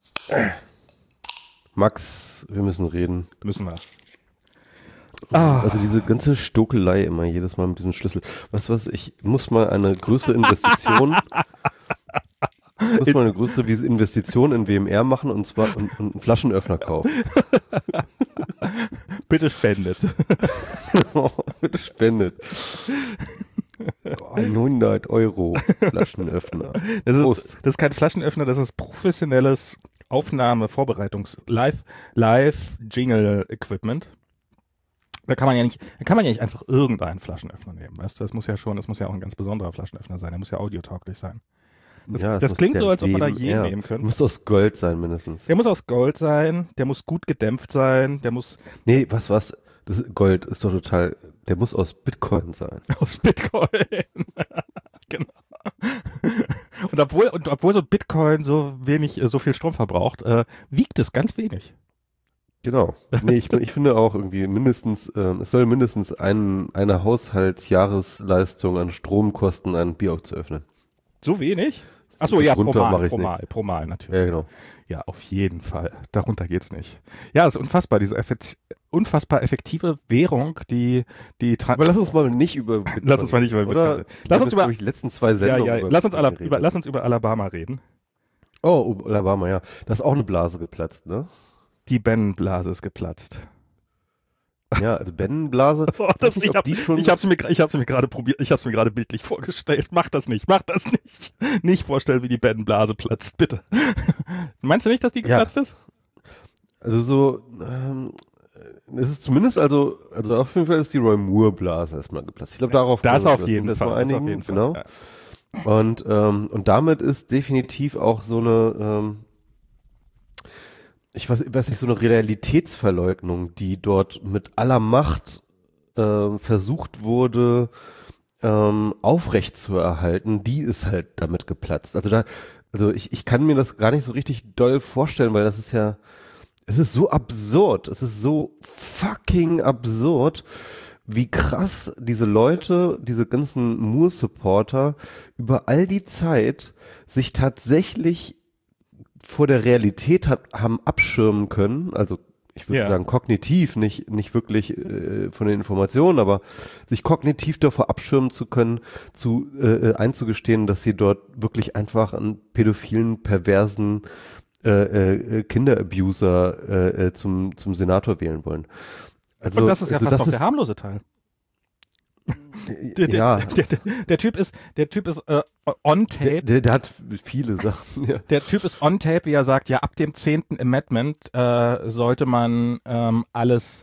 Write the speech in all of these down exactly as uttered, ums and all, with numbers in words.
Max, wir müssen reden. Müssen wir. Ah. Also diese ganze Stokelei immer, jedes Mal mit diesem Schlüssel. Weißt du was, ich muss mal eine größere Investition, ich muss mal eine größere Investition in W M R machen und zwar und, und einen Flaschenöffner kaufen. Bitte spendet. Oh, bitte spendet. hundert Euro Flaschenöffner. Das ist, das ist kein Flaschenöffner, das ist professionelles Aufnahme, Vorbereitungs, Live, Live Jingle Equipment. Da kann man ja nicht, da kann man ja nicht einfach irgendeinen Flaschenöffner nehmen, weißt du? Das muss ja schon, das muss ja auch ein ganz besonderer Flaschenöffner sein. Der muss ja audiotauglich sein. Das, ja, das klingt so, als ob man da W M R jeden nehmen könnte. Muss aus Gold sein mindestens. Der muss aus Gold sein, der muss gut gedämpft sein, der muss... Nee, was, was? Das Gold ist doch total... Der muss aus Bitcoin sein. Aus Bitcoin. Genau. Und obwohl, und obwohl so Bitcoin so wenig, so viel Strom verbraucht, äh, wiegt es ganz wenig. Genau. Nee, ich, ich finde auch irgendwie mindestens, ähm, es soll mindestens ein, eine Haushaltsjahresleistung an Strom kosten, ein Bier zu öffnen. So wenig? Achso, ja, pro Mal, pro nicht. Mal, pro Mal natürlich. Ja, genau. Ja, auf jeden Fall. Darunter geht's nicht. Ja, es ist unfassbar, diese effekt- unfassbar effektive Währung, die die Aber lass uns mal nicht über Bitcoin Lass uns mal nicht über Bitcoin. Lass uns über die letzten zwei Sendungen ja, ja, über lass uns Bitcoin Ala- über lass uns über Alabama reden. Oh, Alabama, ja. Da ist auch eine Blase geplatzt, ne? Die Ben-Blase ist geplatzt. Ja, also Ben-Blase. Oh, das, ich habe ich hab's mir, ich hab's mir gerade probiert, ich hab's mir gerade bildlich vorgestellt. Mach das nicht, mach das nicht. Nicht vorstellen, wie die Ben-Blase platzt, bitte. Meinst du nicht, dass die geplatzt ja. ist? Also so, ähm, es ist zumindest, also, also auf jeden Fall ist die Roy Moore-Blase erstmal geplatzt. Ich glaube, darauf das wir auf jeden Fall. Einigen, das auf jeden genau. Fall, ja. Und, ähm, und damit ist definitiv auch so eine, ähm, ich weiß, weiß nicht, so eine Realitätsverleugnung, die dort mit aller Macht äh, versucht wurde, ähm, aufrecht zu erhalten, die ist halt damit geplatzt. Also da, also ich, ich kann mir das gar nicht so richtig doll vorstellen, weil das ist ja, es ist so absurd, es ist so fucking absurd, wie krass diese Leute, diese ganzen Moore-Supporter über all die Zeit sich tatsächlich vor der Realität hat, haben abschirmen können, also ich würde ja. sagen kognitiv, nicht nicht wirklich äh, von den Informationen, aber sich kognitiv davor abschirmen zu können, zu äh, einzugestehen, dass sie dort wirklich einfach einen pädophilen, perversen äh, äh, Kinderabuser äh, zum zum Senator wählen wollen. Also, und das ist ja also fast das noch ist, der harmlose Teil. Der, der, ja. der, der, der Typ ist, der Typ ist äh, on tape. Der, der, der hat viele Sachen. Ja. Der Typ ist on tape, wie er sagt, ja, ab dem zehnten Amendment äh, sollte man ähm, alles,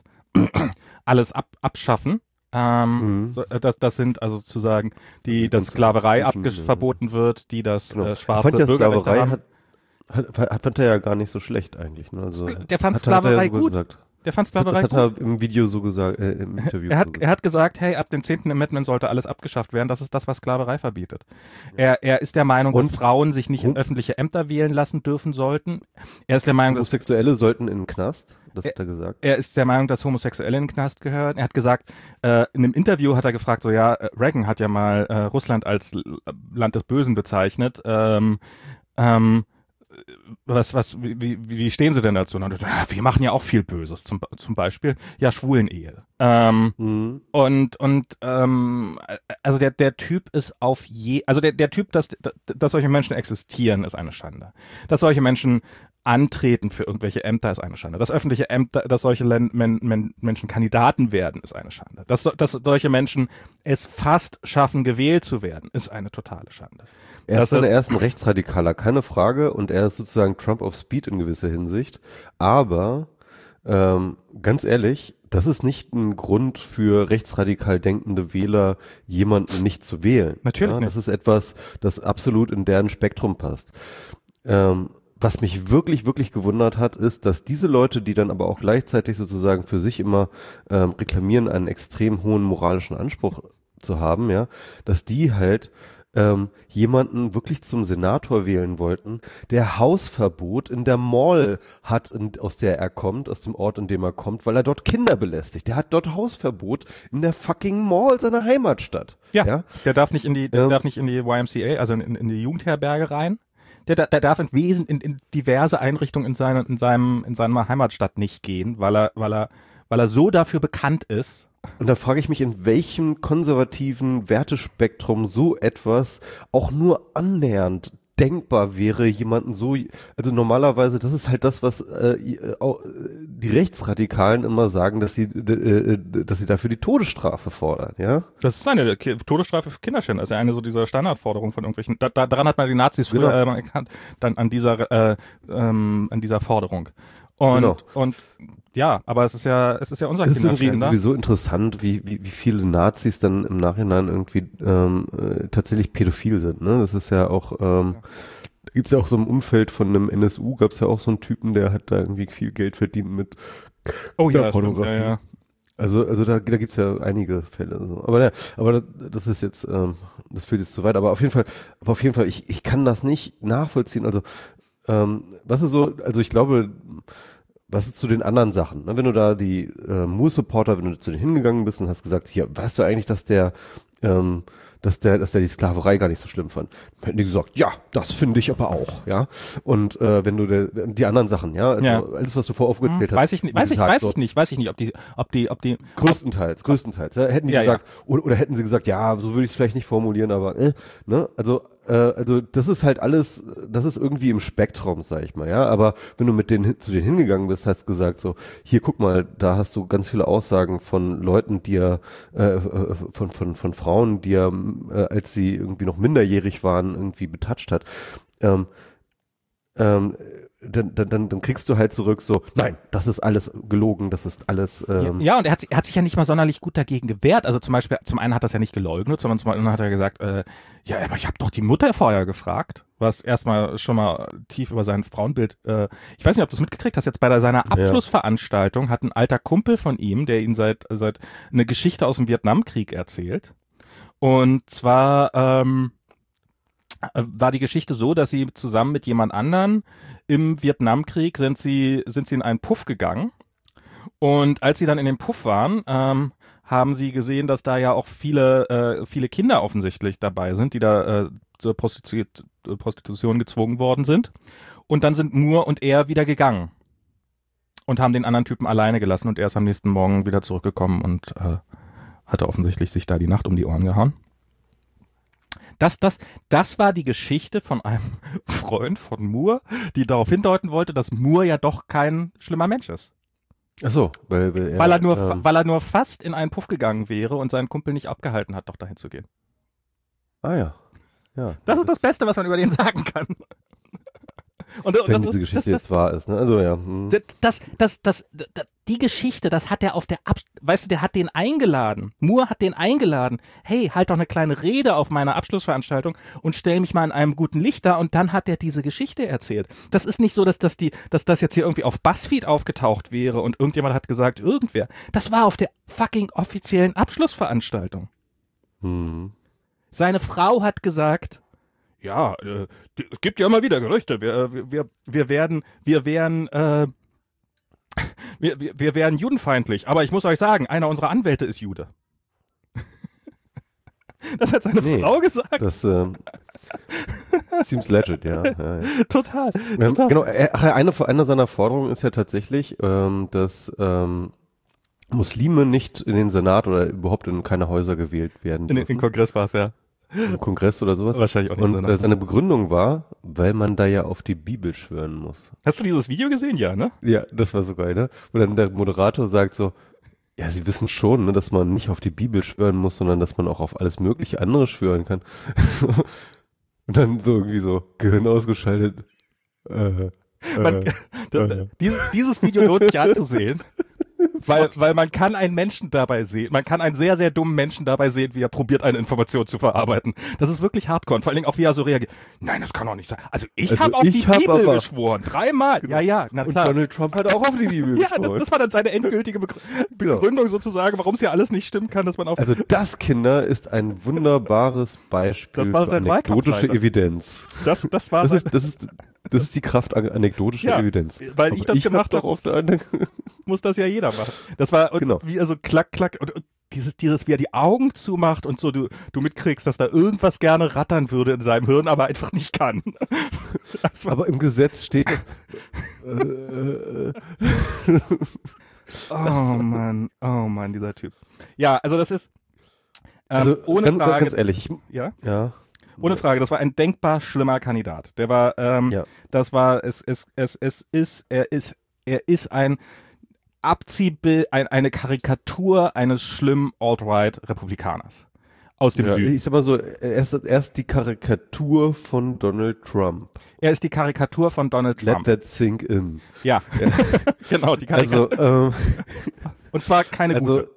alles ab, abschaffen. Ähm, mhm. so, das, das sind also sozusagen, die, dass Sklaverei abgesch- verboten wird, die das genau. äh, schwarze fand ja Bürgerrechte Sklaverei haben. Hat, hat, fand er ja gar nicht so schlecht eigentlich. Ne? Also, der fand hat, Sklaverei hat er gut. Gesagt. Der fand Sklaverei Das hat er im Video so gesagt, äh, im Interview er hat, so gesagt. er hat gesagt, hey, ab dem zehnten Amendment sollte alles abgeschafft werden. Das ist das, was Sklaverei verbietet. Ja. Er, er ist der Meinung, und dass Frauen sich nicht in öffentliche Ämter wählen lassen dürfen sollten. Er ist der Meinung, dass Homosexuelle sollten in den Knast. Das er, hat er gesagt. Er ist der Meinung, dass Homosexuelle in den Knast gehören. Er hat gesagt, äh, in einem Interview hat er gefragt, so ja, Reagan hat ja mal äh, Russland als Land des Bösen bezeichnet. Ähm, ähm, Was, was, wie, wie stehen Sie denn dazu? Und dann, wir machen ja auch viel Böses, zum, zum Beispiel, ja, Schwulenehe. Ähm, mhm. Und, und, ähm, also der, der Typ ist auf je, also der, der Typ, dass, dass solche Menschen existieren, ist eine Schande. Dass solche Menschen antreten für irgendwelche Ämter, ist eine Schande. Dass öffentliche Ämter, dass solche Men, Men, Menschen Kandidaten werden, ist eine Schande. Dass, dass solche Menschen es fast schaffen, gewählt zu werden, ist eine totale Schande. Er ist, eine, er ist ein Rechtsradikaler, keine Frage, und er ist sozusagen Trump of Speed in gewisser Hinsicht, aber ähm, ganz ehrlich, das ist nicht ein Grund für rechtsradikal denkende Wähler, jemanden nicht zu wählen. Natürlich ja? nicht. Das ist etwas, das absolut in deren Spektrum passt. Ähm, was mich wirklich, wirklich gewundert hat, ist, dass diese Leute, die dann aber auch gleichzeitig sozusagen für sich immer ähm, reklamieren, einen extrem hohen moralischen Anspruch zu haben, ja, dass die halt ähm, jemanden wirklich zum Senator wählen wollten, der Hausverbot in der Mall hat, in, aus der er kommt, aus dem Ort, in dem er kommt, weil er dort Kinder belästigt. Der hat dort Hausverbot in der fucking Mall seiner Heimatstadt. Ja, ja? der darf nicht in die, der ähm, darf nicht in die Y M C A, also in, in die Jugendherberge rein. der, der darf in, Wesen, in, in diverse Einrichtungen in, seine, in, seinem, in seiner Heimatstadt nicht gehen, weil er, weil er, weil er so dafür bekannt ist. Und da frage ich mich, in welchem konservativen Wertespektrum so etwas auch nur annähernd denkbar wäre, jemanden so, also normalerweise, das ist halt das, was äh, die Rechtsradikalen immer sagen, dass sie, äh, dass sie dafür die Todesstrafe fordern, ja? Das ist eine Ki- Todesstrafe für Kinderschänder, das ist ja eine so dieser Standardforderung von irgendwelchen, da, da, daran hat man die Nazis früher Genau. äh, erkannt, dann an dieser, äh, ähm, an dieser Forderung. Und, Genau. und ja, aber es ist ja, es ist ja unser Es ist irgendwie Kinderschänder. sowieso interessant, wie, wie, wie viele Nazis dann im Nachhinein irgendwie ähm, äh, tatsächlich pädophil sind. Ne? Das ist ja auch, ähm, da gibt es ja auch so im Umfeld von einem N S U, gab es ja auch so einen Typen, der hat da irgendwie viel Geld verdient mit Oh ja, Pornografie. stimmt, ja, ja. Also, also da, da gibt's ja einige Fälle. So. Aber, ja, aber das ist jetzt, ähm, das führt jetzt zu weit. Aber auf jeden Fall, aber auf jeden Fall, ich, ich kann das nicht nachvollziehen. Also, ähm, was ist so, also ich glaube, was ist zu den anderen Sachen? Ne? Wenn du da die äh, Moore-Supporter, wenn du zu denen hingegangen bist und hast gesagt, hier, weißt du eigentlich, dass der, ähm, dass der, dass der die Sklaverei gar nicht so schlimm fand. Dann hätten die gesagt, ja, das finde ich aber auch, ja. Und äh, wenn du der, die anderen Sachen, ja, also Ja. alles, was du vorher aufgezählt Hm, hast. weiß ich nicht, weiß ich, Tag weiß dort, ich nicht, weiß ich nicht, ob die, ob die, ob die, Größtenteils, größtenteils. Ja, hätten die Ja, gesagt, Oder, oder hätten sie gesagt, ja, so würde ich es vielleicht nicht formulieren, aber äh, ne, also äh, also das ist halt alles, das ist irgendwie im Spektrum, sag ich mal, ja. Aber wenn du mit denen hin- zu denen hingegangen bist, hast gesagt so, hier guck mal, da hast du ganz viele Aussagen von Leuten, die ja äh, äh, von von von Frauen, die ja, äh, als sie irgendwie noch minderjährig waren, irgendwie betatscht hat. Ähm, ähm, dann, dann, dann, dann kriegst du halt zurück so, nein, das ist alles gelogen, das ist alles ähm, ja, und er hat, sich- er hat sich ja nicht mal sonderlich gut dagegen gewehrt. Also zum Beispiel, zum einen hat er es ja nicht geleugnet, sondern zum anderen hat er gesagt, äh, ja, aber ich habe doch die Mutter vorher gefragt, was erstmal schon mal tief über sein Frauenbild, äh, ich weiß nicht, ob du es mitgekriegt hast, jetzt bei der, seiner Abschlussveranstaltung hat ein alter Kumpel von ihm, der ihn seit, seit eine Geschichte aus dem Vietnamkrieg erzählt. Und zwar, ähm, war die Geschichte so, dass sie zusammen mit jemand anderen im Vietnamkrieg sind sie, sind sie in einen Puff gegangen. Und als sie dann in dem Puff waren, ähm, haben sie gesehen, dass da ja auch viele, äh, viele Kinder offensichtlich dabei sind, die da äh, zur Prostitu Prostitution gezwungen worden sind. Und dann sind Moore und er wieder gegangen und haben den anderen Typen alleine gelassen und er ist am nächsten Morgen wieder zurückgekommen und äh, hatte offensichtlich sich da die Nacht um die Ohren gehauen. Das, das, das war die Geschichte von einem Freund von Moore, die darauf hindeuten wollte, dass Moore ja doch kein schlimmer Mensch ist. ach so, weil, weil, weil, er nur, ähm, weil er nur fast in einen Puff gegangen wäre und seinen Kumpel nicht abgehalten hat, doch dahin zu gehen. ah ja, ja. Das ist das Beste, was man über den sagen kann. Und, und Wenn das diese ist, Geschichte das, jetzt wahr ist, ne? Also ja. hm. das, das, das, das, das, die Geschichte, das hat er auf der, Abs weißt du, der hat den eingeladen. Moore hat den eingeladen. Hey, halt doch eine kleine Rede auf meiner Abschlussveranstaltung und stell mich mal in einem guten Licht da und dann hat er diese Geschichte erzählt. Das ist nicht so, dass das die, dass das jetzt hier irgendwie auf BuzzFeed aufgetaucht wäre und irgendjemand hat gesagt, irgendwer. Das war auf der fucking offiziellen Abschlussveranstaltung. Hm. Seine Frau hat gesagt, ja, äh, die, es gibt ja immer wieder Gerüchte. Wir, wir, wir, wir werden, wir wären, äh, wir, wir, wir wären judenfeindlich. Aber ich muss euch sagen, einer unserer Anwälte ist Jude. Das hat seine Nee, Frau gesagt. Das ähm, seems legit, ja. ja, ja. Total. Ähm, total. genau, er, ach, eine, eine seiner Forderungen ist ja tatsächlich, ähm, dass ähm, Muslime nicht in den Senat oder überhaupt in keine Häuser gewählt werden In den dürfen. in Kongress war es ja. Im Kongress oder sowas. Wahrscheinlich auch nicht. Und äh, seine Begründung war, weil man da ja auf die Bibel schwören muss. Hast du dieses Video gesehen? Ja, ne? Ja, das war so geil, ne? Wo dann der Moderator sagt so, ja, Sie wissen schon, ne, dass man nicht auf die Bibel schwören muss, sondern dass man auch auf alles mögliche andere schwören kann. Und dann so irgendwie so, Gehirn ausgeschaltet. Äh, Man, äh, äh. dieses, dieses Video lohnt sich anzusehen. Weil, weil man kann einen Menschen dabei sehen, man kann einen sehr, sehr dummen Menschen dabei sehen, wie er probiert, eine Information zu verarbeiten. Das ist wirklich hardcore. Und vor allen Dingen auch, wie er so reagiert. Nein, das kann doch nicht sein. Also ich Also habe auf ich die hab Bibel aber- geschworen. Dreimal. Ja, ja, na Und klar. Donald Trump hat auch auf die Bibel Ja, das, geschworen. das war dann seine endgültige Begrü Begründung sozusagen, warum es ja alles nicht stimmen kann, dass man auf... Also das, Kinder, ist ein wunderbares Beispiel Das war für sein anekdotische Wahlkampfleiter. Evidenz. das, das war... Das ist, das ist, das ist die Kraft an anekdotischer Ja, Evidenz. weil ich Aber das hab gemacht doch hab, auf der anderen. muss das ja jeder machen. Das war, und Genau. wie er so klack, klack, und, und dieses, dieses, wie er die Augen zumacht und so, du, du mitkriegst, dass da irgendwas gerne rattern würde in seinem Hirn, aber einfach nicht kann. Aber im Gesetz steht äh, äh, oh Mann, oh Mann, dieser Typ. Ja, also das ist ähm, also ohne ganz, Frage. ganz ehrlich, ich, ja? ja. Ohne Frage, das war ein denkbar schlimmer Kandidat. Der war, ähm, Ja. das war, es, es, es, es ist, er ist, er ist ein Abziehbild, ein, eine Karikatur eines schlimmen Alt-Right-Republikaners. Aus dem Ja, Süden. ich sag mal so, er ist, er ist die Karikatur von Donald Trump. Er ist die Karikatur von Donald Trump. Let that sink in. Ja, ja. Genau, die Karikatur. Also, ähm, Und zwar keine also, gute.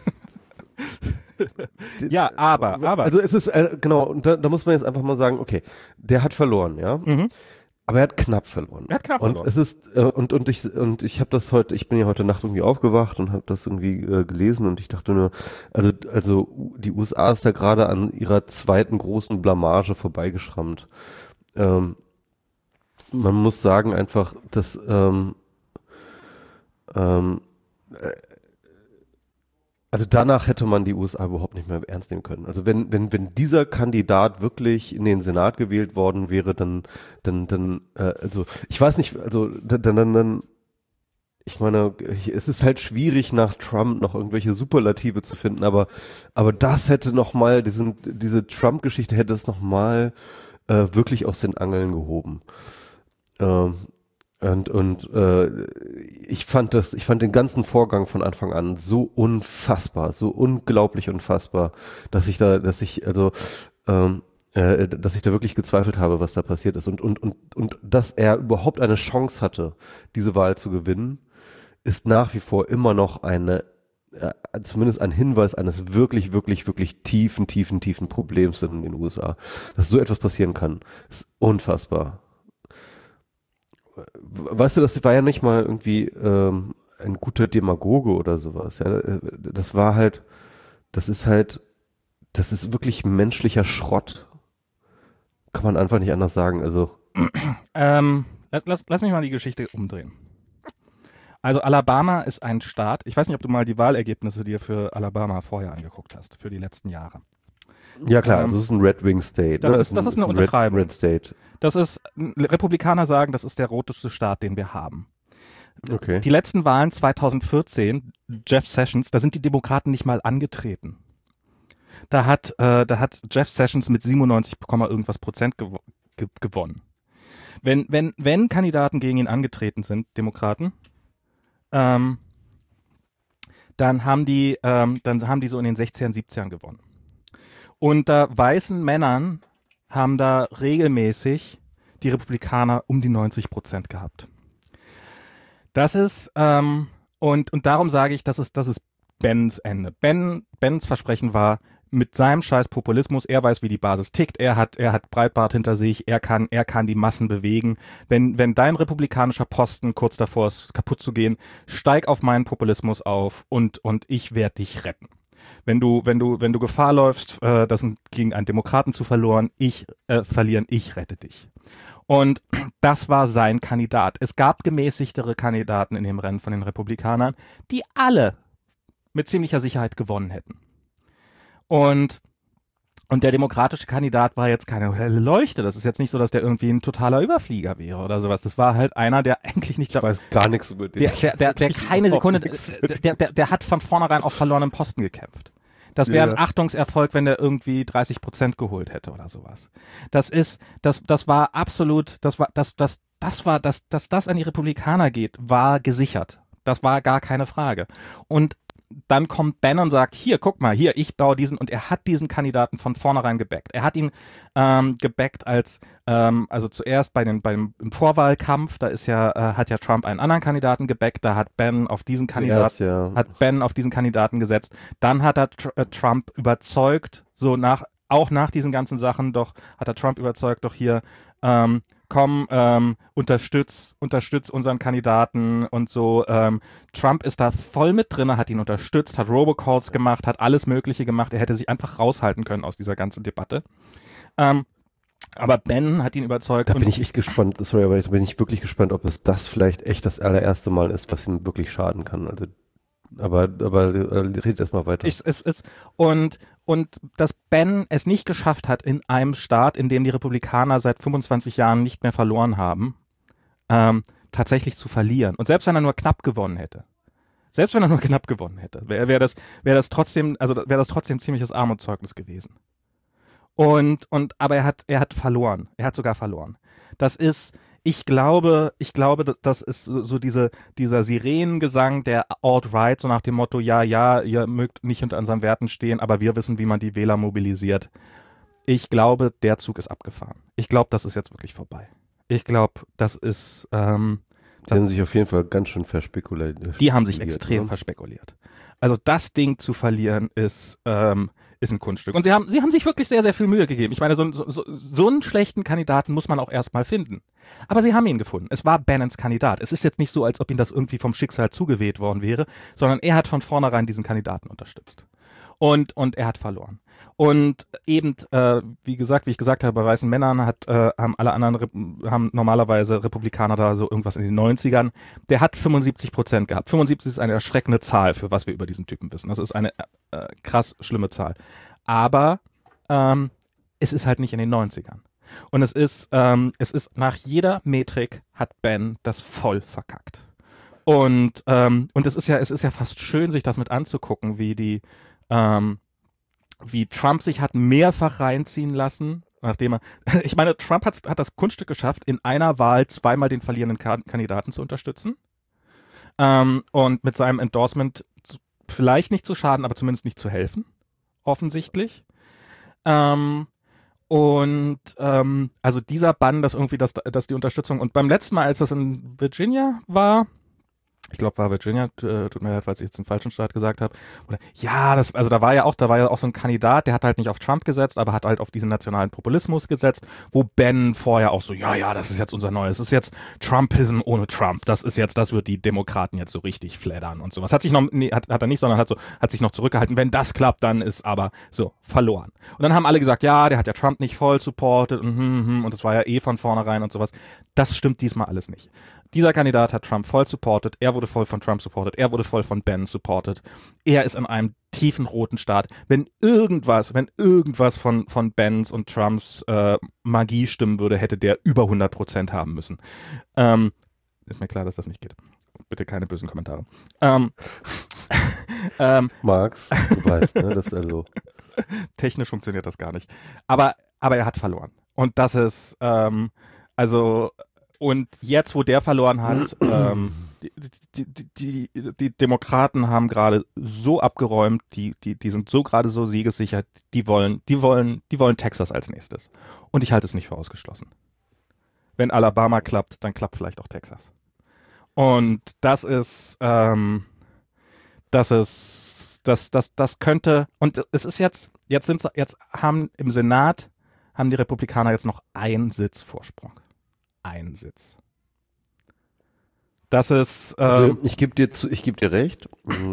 Ja, aber, aber. Also es ist, äh, genau, und da, da muss man jetzt einfach mal sagen, okay, der hat verloren, ja, Mhm. aber er hat knapp verloren. Er hat knapp und verloren. Es ist, äh, und, und ich, und ich habe das heute, ich bin ja heute Nacht irgendwie aufgewacht und habe das irgendwie äh, gelesen und ich dachte nur, also, also die U S A ist da gerade an ihrer zweiten großen Blamage vorbeigeschrammt. Ähm, man muss sagen einfach, dass ähm, ähm, äh, also danach hätte man die U S A überhaupt nicht mehr ernst nehmen können. Also wenn, wenn, wenn dieser Kandidat wirklich in den Senat gewählt worden wäre, dann, dann, dann, äh, also ich weiß nicht, also dann, dann, dann, ich meine, es ist halt schwierig nach Trump noch irgendwelche Superlative zu finden, aber, aber das hätte nochmal, diesen, diese Trump-Geschichte hätte es nochmal äh, wirklich aus den Angeln gehoben. Ähm, Und, und äh, ich fand das, ich fand den ganzen Vorgang von Anfang an so unfassbar, so unglaublich unfassbar, dass ich da, dass ich, also, ähm, äh, dass ich da wirklich gezweifelt habe, was da passiert ist. Und, und, und, und dass er überhaupt eine Chance hatte, diese Wahl zu gewinnen, ist nach wie vor immer noch eine, äh, zumindest ein Hinweis eines wirklich, wirklich, wirklich tiefen, tiefen, tiefen Problems in den U S A. Dass so etwas passieren kann, ist unfassbar. Weißt du, das war ja nicht mal irgendwie ähm, ein guter Demagoge oder sowas. Ja, das war halt, das ist halt, das ist wirklich menschlicher Schrott. Kann man einfach nicht anders sagen. Also Ähm, lass, lass, lass mich mal die Geschichte umdrehen. Also Alabama ist ein Staat. Ich weiß nicht, ob du mal die Wahlergebnisse dir für Alabama vorher angeguckt hast, für die letzten Jahre. ja klar, Ähm, das ist ein Red Wing State. das ne? ist- das ist eine ein Untertreibung. Red, Red State. Das ist, Republikaner sagen, das ist der roteste Staat, den wir haben. Okay. Die letzten Wahlen zwanzig vierzehn, Jeff Sessions, da sind die Demokraten nicht mal angetreten. Da hat, äh, da hat Jeff Sessions mit siebenundneunzig, irgendwas Prozent gew ge gewonnen. Wenn, wenn, wenn Kandidaten gegen ihn angetreten sind, Demokraten, ähm, dann haben die, ähm, dann haben die so in den sechzigern, siebzigern gewonnen. Unter weißen Männern haben da regelmäßig die Republikaner um die neunzig Prozent gehabt. Das ist, ähm, und, und darum sage ich, das ist, das ist Bens Ende. Ben, Bens Versprechen war, mit seinem scheiß Populismus, er weiß, wie die Basis tickt, er hat, er hat Breitbart hinter sich, er kann, er kann die Massen bewegen. Wenn, wenn dein republikanischer Posten kurz davor ist, kaputt zu gehen, steig auf meinen Populismus auf und, und ich werde dich retten. Wenn du, wenn du, wenn du Gefahr läufst, äh, das gegen einen Demokraten zu verloren, ich äh, verlieren, ich rette dich. Und das war sein Kandidat. Es gab gemäßigtere Kandidaten in dem Rennen von den Republikanern, die alle mit ziemlicher Sicherheit gewonnen hätten. Und, und der demokratische Kandidat war jetzt keine helle Leuchte. Das ist jetzt nicht so, dass der irgendwie ein totaler Überflieger wäre oder sowas. Das war halt einer, der eigentlich nicht... Ich weiß gar nichts über den. Der, der, der, der keine Sekunde... Der, der, der hat von vornherein auf verlorenen Posten gekämpft. Das wäre ein Ja. Achtungserfolg, wenn der irgendwie dreißig Prozent geholt hätte oder sowas. Das ist, das, das war absolut, das war, das, das, das war, dass, dass das an die Republikaner geht, war gesichert. Das war gar keine Frage. Und dann kommt Ben und sagt, hier, guck mal, hier, ich baue diesen, und er hat diesen Kandidaten von vornherein gebackt. Er hat ihn ähm, gebackt als, ähm, also zuerst bei den, beim im Vorwahlkampf, da ist ja, äh, hat ja Trump einen anderen Kandidaten gebackt, da hat Ben auf diesen Kandidaten, Zuerst, ja. hat Ben auf diesen Kandidaten gesetzt. Dann hat er Tr äh, Trump überzeugt, so nach, auch nach diesen ganzen Sachen, doch, hat er Trump überzeugt, doch hier, ähm, komm, ähm, unterstütz, unterstütz unseren Kandidaten und so. Ähm, Trump ist da voll mit drin, hat ihn unterstützt, hat Robocalls gemacht, hat alles Mögliche gemacht. Er hätte sich einfach raushalten können aus dieser ganzen Debatte. Ähm, aber Ben hat ihn überzeugt. Da und bin ich echt gespannt, sorry, aber da bin ich wirklich gespannt, ob es das vielleicht echt das allererste Mal ist, was ihm wirklich schaden kann. Also Aber, aber äh, red erst mal weiter. Ich, es ist, und, und dass Ben es nicht geschafft hat, in einem Staat, in dem die Republikaner seit fünfundzwanzig Jahren nicht mehr verloren haben, ähm, tatsächlich zu verlieren. Und selbst wenn er nur knapp gewonnen hätte, selbst wenn er nur knapp gewonnen hätte, wäre wär das, wär das trotzdem, also wäre das trotzdem ziemliches Armutszeugnis gewesen. Und, und, aber er hat, er hat verloren. Er hat sogar verloren. Das ist, ich glaube, ich glaube, das, das ist so, so diese, dieser Sirenengesang der Alt-Right, so nach dem Motto, ja, ja, ihr mögt nicht hinter unseren Werten stehen, aber wir wissen, wie man die Wähler mobilisiert. Ich glaube, der Zug ist abgefahren. Ich glaube, das ist jetzt wirklich vorbei. Ich glaube, das ist, ähm, Die haben sich auf jeden Fall ganz schön verspekuliert. Die haben sich extrem ne? verspekuliert. Also das Ding zu verlieren ist, ähm, ist ein Kunststück. Und sie haben, sie haben sich wirklich sehr, sehr viel Mühe gegeben. Ich meine, so, so, so einen schlechten Kandidaten muss man auch erstmal finden. Aber sie haben ihn gefunden. Es war Bannons Kandidat. Es ist jetzt nicht so, als ob ihm das irgendwie vom Schicksal zugeweht worden wäre, sondern er hat von vornherein diesen Kandidaten unterstützt. Und, und er hat verloren. Und eben, äh, wie gesagt, wie ich gesagt habe, bei weißen Männern hat, äh, haben alle anderen, Rep- haben normalerweise Republikaner da so irgendwas in den neunzigern. Der hat fünfundsiebzig Prozent gehabt. fünfundsiebzig ist eine erschreckende Zahl, für was wir über diesen Typen wissen. Das ist eine äh, krass schlimme Zahl. Aber ähm, es ist halt nicht in den neunzigern. Und es ist, ähm, es ist nach jeder Metrik hat Ben das voll verkackt. Und, ähm, und es ist ja, es ist ja fast schön, sich das mit anzugucken, wie die, ähm, wie Trump sich hat mehrfach reinziehen lassen, nachdem er, ich meine, Trump hat, hat das Kunststück geschafft, in einer Wahl zweimal den verlierenden Ka- Kandidaten zu unterstützen, ähm, und mit seinem Endorsement zu, vielleicht nicht zu schaden, aber zumindest nicht zu helfen, offensichtlich. Ähm, und ähm, also dieser Bann, dass irgendwie das, dass die Unterstützung, und beim letzten Mal, als das in Virginia war, ich glaube, war Virginia, äh, tut mir leid, falls ich jetzt den falschen Staat gesagt habe. Oder ja, das, also da war ja auch, da war ja auch so ein Kandidat, der hat halt nicht auf Trump gesetzt, aber hat halt auf diesen nationalen Populismus gesetzt, wo Ben vorher auch so, ja, ja, das ist jetzt unser neues, das ist jetzt Trumpism ohne Trump. Das ist jetzt, das wird die Demokraten jetzt so richtig flattern und sowas. Hat sich noch, nee, hat, hat er nicht, sondern hat so, hat sich noch zurückgehalten. Wenn das klappt, dann ist aber so verloren. Und dann haben alle gesagt, ja, der hat ja Trump nicht voll supportet und, und, und das war ja eh von vornherein und sowas. Das stimmt diesmal alles nicht. Dieser Kandidat hat Trump voll supportet, er wurde voll von Trump supportet, er wurde voll von Ben supportet. Er ist in einem tiefen roten Staat. Wenn irgendwas, wenn irgendwas von, von Bens und Trumps äh, Magie stimmen würde, hätte der über hundert Prozent haben müssen. Ähm, ist mir klar, dass das nicht geht. Bitte keine bösen Kommentare. Ähm, ähm, Max, du weißt, ne, das ist also technisch funktioniert das gar nicht. Aber, aber er hat verloren. Und das ist, ähm, also und jetzt, wo der verloren hat, ähm, die, die, die, die, die Demokraten haben gerade so abgeräumt, die, die, die sind so gerade so siegessicher, die wollen, die wollen, die wollen Texas als nächstes. Und ich halte es nicht für ausgeschlossen. Wenn Alabama klappt, dann klappt vielleicht auch Texas. Und das ist, ähm, das ist, das, das, das könnte, und es ist jetzt, jetzt sind jetzt haben im Senat, haben die Republikaner jetzt noch einen Sitz Vorsprung. Ein Sitz. Das ist. Ähm, ich gebe dir zu, ich gebe dir recht.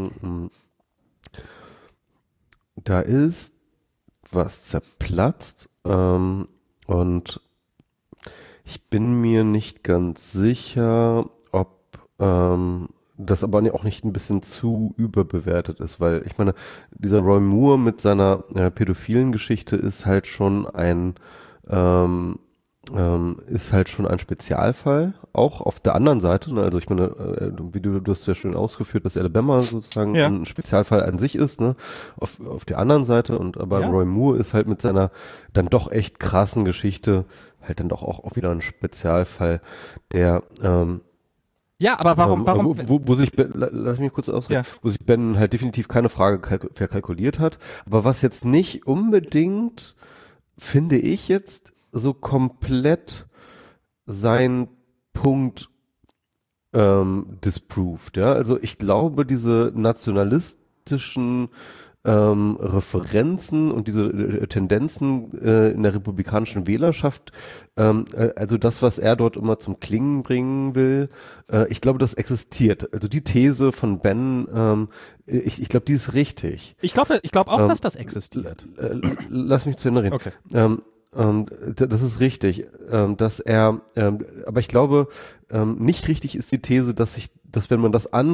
Da ist was zerplatzt, ähm, und ich bin mir nicht ganz sicher, ob ähm, das aber auch nicht ein bisschen zu überbewertet ist, weil ich meine, dieser Roy Moore mit seiner äh, pädophilen Geschichte ist halt schon ein ähm, Ähm, ist halt schon ein Spezialfall, auch auf der anderen Seite, ne? Also ich meine, äh, wie du, du hast ja schön ausgeführt, dass Alabama sozusagen ja. ein Spezialfall an sich ist, ne? Auf, auf der anderen Seite, und aber ja. Roy Moore ist halt mit seiner dann doch echt krassen Geschichte halt dann doch auch, auch wieder ein Spezialfall, der ähm, ja, aber warum, ähm, warum? Wo, wo, wo sich, Ben, lass mich kurz ausreden, ja. wo sich Ben halt definitiv keine Frage kalk- verkalkuliert hat, aber was jetzt nicht unbedingt, finde ich jetzt, so komplett sein Punkt ähm, disproved, ja. Also ich glaube, diese nationalistischen ähm, Referenzen und diese äh, Tendenzen äh, in der republikanischen Wählerschaft, ähm, äh, also das, was er dort immer zum Klingen bringen will, äh, ich glaube, das existiert. Also die These von Ben, ähm, ich, ich glaube, die ist richtig. Ich glaube ich glaub auch, ähm, dass das existiert. Äh, lass mich zu Ende reden. Okay. Ähm, Ähm, das ist richtig, ähm, dass er, ähm, aber ich glaube, ähm, nicht richtig ist die These, dass sich, dass wenn man das ans-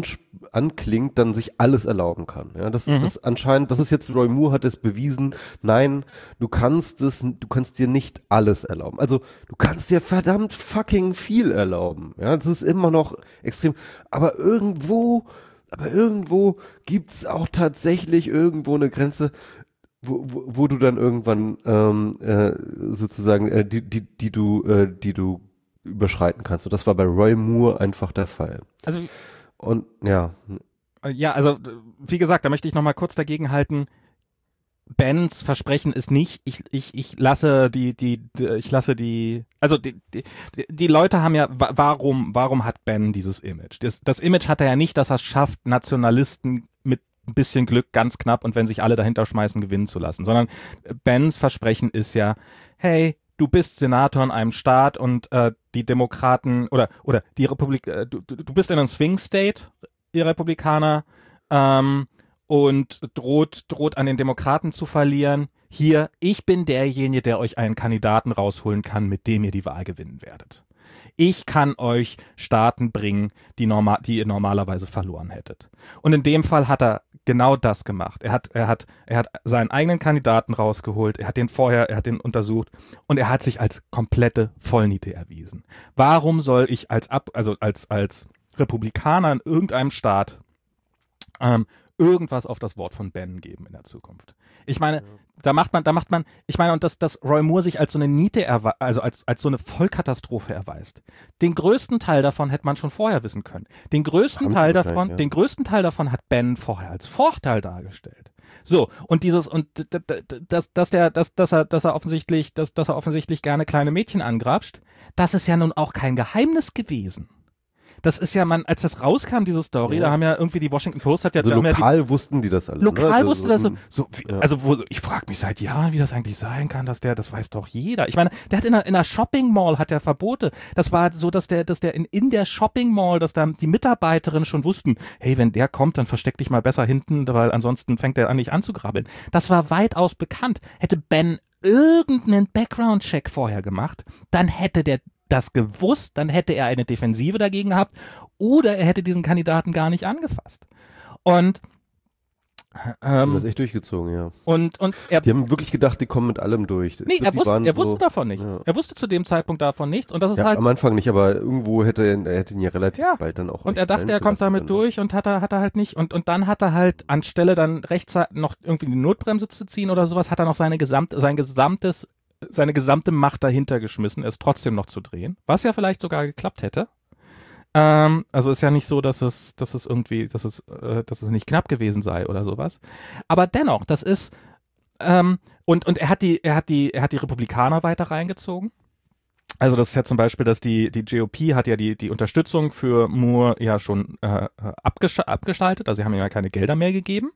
anklingt, dann sich alles erlauben kann. Ja, das, Mhm. das anscheinend, das ist jetzt, Roy Moore hat es bewiesen, nein, du kannst es, du kannst dir nicht alles erlauben. Also, du kannst dir verdammt fucking viel erlauben. Ja, das ist immer noch extrem, aber irgendwo, aber irgendwo gibt's auch tatsächlich irgendwo eine Grenze, wo, wo, wo du dann irgendwann ähm, äh, sozusagen äh, die, die, die du, äh, die du überschreiten kannst. Und das war bei Roy Moore einfach der Fall. Also Und ja. ja, also wie gesagt, da möchte ich noch mal kurz dagegen halten. Bens Versprechen ist nicht, ich, ich, ich lasse die, die, die ich lasse die, also die, die, die Leute haben ja, warum, warum hat Ben dieses Image? Das, das Image hat er ja nicht, dass er es schafft, Nationalisten mit ein bisschen Glück ganz knapp und wenn sich alle dahinter schmeißen, gewinnen zu lassen, sondern Bens Versprechen ist ja, hey, du bist Senator in einem Staat und äh, die Demokraten oder, oder die Republik, äh, du, du bist in einem Swing State, ihr Republikaner, ähm, und droht, droht an den Demokraten zu verlieren. Hier, ich bin derjenige, der euch einen Kandidaten rausholen kann, mit dem ihr die Wahl gewinnen werdet. Ich kann euch Staaten bringen, die, normal, die ihr normalerweise verloren hättet. Und in dem Fall hat er genau das gemacht. Er hat, er hat, er hat seinen eigenen Kandidaten rausgeholt, er hat den vorher, er hat den untersucht und er hat sich als komplette Vollniete erwiesen. Warum soll ich als, Ab, also als, als Republikaner in irgendeinem Staat ähm, irgendwas auf das Wort von Ben geben in der Zukunft? Ich meine, ja. da macht man, da macht man, ich meine, und dass, dass Roy Moore sich als so eine Niete, erwe- also als, als so eine Vollkatastrophe erweist. Den größten Teil davon hätte man schon vorher wissen können. Den größten Haben Teil davon, sein, ja. den größten Teil davon hat Ben vorher als Vorteil dargestellt. So, und dieses, und dass, dass der, dass, dass er, dass er offensichtlich, dass, dass er offensichtlich gerne kleine Mädchen angrapscht, das ist ja nun auch kein Geheimnis gewesen. Das ist ja, man, als das rauskam, diese Story, ja. da haben ja irgendwie die Washington Post hat ja, also lokal ja die, wussten die das alle. Lokal ne? wusste also, das so, so wie, ja. also wo, ich frage mich seit Jahren, wie das eigentlich sein kann, dass der, das weiß doch jeder. Ich meine, der hat in einer, in einer Shopping Mall hat der Verbote. Das war so, dass der, dass der in, in der Shopping Mall, dass da die Mitarbeiterinnen schon wussten, hey, wenn der kommt, dann versteck dich mal besser hinten, weil ansonsten fängt der an, nicht anzugrabbeln. Das war weitaus bekannt. Hätte Ben irgendeinen Background-Check vorher gemacht, dann hätte der das gewusst, dann hätte er eine Defensive dagegen gehabt oder er hätte diesen Kandidaten gar nicht angefasst. Und ähm, das echt durchgezogen, ja. Und, und er, die haben wirklich gedacht, die kommen mit allem durch. Nee, er, wusste, er wusste so, davon nichts. Ja. Er wusste zu dem Zeitpunkt davon nichts. Und das ist ja, halt am Anfang nicht, aber irgendwo hätte er, er hätte ihn ja relativ ja. bald dann auch. Und er dachte, er kommt damit können. durch und hat er, hat er halt nicht. Und, und dann hat er halt, anstelle dann rechtzeitig noch irgendwie die Notbremse zu ziehen oder sowas, hat er noch seine gesamte, sein gesamtes, seine gesamte Macht dahinter geschmissen, es trotzdem noch zu drehen. Was ja vielleicht sogar geklappt hätte. Ähm, also ist ja nicht so, dass es, dass es irgendwie, dass es, äh, dass es nicht knapp gewesen sei oder sowas. Aber dennoch, das ist ähm, und und er hat die, er hat die, er hat die Republikaner weiter reingezogen. Also das ist ja zum Beispiel, dass die die G O P hat ja die die Unterstützung für Moore ja schon äh, abgesch- abgeschaltet. Also sie haben ihm ja keine Gelder mehr gegeben.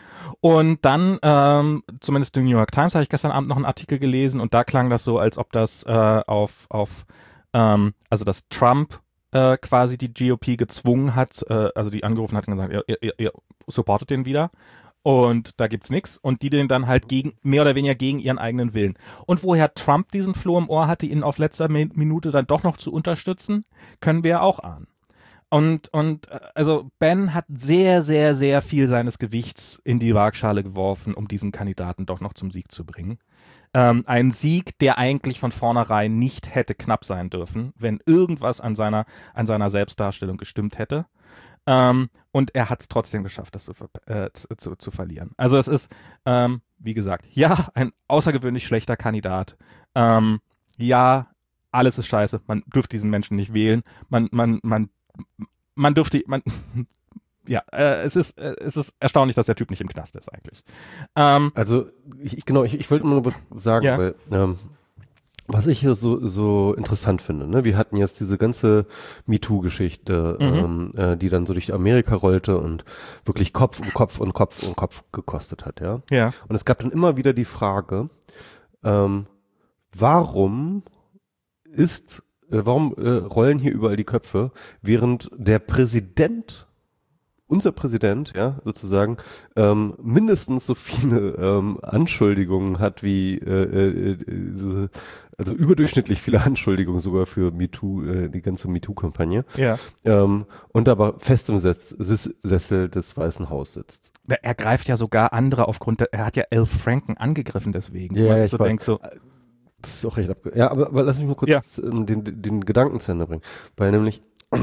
Und dann, ähm, zumindest im New York Times, habe ich gestern Abend noch einen Artikel gelesen und da klang das so, als ob das äh, auf auf ähm, also dass Trump Äh, quasi die G O P gezwungen hat, äh, also die angerufen hat und gesagt, ihr, ihr, ihr supportet den wieder und da gibt's nix und die den dann halt gegen, mehr oder weniger gegen ihren eigenen Willen. Und woher Trump diesen Floh im Ohr hatte, ihn auf letzter Minute dann doch noch zu unterstützen, können wir ja auch ahnen. Und, und also Ben hat sehr, sehr, sehr viel seines Gewichts in die Waagschale geworfen, um diesen Kandidaten doch noch zum Sieg zu bringen. Ähm, ein Sieg, der eigentlich von vornherein nicht hätte knapp sein dürfen, wenn irgendwas an seiner, an seiner Selbstdarstellung gestimmt hätte. Ähm, und er hat es trotzdem geschafft, das zu, äh, zu, zu verlieren. Also es ist, ähm, wie gesagt, ja, ein außergewöhnlich schlechter Kandidat. Ähm, ja, alles ist scheiße. Man dürfte diesen Menschen nicht wählen. Man, man, man, man dürfte, man, ja, äh, es ist, äh, es ist erstaunlich, dass der Typ nicht im Knast ist eigentlich. Ähm, also ich, genau, ich, ich wollte nur was sagen, ja. weil ähm, was ich hier so so interessant finde, ne, wir hatten jetzt diese ganze MeToo-Geschichte, mhm. ähm, äh, die dann so durch Amerika rollte und wirklich Kopf um Kopf und Kopf um Kopf gekostet hat, ja. Ja. Und es gab dann immer wieder die Frage, ähm, warum ist, äh, warum äh, rollen hier überall die Köpfe, während der Präsident unser Präsident, ja, sozusagen, ähm, mindestens so viele ähm, Anschuldigungen hat wie, äh, äh, also überdurchschnittlich viele Anschuldigungen sogar für MeToo, äh, die ganze MeToo-Kampagne. Ja. Ähm, und aber fest im Sess Sessel des Weißen Hauses sitzt. Er greift ja sogar andere aufgrund, der, er hat ja Al Franken angegriffen deswegen. Ja, man ja, ich so weiß. denkt so, Das ist auch recht abge... Ja, aber, aber lass mich mal kurz Ja. den, den, den Gedanken zu Ende bringen. Weil nämlich,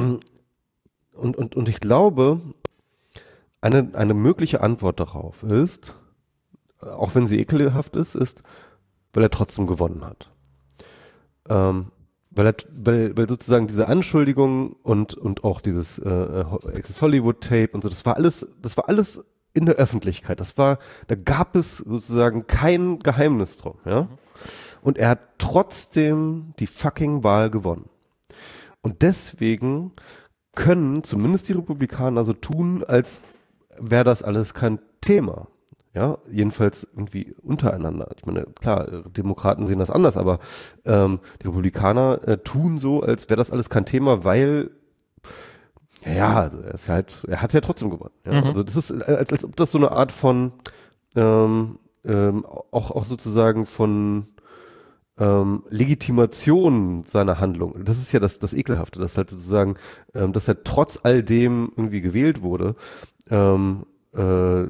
und, und, und ich glaube, eine, eine mögliche Antwort darauf ist, auch wenn sie ekelhaft ist, ist, weil er trotzdem gewonnen hat. Ähm, weil, er, weil, weil sozusagen diese Anschuldigungen und, und auch dieses äh, Access Hollywood Tape und so, das war alles, das war alles in der Öffentlichkeit. Das war, da gab es sozusagen kein Geheimnis drum, ja. Und er hat trotzdem die fucking Wahl gewonnen. Und deswegen können zumindest die Republikaner so tun, als wäre das alles kein Thema. Ja, jedenfalls irgendwie untereinander. Ich meine, klar, Demokraten sehen das anders, aber ähm, die Republikaner äh, tun so, als wäre das alles kein Thema, weil ja, also er ist halt, er hat ja trotzdem gewonnen. Ja? Mhm. Also das ist, als, als ob das so eine Art von ähm, ähm, auch, auch sozusagen von Ähm, Legitimation seiner Handlung. Das ist ja das, das Ekelhafte, dass halt sozusagen, ähm, dass er trotz all dem irgendwie gewählt wurde, ähm, äh,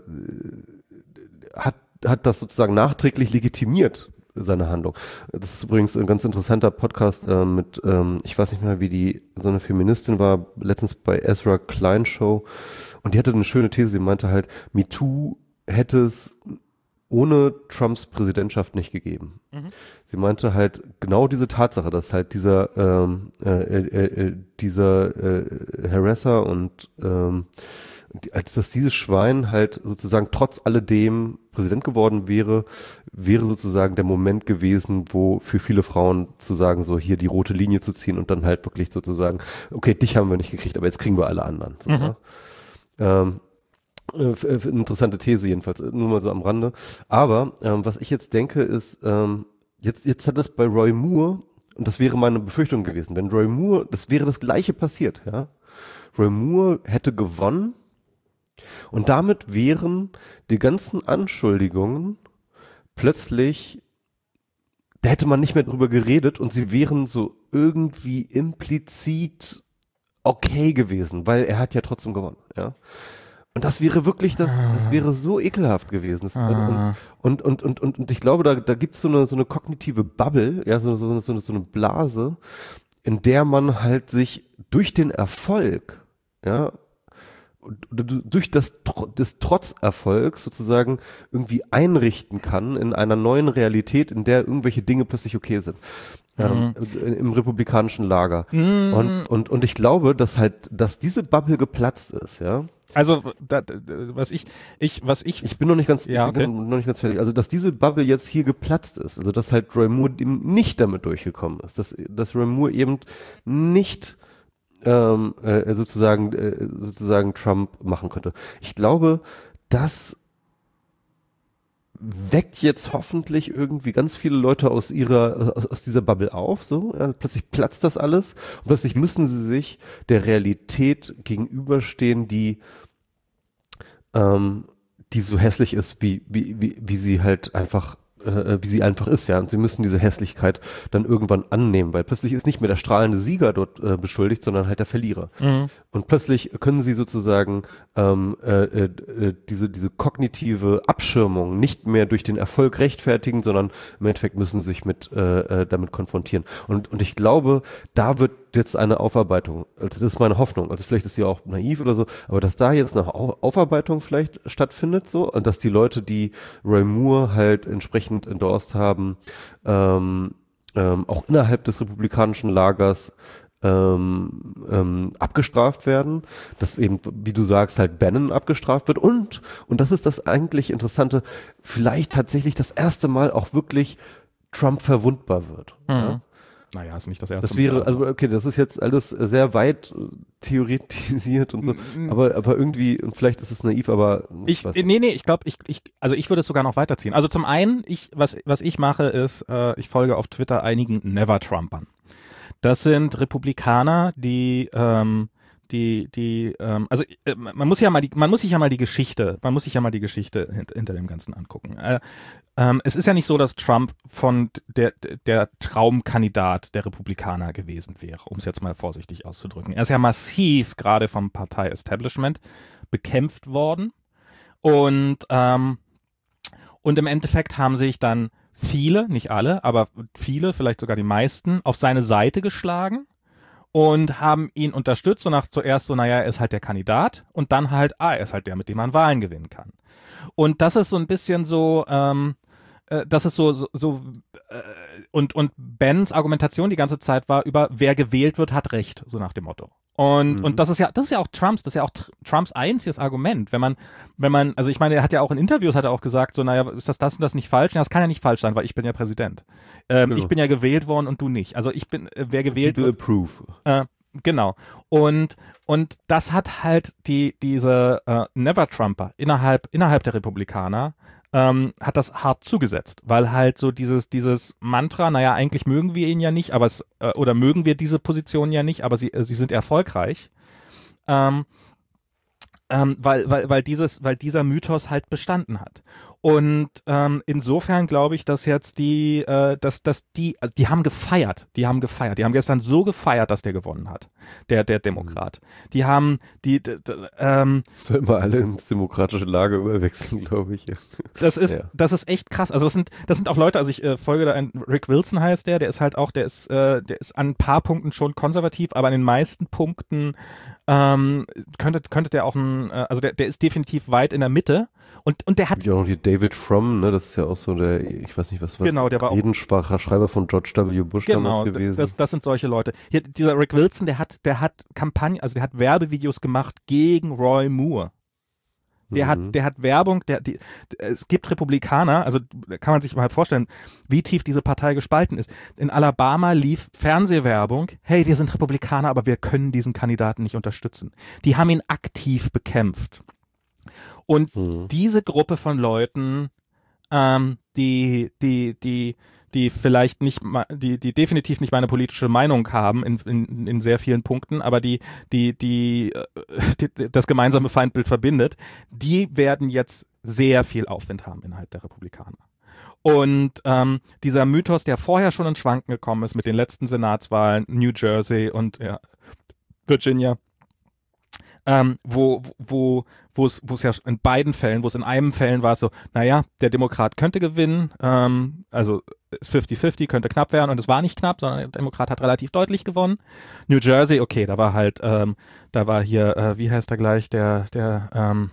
hat, hat das sozusagen nachträglich legitimiert, seine Handlung. Das ist übrigens ein ganz interessanter Podcast äh, mit, ähm, ich weiß nicht mehr, wie die, so eine Feministin war, letztens bei Ezra Klein Show, und die hatte eine schöne These, sie meinte halt, MeToo hätte es ohne Trumps Präsidentschaft nicht gegeben. Mhm. Sie meinte halt genau diese Tatsache, dass halt dieser ähm, äh, äh, äh, dieser äh, Harasser und ähm, als dass dieses Schwein halt sozusagen trotz alledem Präsident geworden wäre, wäre sozusagen der Moment gewesen, wo für viele Frauen zu sagen, so hier die rote Linie zu ziehen und dann halt wirklich sozusagen, okay, dich haben wir nicht gekriegt, aber jetzt kriegen wir alle anderen. So, mhm. ja? ähm, Äh, interessante These jedenfalls, nur mal so am Rande. Aber ähm, was ich jetzt denke ist, ähm, jetzt, jetzt hat das bei Roy Moore, und das wäre meine Befürchtung gewesen, wenn Roy Moore, das wäre das Gleiche passiert, ja. Roy Moore hätte gewonnen und damit wären die ganzen Anschuldigungen plötzlich, da hätte man nicht mehr drüber geredet und sie wären so irgendwie implizit okay gewesen, weil er hat ja trotzdem gewonnen, ja. Und das wäre wirklich, das, das wäre so ekelhaft gewesen. Das, Ah. und, und, und, und, und ich glaube, da, da gibt's so eine, so eine kognitive Bubble, ja, so, so, so, so eine Blase, in der man halt sich durch den Erfolg, ja, durch das, des Trotzerfolgs sozusagen irgendwie einrichten kann in einer neuen Realität, in der irgendwelche Dinge plötzlich okay sind. Mhm. Ähm, im republikanischen Lager. Mhm. Und, und, und ich glaube, dass halt, dass diese Bubble geplatzt ist, ja. Also, da, was ich, ich, was ich. Ich bin noch nicht ganz, ja, okay. noch nicht ganz fertig. Also, dass diese Bubble jetzt hier geplatzt ist, also, dass halt Roy Moore eben nicht damit durchgekommen ist, dass, dass Roy Moore eben nicht, ähm, äh, sozusagen, äh, sozusagen Trump machen könnte. Ich glaube, das weckt jetzt hoffentlich irgendwie ganz viele Leute aus ihrer, aus, aus dieser Bubble auf, so, ja, plötzlich platzt das alles und plötzlich müssen sie sich der Realität gegenüberstehen, die, ähm, die so hässlich ist, wie, wie, wie, wie sie halt einfach, äh, wie sie einfach ist, ja, und sie müssen diese Hässlichkeit dann irgendwann annehmen, weil plötzlich ist nicht mehr der strahlende Sieger dort äh, beschuldigt, sondern halt der Verlierer. Mhm. Und plötzlich können sie sozusagen ähm, äh, äh, diese, diese kognitive Abschirmung nicht mehr durch den Erfolg rechtfertigen, sondern im Endeffekt müssen sie sich mit äh, damit konfrontieren. Und, und ich glaube, da wird jetzt eine Aufarbeitung, also das ist meine Hoffnung, also vielleicht ist sie auch naiv oder so, aber dass da jetzt eine Aufarbeitung vielleicht stattfindet, so, und dass die Leute, die Roy Moore halt entsprechend endorsed haben, ähm, ähm, auch innerhalb des republikanischen Lagers ähm, ähm, abgestraft werden, dass eben, wie du sagst, halt Bannon abgestraft wird und, und das ist das eigentlich Interessante, vielleicht tatsächlich das erste Mal auch wirklich Trump verwundbar wird. Mhm. Ja? Naja, ist nicht das erste Das wäre, Mal. also okay, das ist jetzt alles sehr weit theoretisiert und so, aber, aber irgendwie, und vielleicht ist es naiv, aber ich, nee, nee, ich glaube, ich, ich, also ich würde es sogar noch weiterziehen. Also zum einen, ich, was, was ich mache, ist, äh, ich folge auf Twitter einigen Never-Trumpern. Das sind Republikaner, die, ähm, die, die, ähm, also äh, man muss ja mal die, man muss sich ja mal die Geschichte, man muss sich ja mal die Geschichte hint, hinter dem Ganzen angucken. Äh, ähm, es ist ja nicht so, dass Trump von der, der Traumkandidat der Republikaner gewesen wäre, um es jetzt mal vorsichtig auszudrücken. Er ist ja massiv gerade vom Partei-Establishment bekämpft worden und, ähm, und im Endeffekt haben sich dann viele, nicht alle, aber viele, vielleicht sogar die meisten, auf seine Seite geschlagen und haben ihn unterstützt und nach zuerst so, naja, er ist halt der Kandidat und dann halt, ah, er ist halt der, mit dem man Wahlen gewinnen kann. Und das ist so ein bisschen so, ähm, äh, das ist so, so, so äh, und, und Bens Argumentation die ganze Zeit war über, wer gewählt wird, hat Recht, so nach dem Motto. Und, mhm. und das ist ja, das ist ja auch Trumps, das ist ja auch tr- Trumps einziges Argument. Wenn man, wenn man, also ich meine, er hat ja auch in Interviews hat er auch gesagt, so, naja, ist das das und das nicht falsch? Ja, das kann ja nicht falsch sein, weil ich bin ja Präsident. Ähm, genau. Ich bin ja gewählt worden und du nicht. Also ich bin, äh, wer gewählt People wird. approve. Äh, genau. Und, und das hat halt die, diese äh, Never-Trumper innerhalb, innerhalb der Republikaner Ähm, hat das hart zugesetzt, weil halt so dieses, dieses Mantra, naja, eigentlich mögen wir ihn ja nicht, aber es, äh, oder mögen wir diese Position ja nicht, aber sie, äh, sie sind erfolgreich, ähm, ähm, weil, weil, weil dieses, weil dieser Mythos halt bestanden hat. Und ähm, insofern glaube ich, dass jetzt die, äh, dass, dass die, also die haben gefeiert, die haben gefeiert, die haben gestern so gefeiert, dass der gewonnen hat, der, der Demokrat. Die haben, die, d, d, ähm, Sollen wir alle ins demokratische Lager überwechseln, glaube ich. Das ist, ja. das ist echt krass. Also das sind, das sind auch Leute, also ich äh, folge da einen, Rick Wilson heißt der, der ist halt auch, der ist, äh, der ist an ein paar Punkten schon konservativ, aber an den meisten Punkten ähm, könnte, könnte der auch ein, äh, also der, der ist definitiv weit in der Mitte. Und, und der hat. Ja, auch noch die David Frum, ne, das ist ja auch so der, ich weiß nicht, was war genau, der war Redenspracher Schreiber von George W. Bush genau, damals gewesen. Das, das sind solche Leute. Hier, dieser Rick Wilson, der hat, der hat Kampagnen, also der hat Werbevideos gemacht gegen Roy Moore. Der mhm. hat, der hat Werbung, der, die, es gibt Republikaner, also kann man sich mal vorstellen, wie tief diese Partei gespalten ist. In Alabama lief Fernsehwerbung, hey, wir sind Republikaner, aber wir können diesen Kandidaten nicht unterstützen. Die haben ihn aktiv bekämpft. Und mhm. diese Gruppe von Leuten, ähm, die, die, die, die vielleicht nicht, die, die definitiv nicht meine politische Meinung haben in, in, in sehr vielen Punkten, aber die, die, die, die, das gemeinsame Feindbild verbindet, die werden jetzt sehr viel Aufwind haben innerhalb der Republikaner. Und ähm, dieser Mythos, der vorher schon ins Schwanken gekommen ist mit den letzten Senatswahlen, New Jersey und ja, Virginia, Ähm, wo wo wo es wo es ja in beiden Fällen, wo es in einem Fällen war es so, naja, der Demokrat könnte gewinnen, ähm, also fifty fifty, könnte knapp werden und es war nicht knapp, sondern der Demokrat hat relativ deutlich gewonnen. New Jersey, okay, da war halt, ähm, da war hier, äh, wie heißt er gleich, der, der, ähm,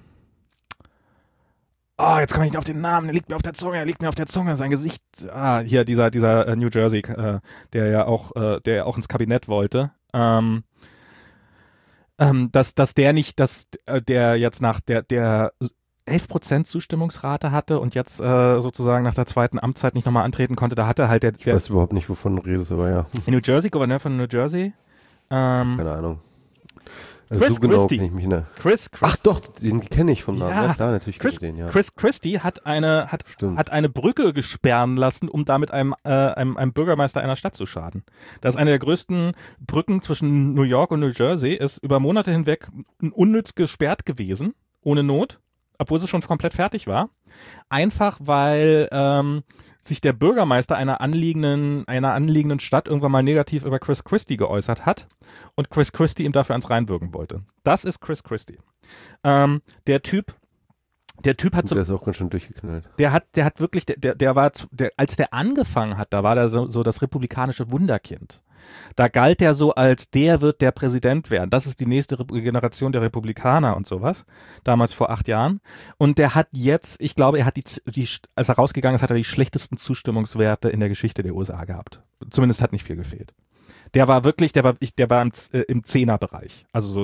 oh, jetzt komme ich nicht auf den Namen, der liegt mir auf der Zunge, er liegt mir auf der Zunge, sein Gesicht, ah, hier dieser, dieser äh, New Jersey, äh, der ja auch, äh, der ja auch ins Kabinett wollte, ähm, Ähm, dass, dass der nicht, dass äh, der jetzt nach der, der elf Prozent Zustimmungsrate hatte und jetzt äh, sozusagen nach der zweiten Amtszeit nicht nochmal antreten konnte, da hatte halt der, der. Ich weiß überhaupt nicht, wovon du redest, aber ja. In New Jersey, Gouverneur von New Jersey. Ähm, Keine Ahnung. Also Chris so genau Christie. kenn ich mich ne. Chris, Chris. Ach doch, den kenne ich vom Namen. Ja, ja klar, natürlich Chris, kenn ich den, ja. Chris Christie hat eine, hat, hat eine Brücke gesperren lassen, um damit einem, äh, einem, einem Bürgermeister einer Stadt zu schaden. Das ist eine der größten Brücken zwischen New York und New Jersey, ist über Monate hinweg unnütz gesperrt gewesen, ohne Not, obwohl sie schon komplett fertig war. Einfach weil ähm, sich der Bürgermeister einer anliegenden, einer anliegenden Stadt irgendwann mal negativ über Chris Christie geäußert hat und Chris Christie ihm dafür ans Reinwirken wollte. Das ist Chris Christie. Ähm, der Typ, der Typ hat und so, der ist auch ganz schön durchgeknallt. Der hat, der hat wirklich, der, der war, der, als der angefangen hat, da war der so, so das republikanische Wunderkind. Da galt er so als, der wird der Präsident werden. Das ist die nächste Generation der Republikaner und sowas. Damals vor acht Jahren. Und der hat jetzt, ich glaube, er hat die, die, als er rausgegangen ist, hat er die schlechtesten Zustimmungswerte in der Geschichte der U S A gehabt. Zumindest hat nicht viel gefehlt. Der war wirklich, der war, ich, der war im, äh, im Zehnerbereich. Also so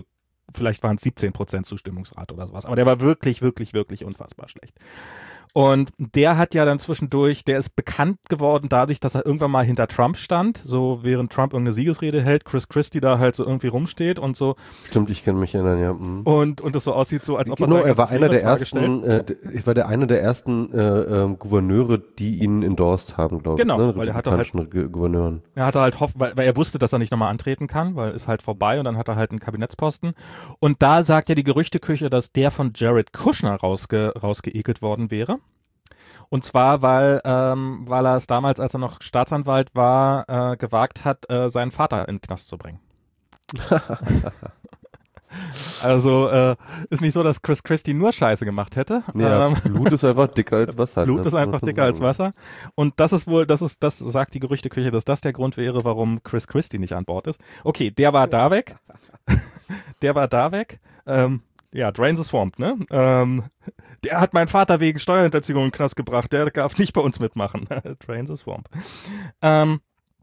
vielleicht waren es siebzehn Prozent Zustimmungsrate oder sowas. Aber der war wirklich, wirklich, wirklich unfassbar schlecht. Und der hat ja dann zwischendurch, der ist bekannt geworden dadurch, dass er irgendwann mal hinter Trump stand, so während Trump irgendeine Siegesrede hält, Chris Christie da halt so irgendwie rumsteht und so. Stimmt, ich kann mich erinnern, ja. Mhm. Und und es so aussieht, so als ob genau, er er war einer der ersten, äh, ich war der einer der ersten äh, äh, Gouverneure, die ihn endorsed haben, glaube ich. Genau, ne? weil er hatte halt, Gouverneuren. Er hatte halt hoff, weil, weil er wusste, dass er nicht nochmal antreten kann, weil ist halt vorbei und dann hat er halt einen Kabinettsposten. Und da sagt ja die Gerüchteküche, dass der von Jared Kushner rausge, rausgeekelt worden wäre. Und zwar, weil, ähm, weil er es damals, als er noch Staatsanwalt war, äh, gewagt hat, äh, seinen Vater in den Knast zu bringen. Also äh, ist nicht so, dass Chris Christie nur Scheiße gemacht hätte. Ja, ähm, Blut ist einfach dicker als Wasser. Blut ne? ist einfach dicker als Wasser. Und das ist wohl, das ist, das sagt die Gerüchteküche, dass das der Grund wäre, warum Chris Christie nicht an Bord ist. Okay, der war da weg. der war da weg. Ähm, ja, Drain the Swamp, ne? Ähm, der hat meinen Vater wegen Steuerhinterziehung in den Knast gebracht. Der darf nicht bei uns mitmachen. Drain the Swamp. Ähm,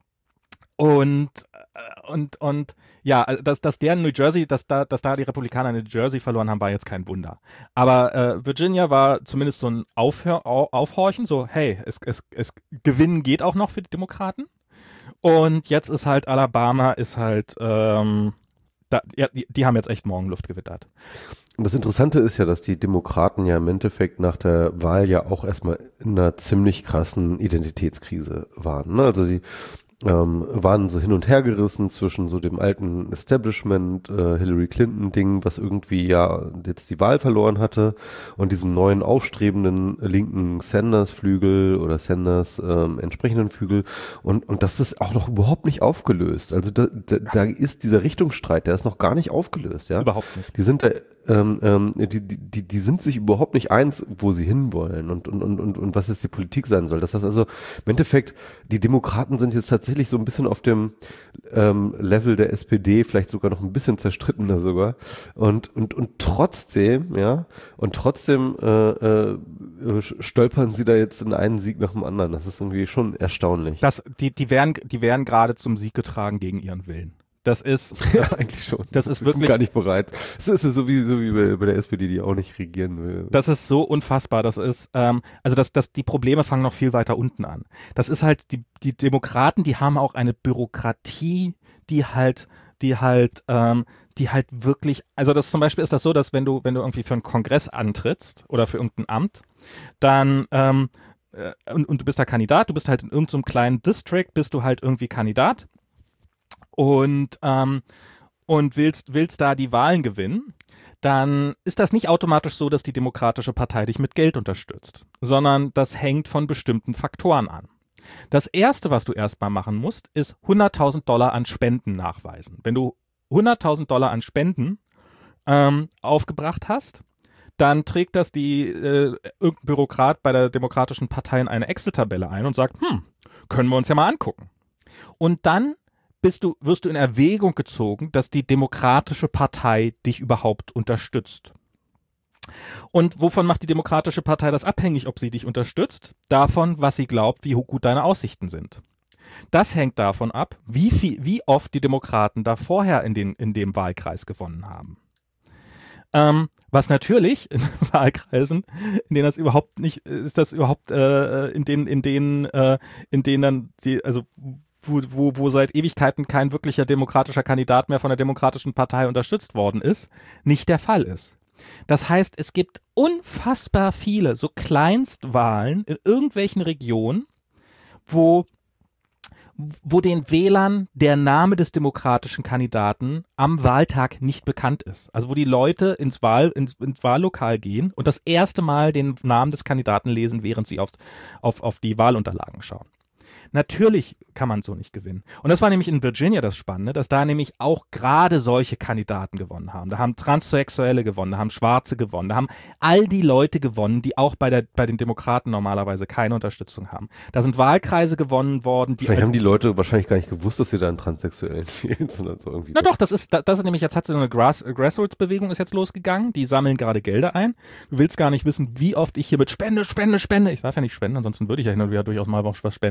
und, und, und, ja, dass, dass der in New Jersey, dass da, dass da die Republikaner in New Jersey verloren haben, war jetzt kein Wunder. Aber äh, Virginia war zumindest so ein Aufhör, Aufhorchen, so, hey, es, es, es Gewinnen geht auch noch für die Demokraten. Und jetzt ist halt Alabama, ist halt, ähm, da, ja, die, die haben jetzt echt Morgenluft gewittert. Und das Interessante ist ja, dass die Demokraten ja im Endeffekt nach der Wahl ja auch erstmal in einer ziemlich krassen Identitätskrise waren. Ne? Also sie ähm, waren so hin und her gerissen zwischen so dem alten Establishment, äh, Hillary Clinton-Ding, was irgendwie ja jetzt die Wahl verloren hatte, und diesem neuen aufstrebenden linken Sanders-Flügel oder Sanders ähm, entsprechenden Flügel. Und, und das ist auch noch überhaupt nicht aufgelöst. Also da, da, da ist dieser Richtungsstreit, der ist noch gar nicht aufgelöst. Ja? Überhaupt nicht. Die sind da Ähm, ähm, die, die, die sind sich überhaupt nicht eins, wo sie hinwollen und, und, und, und, und was jetzt die Politik sein soll. Das heißt also, im Endeffekt, die Demokraten sind jetzt tatsächlich so ein bisschen auf dem ähm, Level der S P D, vielleicht sogar noch ein bisschen zerstrittener sogar. Und, und, und trotzdem, ja, und trotzdem äh, äh, stolpern sie da jetzt in einen Sieg nach dem anderen. Das ist irgendwie schon erstaunlich. Das, die, die werden, die werden gerade zum Sieg getragen gegen ihren Willen. Das ist, das, ja, eigentlich schon. Das ist Sie wirklich sind gar nicht bereit. Das ist so wie, so wie bei, bei der S P D, die auch nicht regieren will. Das ist so unfassbar. Das ist, ähm, also das, das, die Probleme fangen noch viel weiter unten an. Das ist halt, die, die Demokraten, die haben auch eine Bürokratie, die halt, die halt, ähm, die halt wirklich, also das zum Beispiel ist das so, dass wenn du, wenn du irgendwie für einen Kongress antrittst oder für irgendein Amt, dann, ähm, äh, und, und du bist da Kandidat, du bist halt in irgendeinem kleinen District, bist du halt irgendwie Kandidat. Und, ähm, und willst, willst da die Wahlen gewinnen, dann ist das nicht automatisch so, dass die Demokratische Partei dich mit Geld unterstützt, sondern das hängt von bestimmten Faktoren an. Das Erste, was du erstmal machen musst, ist hunderttausend Dollar an Spenden nachweisen. Wenn du hunderttausend Dollar an Spenden ähm, aufgebracht hast, dann trägt das die äh, irgendein Bürokrat bei der Demokratischen Partei in eine Excel-Tabelle ein und sagt, hm, können wir uns ja mal angucken. Und dann bist du, wirst du in Erwägung gezogen, dass die Demokratische Partei dich überhaupt unterstützt. Und wovon macht die Demokratische Partei das abhängig, ob sie dich unterstützt? Davon, was sie glaubt, wie gut deine Aussichten sind. Das hängt davon ab, wie viel, wie oft die Demokraten da vorher in, den, in dem Wahlkreis gewonnen haben. Ähm, was natürlich in Wahlkreisen, in denen das überhaupt nicht, ist das überhaupt, äh, in denen, in denen, äh, in denen dann die, also Wo, wo, wo seit Ewigkeiten kein wirklicher demokratischer Kandidat mehr von der Demokratischen Partei unterstützt worden ist, nicht der Fall ist. Das heißt, es gibt unfassbar viele so Kleinstwahlen in irgendwelchen Regionen, wo, wo den Wählern der Name des demokratischen Kandidaten am Wahltag nicht bekannt ist. Also wo die Leute ins, Wahl, ins, ins Wahllokal gehen und das erste Mal den Namen des Kandidaten lesen, während sie aufs, auf, auf die Wahlunterlagen schauen. Natürlich kann man so nicht gewinnen. Und das war nämlich in Virginia das Spannende, dass da nämlich auch gerade solche Kandidaten gewonnen haben. Da haben Transsexuelle gewonnen, da haben Schwarze gewonnen, da haben all die Leute gewonnen, die auch bei, der, bei den Demokraten normalerweise keine Unterstützung haben. Da sind Wahlkreise gewonnen worden. Die Vielleicht haben die Leute wahrscheinlich gar nicht gewusst, dass sie da einen Transsexuellen wählen, sondern so irgendwie. Na doch, das ist, das ist nämlich, jetzt hat so eine Grass, Grassroots-Bewegung ist jetzt losgegangen, die sammeln gerade Gelder ein. Du willst gar nicht wissen, wie oft ich hier mit Spende, Spende, Spende, ich darf ja nicht spenden, ansonsten würde ich ja hin und wieder durchaus mal was spenden.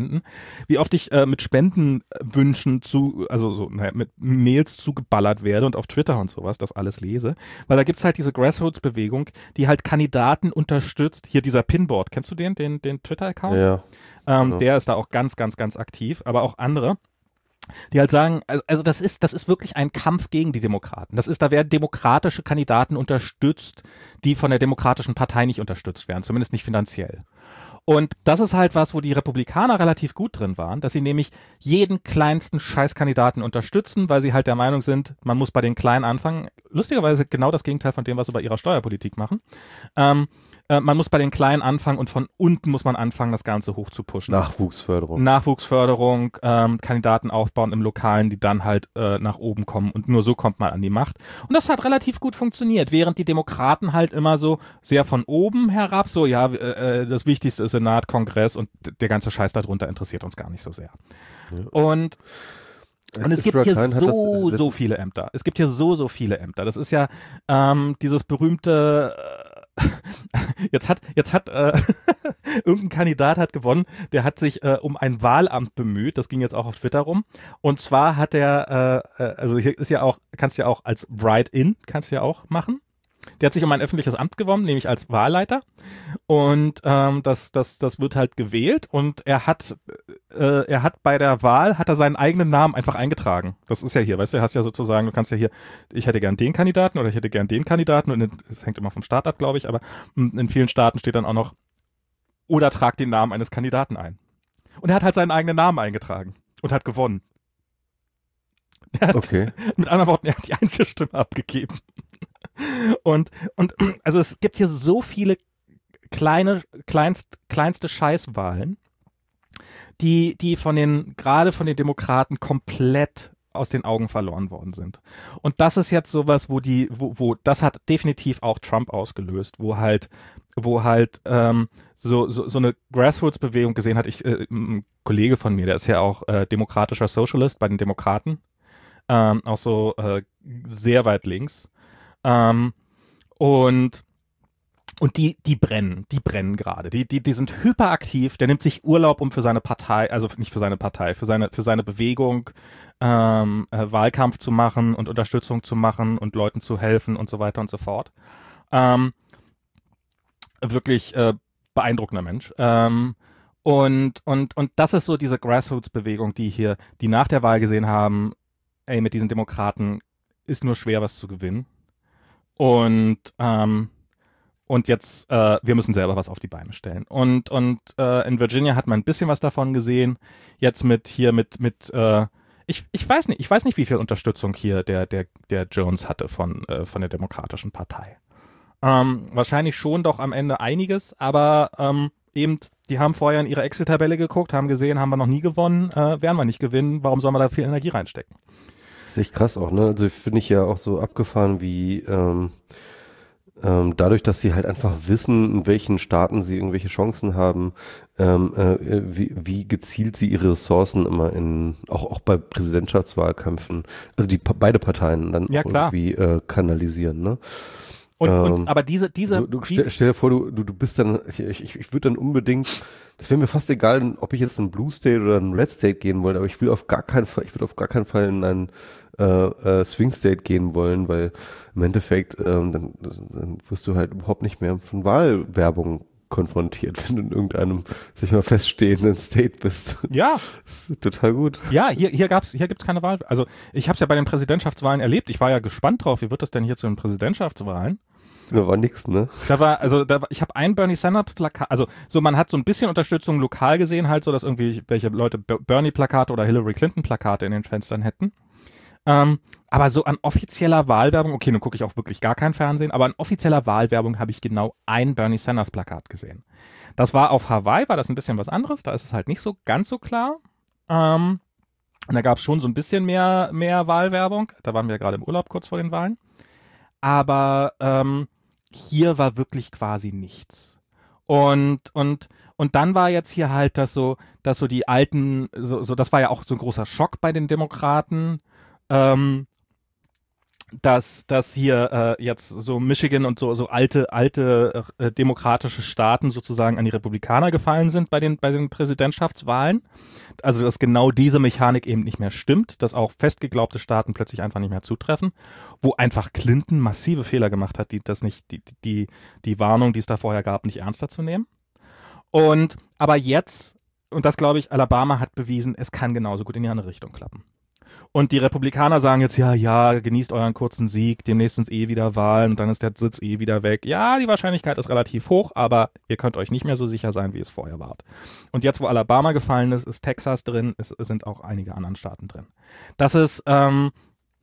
wie oft ich äh, mit Spendenwünschen zu, also so, naja, mit Mails zugeballert werde und auf Twitter und sowas, das alles lese. Weil da gibt's halt diese Grassroots-Bewegung, die halt Kandidaten unterstützt. Hier dieser Pinboard, kennst du den, den, den Twitter-Account? Ja. Ähm, Genau. Der ist da auch ganz, ganz, ganz aktiv, aber auch andere, die halt sagen, also, also das ist, das ist wirklich ein Kampf gegen die Demokraten. Das ist, da werden demokratische Kandidaten unterstützt, die von der Demokratischen Partei nicht unterstützt werden, zumindest nicht finanziell. Und das ist halt was, wo die Republikaner relativ gut drin waren, dass sie nämlich jeden kleinsten Scheißkandidaten unterstützen, weil sie halt der Meinung sind, man muss bei den Kleinen anfangen. Lustigerweise genau das Gegenteil von dem, was sie bei ihrer Steuerpolitik machen. Ähm, äh, man muss bei den Kleinen anfangen und von unten muss man anfangen, das Ganze hoch zu pushen. Nachwuchsförderung. Nachwuchsförderung, ähm, Kandidaten aufbauen im Lokalen, die dann halt äh, nach oben kommen und nur so kommt man an die Macht. Und das hat relativ gut funktioniert, während die Demokraten halt immer so sehr von oben herab, so ja, äh, das Wichtigste ist Senat, Kongress und der ganze Scheiß darunter interessiert uns gar nicht so sehr. Ja. Und Und es gibt hier so, so viele Ämter. Es gibt hier so, so viele Ämter. Das ist ja ähm, dieses berühmte, äh, jetzt hat, jetzt hat, äh, irgendein Kandidat hat gewonnen, der hat sich äh, um ein Wahlamt bemüht, das ging jetzt auch auf Twitter rum. Und zwar hat er, äh, also hier ist ja auch, kannst ja auch als Write-In, kannst ja auch machen. Der hat sich um ein öffentliches Amt gewonnen, nämlich als Wahlleiter. Und ähm, das, das, das wird halt gewählt. Und er hat, äh, er hat bei der Wahl hat er seinen eigenen Namen einfach eingetragen. Das ist ja hier, weißt du, du hast ja sozusagen, du kannst ja hier, ich hätte gern den Kandidaten oder ich hätte gern den Kandidaten. Und das hängt immer vom Staat ab, glaube ich. Aber in vielen Staaten steht dann auch noch, oder trag den Namen eines Kandidaten ein. Und er hat halt seinen eigenen Namen eingetragen und hat gewonnen. Er hat, okay. Mit anderen Worten, er hat die Einzelstimme abgegeben. Und, und also es gibt hier so viele kleine, kleinst, kleinste Scheißwahlen, die, die von den, gerade von den Demokraten komplett aus den Augen verloren worden sind. Und das ist jetzt sowas, wo die, wo, wo, das hat definitiv auch Trump ausgelöst, wo halt, wo halt ähm, so, so, so eine Grassroots-Bewegung gesehen hat. Ich, äh, ein Kollege von mir, der ist ja auch äh, demokratischer Socialist bei den Demokraten, ähm, auch so äh, sehr weit links. Ähm, und und die die brennen, die brennen gerade. Die die die sind hyperaktiv. Der nimmt sich Urlaub, um für seine Partei, also nicht für seine Partei, für seine für seine Bewegung ähm, äh, Wahlkampf zu machen und Unterstützung zu machen und Leuten zu helfen und so weiter und so fort. Ähm, wirklich äh, beeindruckender Mensch. Ähm, und und und das ist so diese Grassroots-Bewegung, die hier, die nach der Wahl gesehen haben, ey, mit diesen Demokraten ist nur schwer was zu gewinnen. Und ähm, und jetzt, äh, wir müssen selber was auf die Beine stellen. Und und äh, in Virginia hat man ein bisschen was davon gesehen. Jetzt mit hier mit mit äh, ich ich weiß nicht, ich weiß nicht, wie viel Unterstützung hier der der der Jones hatte von äh, von der Demokratischen Partei. Ähm, wahrscheinlich schon doch am Ende einiges, aber ähm, eben, die haben vorher in ihre Excel-Tabelle geguckt, haben gesehen, haben wir noch nie gewonnen, äh, werden wir nicht gewinnen. Warum soll man da viel Energie reinstecken? Das ist echt krass auch, ne? Also finde ich ja auch so abgefahren, wie ähm, ähm, dadurch, dass sie halt einfach wissen, in welchen Staaten sie irgendwelche Chancen haben, ähm, äh, wie, wie gezielt sie ihre Ressourcen immer in, auch auch bei Präsidentschaftswahlkämpfen, also die beide Parteien dann ja, auch klar. irgendwie äh, kanalisieren, ne? Und, ähm, und aber diese diese, so, du, diese stell, stell dir vor, du du, du bist dann, ich, ich, ich würde dann unbedingt, das wäre mir fast egal, ob ich jetzt in Blue State oder in Red State gehen wollte, aber ich will auf gar keinen Fall, ich würde auf gar keinen Fall in einen äh, äh, Swing State gehen wollen, weil im Endeffekt ähm, dann, dann wirst du halt überhaupt nicht mehr von Wahlwerbung konfrontiert, wenn du in irgendeinem, sich mal feststehenden State bist. Ja. Das ist total gut. Ja, hier, hier gab's, hier gibt's keine Wahl. Also ich habe es ja bei den Präsidentschaftswahlen erlebt. Ich war ja gespannt drauf, wie wird das denn hier zu den Präsidentschaftswahlen? Da war nix, ne? Da war, also da war, ich habe ein Bernie Sanders Plakat, also so man hat so ein bisschen Unterstützung lokal gesehen, halt so, dass irgendwie welche Leute Bernie Plakate oder Hillary Clinton Plakate in den Fenstern hätten. Ähm, aber so an offizieller Wahlwerbung, okay, nun gucke ich auch wirklich gar kein Fernsehen, aber an offizieller Wahlwerbung habe ich genau ein Bernie Sanders Plakat gesehen. Das war auf Hawaii, war das ein bisschen was anderes, da ist es halt nicht so ganz so klar. Ähm, und da gab es schon so ein bisschen mehr, mehr Wahlwerbung, da waren wir ja gerade im Urlaub kurz vor den Wahlen. Aber ähm, hier war wirklich quasi nichts. Und, und, und dann war jetzt hier halt, dass so, dass so die alten, so, so, das war ja auch so ein großer Schock bei den Demokraten, ähm, dass, dass hier äh, jetzt so Michigan und so, so alte, alte äh, demokratische Staaten sozusagen an die Republikaner gefallen sind bei den, bei den Präsidentschaftswahlen. Also, dass genau diese Mechanik eben nicht mehr stimmt, dass auch festgeglaubte Staaten plötzlich einfach nicht mehr zutreffen, wo einfach Clinton massive Fehler gemacht hat, die das nicht, die, die, die Warnung, die es da vorher gab, nicht ernster zu nehmen. Und, aber jetzt, und das glaube ich, Alabama hat bewiesen, es kann genauso gut in die andere Richtung klappen. Und die Republikaner sagen jetzt, ja, ja, genießt euren kurzen Sieg, demnächst sind eh wieder Wahlen und dann ist der Sitz eh wieder weg. Ja, die Wahrscheinlichkeit ist relativ hoch, aber ihr könnt euch nicht mehr so sicher sein, wie es vorher wart. Und jetzt, wo Alabama gefallen ist, ist Texas drin, es, es sind auch einige anderen Staaten drin. Das ist, ähm,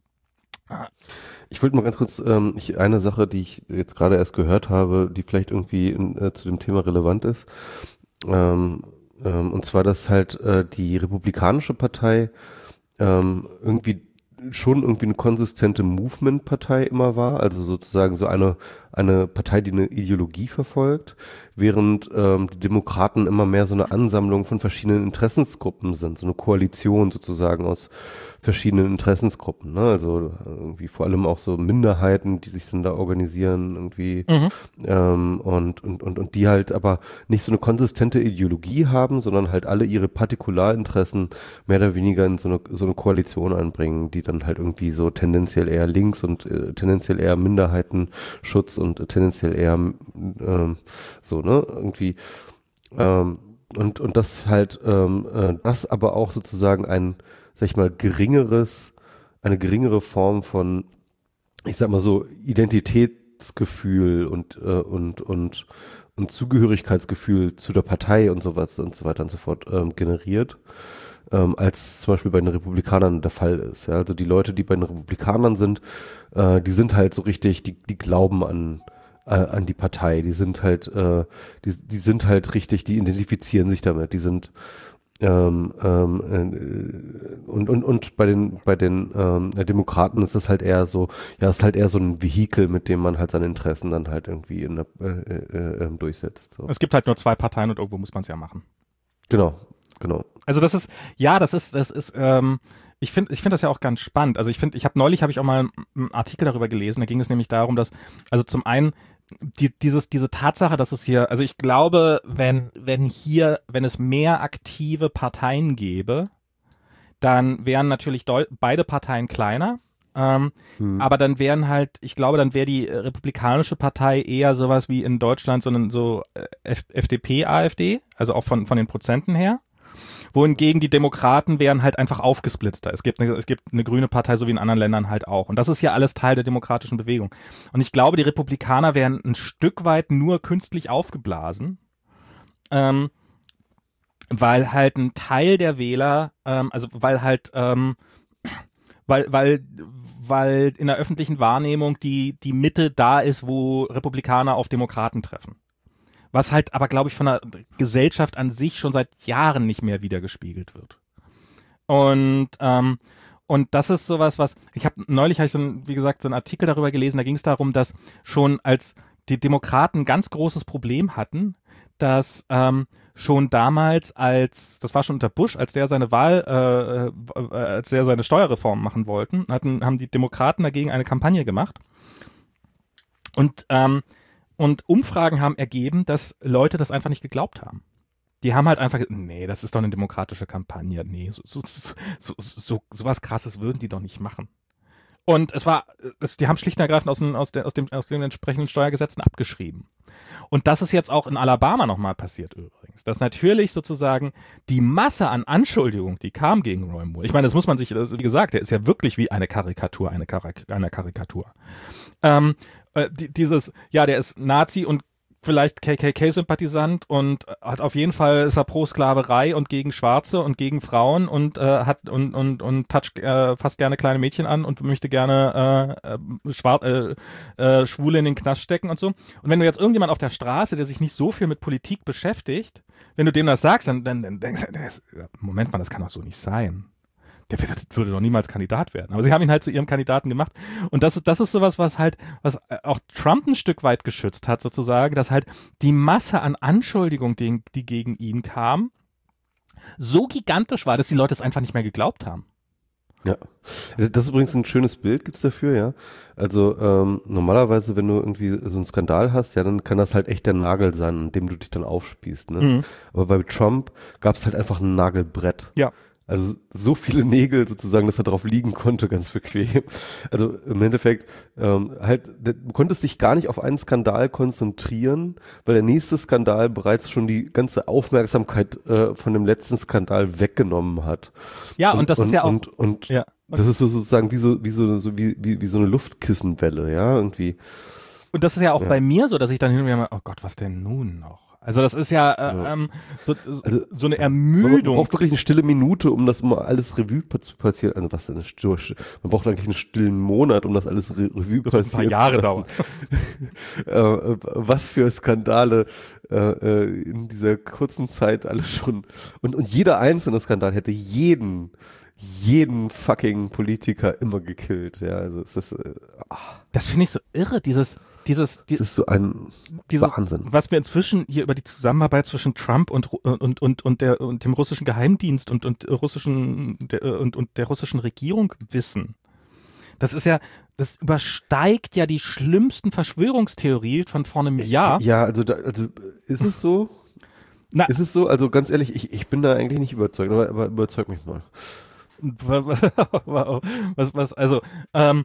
Ich wollte mal ganz kurz, ähm, ich, eine Sache, die ich jetzt gerade erst gehört habe, die vielleicht irgendwie in, äh, zu dem Thema relevant ist, ähm, ähm, und zwar, dass halt äh, die Republikanische Partei ähm, irgendwie schon irgendwie eine konsistente Movement-Partei immer war, also sozusagen so eine eine Partei, die eine Ideologie verfolgt, während ähm, die Demokraten immer mehr so eine Ansammlung von verschiedenen Interessensgruppen sind, so eine Koalition sozusagen aus verschiedenen Interessensgruppen, ne? Also irgendwie vor allem auch so Minderheiten, die sich dann da organisieren irgendwie mhm. ähm, und, und, und, und die halt aber nicht so eine konsistente Ideologie haben, sondern halt alle ihre Partikularinteressen mehr oder weniger in so eine, so eine Koalition einbringen, die dann halt irgendwie so tendenziell eher links und äh, tendenziell eher Minderheitenschutz und äh, tendenziell eher ähm, so, ne, irgendwie ähm, und, und das halt ähm, äh, das aber auch sozusagen ein, sag ich mal, geringeres, eine geringere Form von, ich sag mal so, Identitätsgefühl und, äh, und, und, und Zugehörigkeitsgefühl zu der Partei und sowas und so weiter und so fort ähm, generiert, ähm, als zum Beispiel bei den Republikanern der Fall ist. Ja? Also die Leute, die bei den Republikanern sind, äh, die sind halt so richtig, die, die glauben an, äh, an die Partei, die sind halt, äh, die, die sind halt richtig, die identifizieren sich damit, die sind Ähm, ähm, äh, und, und, und bei den, bei den ähm, Demokraten ist es halt eher so, ja, es ist halt eher so ein Vehikel, mit dem man halt seine Interessen dann halt irgendwie in der, äh, äh, äh, durchsetzt. So. Es gibt halt nur zwei Parteien und irgendwo muss man es ja machen. Genau, genau. Also das ist, ja, das ist, das ist, ähm, ich finde, ich finde das ja auch ganz spannend. Also ich finde, ich habe neulich habe ich auch mal einen Artikel darüber gelesen. Da ging es nämlich darum, dass, also zum einen die, dieses, diese Tatsache, dass es hier, also ich glaube, wenn, wenn hier, wenn es mehr aktive Parteien gäbe, dann wären natürlich deu- beide Parteien kleiner. Ähm, hm. Aber dann wären halt, ich glaube, dann wäre die Republikanische Partei eher sowas wie in Deutschland, sondern so F- F D P, AfD, also auch von, von den Prozenten her. Wohingegen die Demokraten wären halt einfach aufgesplitteter. Es gibt, eine, es gibt eine grüne Partei, so wie in anderen Ländern halt auch. Und das ist ja alles Teil der demokratischen Bewegung. Und ich glaube, die Republikaner wären ein Stück weit nur künstlich aufgeblasen, ähm, weil halt ein Teil der Wähler, ähm, also weil halt, ähm, weil, weil, weil in der öffentlichen Wahrnehmung die, die Mitte da ist, wo Republikaner auf Demokraten treffen. Was halt aber, glaube ich, von der Gesellschaft an sich schon seit Jahren nicht mehr wiedergespiegelt wird. Und ähm, und das ist sowas, was, ich habe neulich, habe ich so ein, wie gesagt, so einen Artikel darüber gelesen, da ging es darum, dass schon als die Demokraten ein ganz großes Problem hatten, dass ähm, schon damals als, das war schon unter Bush, als der seine Wahl, äh, äh, als der seine Steuerreform machen wollten, hatten, haben die Demokraten dagegen eine Kampagne gemacht. Und ähm, Und Umfragen haben ergeben, dass Leute das einfach nicht geglaubt haben. Die haben halt einfach gesagt, nee, das ist doch eine demokratische Kampagne. Nee, so, so, so, so, so, so was Krasses würden die doch nicht machen. Und es war, es, die haben schlicht und ergreifend aus, den, aus, den, aus, dem, aus den entsprechenden Steuergesetzen abgeschrieben. Und das ist jetzt auch in Alabama nochmal passiert übrigens. Dass natürlich sozusagen die Masse an Anschuldigungen, die kam gegen Roy Moore, ich meine, das muss man sich, das, wie gesagt, der ist ja wirklich wie eine Karikatur, eine, Karik- eine Karikatur. Ähm, äh, die, dieses, ja, der ist Nazi und vielleicht K K K-Sympathisant und hat auf jeden Fall, ist er pro Sklaverei und gegen Schwarze und gegen Frauen und äh, hat und und und toucht äh, fast gerne kleine Mädchen an und möchte gerne äh, äh, Schwar äh, äh, Schwule in den Knast stecken und so. Und wenn du jetzt irgendjemand auf der Straße, der sich nicht so viel mit Politik beschäftigt, wenn du dem das sagst, dann, dann, dann denkst du, der ist, Moment mal, das kann doch so nicht sein. Der würde doch niemals Kandidat werden. Aber sie haben ihn halt zu ihrem Kandidaten gemacht. Und das ist, das ist sowas, was halt, was auch Trump ein Stück weit geschützt hat, sozusagen, dass halt die Masse an Anschuldigungen, die, die gegen ihn kam, so gigantisch war, dass die Leute es einfach nicht mehr geglaubt haben. Ja, das ist übrigens ein schönes Bild, gibt's dafür, ja. Also ähm, normalerweise, wenn du irgendwie so einen Skandal hast, ja, dann kann das halt echt der Nagel sein, an dem du dich dann aufspießt. Ne? Mhm. Aber bei Trump gab's halt einfach ein Nagelbrett. Ja. Also so viele Nägel sozusagen, dass er drauf liegen konnte, ganz bequem. Also im Endeffekt ähm, halt, du konntest dich gar nicht auf einen Skandal konzentrieren, weil der nächste Skandal bereits schon die ganze Aufmerksamkeit äh, von dem letzten Skandal weggenommen hat. Ja, und, und das und, ist ja auch und, und ja. das ist so sozusagen wie so wie so, so wie, wie wie so eine Luftkissenwelle, ja, irgendwie. Und das ist ja auch Ja. bei mir so, dass ich dann hin und wieder mal, oh Gott, was denn nun noch? Also das ist ja, äh, Ja. ähm, so, Also, so eine Man Ermüdung. braucht wirklich eine stille Minute, um das mal alles Revue zu passieren. Also was denn? Man braucht eigentlich einen stillen Monat, um das alles Re Revue Das wird ein paar Jahre dauern. äh, was für Skandale äh, äh, in dieser kurzen Zeit alles schon. Und, und jeder einzelne Skandal hätte jeden, jeden fucking Politiker immer gekillt. Ja, also es ist, äh, Das finde ich so irre, dieses, dieses, es die, ist so ein dieses, Wahnsinn. was wir inzwischen hier über die Zusammenarbeit zwischen Trump und und und und der und dem russischen Geheimdienst und und russischen der, und und der russischen Regierung wissen. Das ist ja, das übersteigt ja die schlimmsten Verschwörungstheorien von vor einem Jahr. Ja, also, da, also ist es so? Na, Ist es so? Also ganz ehrlich, ich, ich bin da eigentlich nicht überzeugt, aber, aber überzeug mich mal. was, was, also, ähm,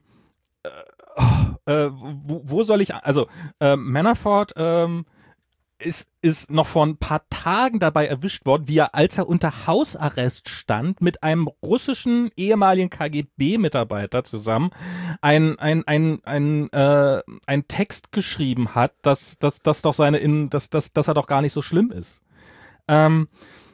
äh, wo, wo soll ich, also, äh, Manafort, ähm, ist, ist noch vor ein paar Tagen dabei erwischt worden, wie er, als er unter Hausarrest stand, mit einem russischen ehemaligen K G B-Mitarbeiter zusammen ein, ein, ein, ein, äh, ein Text geschrieben hat, dass, dass, dass doch seine, in, dass, dass, dass er doch gar nicht so schlimm ist. Ähm,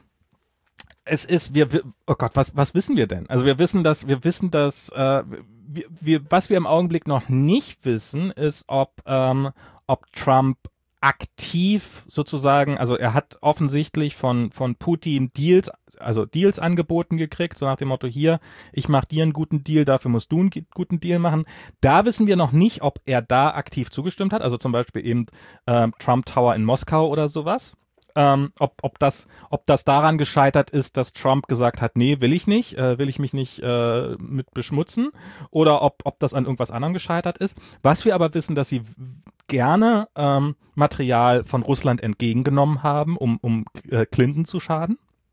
Es ist, wir, wir, oh Gott, was, was wissen wir denn? Also wir wissen, dass, wir wissen, dass, äh, wir, wir, was wir im Augenblick noch nicht wissen, ist, ob, ähm, ob Trump aktiv sozusagen, also er hat offensichtlich von, von Putin Deals, also Deals angeboten gekriegt, so nach dem Motto, hier, ich mache dir einen guten Deal, dafür musst du einen guten Deal machen. Da wissen wir noch nicht, ob er da aktiv zugestimmt hat, also zum Beispiel eben äh, Trump Tower in Moskau oder sowas. Ähm, ob, ob, das, ob das daran gescheitert ist, dass Trump gesagt hat, nee, will ich nicht, äh, will ich mich nicht äh, mit beschmutzen, oder ob, ob das an irgendwas anderem gescheitert ist. Was wir aber wissen, dass sie gerne ähm, Material von Russland entgegengenommen haben, um, um äh, Clinton zu schaden.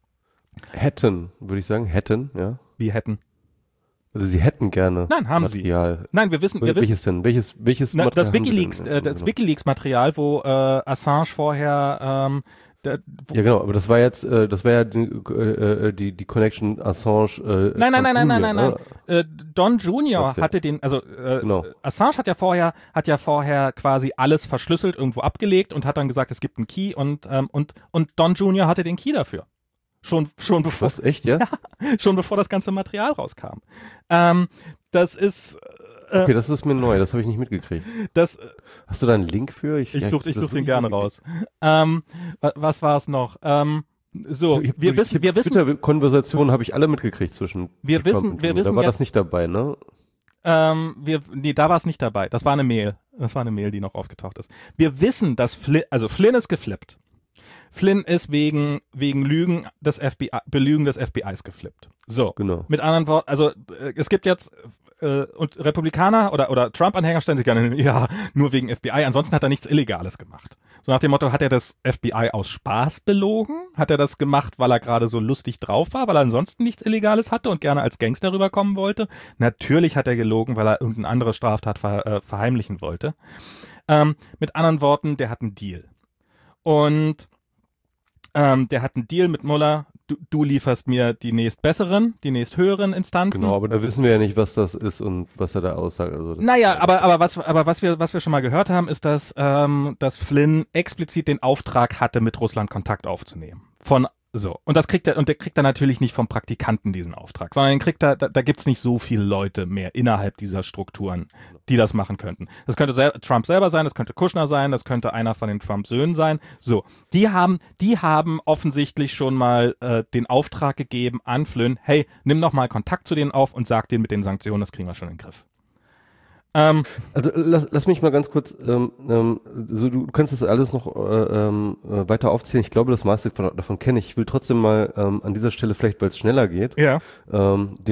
Hätten, würde ich sagen, hätten, ja. Wie hätten? Also sie hätten gerne Nein, haben Material. sie. Nein, wir wissen, wir welches wissen. denn? Welches, welches Na, Material das haben sie WikiLeaks, denn? äh, das Genau. WikiLeaks-Material, wo äh, Assange vorher ähm, der, wo, Ja, genau, aber das war jetzt, äh, das war ja die, äh, die, die Connection Assange. Äh, Nein, nein, nein, nein, nein, nein, nein. Ne? Äh, Don Junior Okay. hatte den, also äh, Genau. Assange hat ja vorher, hat ja vorher quasi alles verschlüsselt irgendwo abgelegt und hat dann gesagt, es gibt einen Key und ähm, und und Don Junior hatte den Key dafür. Schon schon bevor Was, echt, ja? schon bevor das ganze Material rauskam. Ähm, das ist äh, Okay, das ist mir neu, das habe ich nicht mitgekriegt. das Hast du da einen Link für? ich ja, suche ich das such den wirklich gerne nicht raus. Ähm, wa- was war es noch? Ähm, so, Ich hab- wir ich wissen, hab wir wissen, Twitter-Konversationen habe ich alle mitgekriegt zwischen Wir Trump wissen- und wir Junior. wissen Da war jetzt- das nicht dabei, ne? Ähm, wir, nee, da war es nicht dabei. Das war eine Mail. Das war eine Mail, die noch aufgetaucht ist. Wir wissen, dass Flynn, also Flynn ist geflippt. Flynn ist wegen, wegen Lügen des F B I, Belügen des F B Is geflippt. So. Genau. Mit anderen Worten, also äh, es gibt jetzt äh, und Republikaner oder, oder Trump-Anhänger stellen sich gerne hin, ja, nur wegen F B I, ansonsten hat er nichts Illegales gemacht. So nach dem Motto, hat er das F B I aus Spaß belogen? Hat er das gemacht, weil er gerade so lustig drauf war, weil er ansonsten nichts Illegales hatte und gerne als Gangster rüberkommen wollte? Natürlich hat er gelogen, weil er irgendeine andere Straftat ver, äh, verheimlichen wollte. Ähm, mit anderen Worten, der hat einen Deal. Und ähm, der hat einen Deal mit Mueller. Du, du lieferst mir die nächstbesseren, die nächsthöheren Instanzen. Genau, aber da wissen wir ja nicht, was das ist und was er da aussagt. Also das- Naja, aber, aber, was, aber was, wir, was wir schon mal gehört haben, ist, dass, ähm, dass Flynn explizit den Auftrag hatte, mit Russland Kontakt aufzunehmen. Von so. Und das kriegt er, und der kriegt er natürlich nicht vom Praktikanten diesen Auftrag, sondern den kriegt er, da, da gibt's nicht so viele Leute mehr innerhalb dieser Strukturen, die das machen könnten. Das könnte sel- Trump selber sein, das könnte Kushner sein, das könnte einer von den Trump-Söhnen sein. So. Die haben, die haben offensichtlich schon mal äh, den Auftrag gegeben an Flynn, hey, nimm doch mal Kontakt zu denen auf und sag denen mit den Sanktionen, das kriegen wir schon in den Griff. Ähm, Also lass, lass mich mal ganz kurz, ähm, ähm, so du kannst das alles noch äh, ähm, äh, weiter aufzählen. Ich glaube, das meiste von, davon kenne ich. Ich will trotzdem mal ähm, an dieser Stelle vielleicht, weil es schneller geht, ja. ähm, den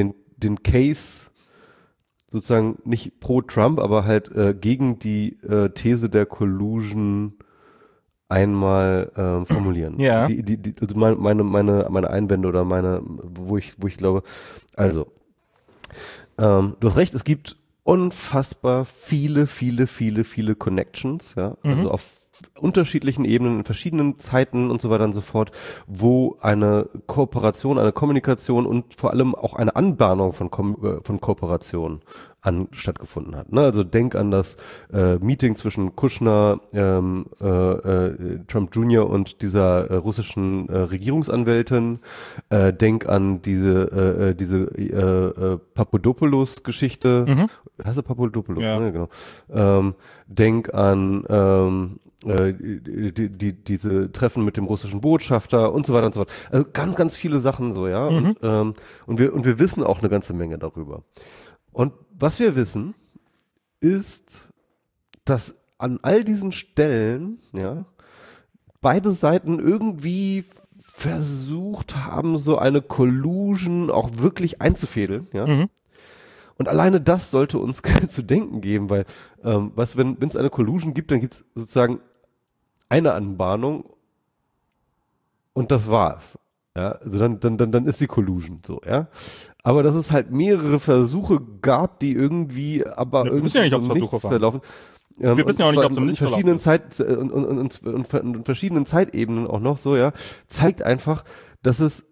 den Case sozusagen nicht pro Trump, aber halt äh, gegen die äh, These der Collusion einmal äh, formulieren. Ja. Die, die, die, also meine, meine, meine, meine Einwände oder meine, wo ich, wo ich glaube, also, ähm, du hast recht, es gibt unfassbar viele, viele, viele, viele Connections, ja, Mhm. also auf unterschiedlichen Ebenen, in verschiedenen Zeiten und so weiter und so fort, wo eine Kooperation, eine Kommunikation und vor allem auch eine Anbahnung von, Ko- von Kooperation an, stattgefunden hat. Ne? Also denk an das äh, Meeting zwischen Kushner, ähm, äh, äh, Trump Junior und dieser äh, russischen äh, Regierungsanwältin. Äh, denk an diese äh, äh, diese äh, äh, Papadopoulos-Geschichte. Mhm. Heißt er Papadopoulos? Ja. Ne, genau. Ähm, denk an ähm, äh, die, die, die, diese Treffen mit dem russischen Botschafter und so weiter und so fort. Also ganz, ganz viele Sachen so, ja. Mhm. Und, ähm, und wir und wir wissen auch eine ganze Menge darüber. Und was wir wissen, ist, dass an all diesen Stellen, ja, beide Seiten irgendwie versucht haben, so eine Collusion auch wirklich einzufädeln, ja. Mhm. Und alleine das sollte uns zu denken geben, weil, ähm, was, wenn es eine Collusion gibt, dann gibt es sozusagen eine Anbahnung und das war's. Ja, also dann, dann, dann, dann ist die Collusion so, ja. Aber dass es halt mehrere Versuche gab, die irgendwie, aber Ja, wir irgendwie wissen ja nicht, ob es so Versuche nichts waren. verlaufen. Ähm, Wir wissen ja auch und nicht, zwar ob es im in nicht verschiedenen verlaufen Zeit und, und, und, und, und, und verschiedenen Zeitebenen auch noch so, ja, zeigt einfach, dass es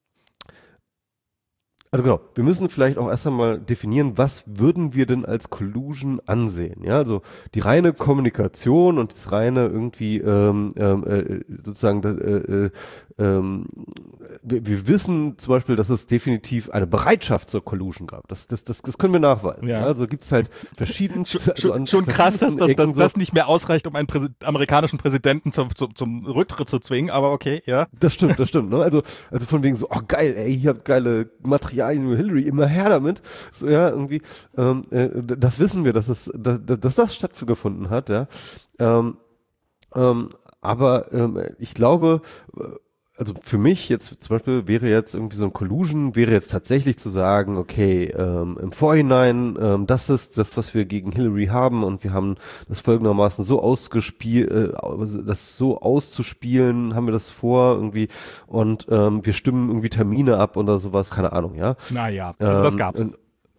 Also genau, wir müssen vielleicht auch erst einmal definieren, was würden wir denn als Collusion ansehen? Ja, also die reine Kommunikation und das reine irgendwie ähm, ähm, äh, sozusagen, äh, äh, ähm, wir, wir wissen zum Beispiel, dass es definitiv eine Bereitschaft zur Collusion gab. Das, das, das, das können wir nachweisen. Ja. Ja. Also gibt es halt verschiedene Schon, also schon, an schon krass, dass, dass, dass Ecken das so- nicht mehr ausreicht, um einen Präsi amerikanischen Präsidenten zum, zum, zum Rücktritt zu zwingen, aber okay, ja. Das stimmt, das stimmt. Ne? Also, also von wegen so, oh geil, ey, ihr habt geile Materialien über Hillary, immer her damit. So ja, irgendwie, ähm, äh, das wissen wir, dass es, dass, dass das stattgefunden hat, ja. Ähm, ähm, aber ähm, ich glaube, äh, also für mich jetzt zum Beispiel wäre jetzt irgendwie so ein Collusion, wäre jetzt tatsächlich zu sagen, okay, ähm, im Vorhinein, ähm, das ist das, was wir gegen Hillary haben und wir haben das folgendermaßen so ausgespielt, äh, das so auszuspielen, haben wir das vor irgendwie und ähm, wir stimmen irgendwie Termine ab oder sowas, keine Ahnung, ja. Naja, also das Ähm, gab's. und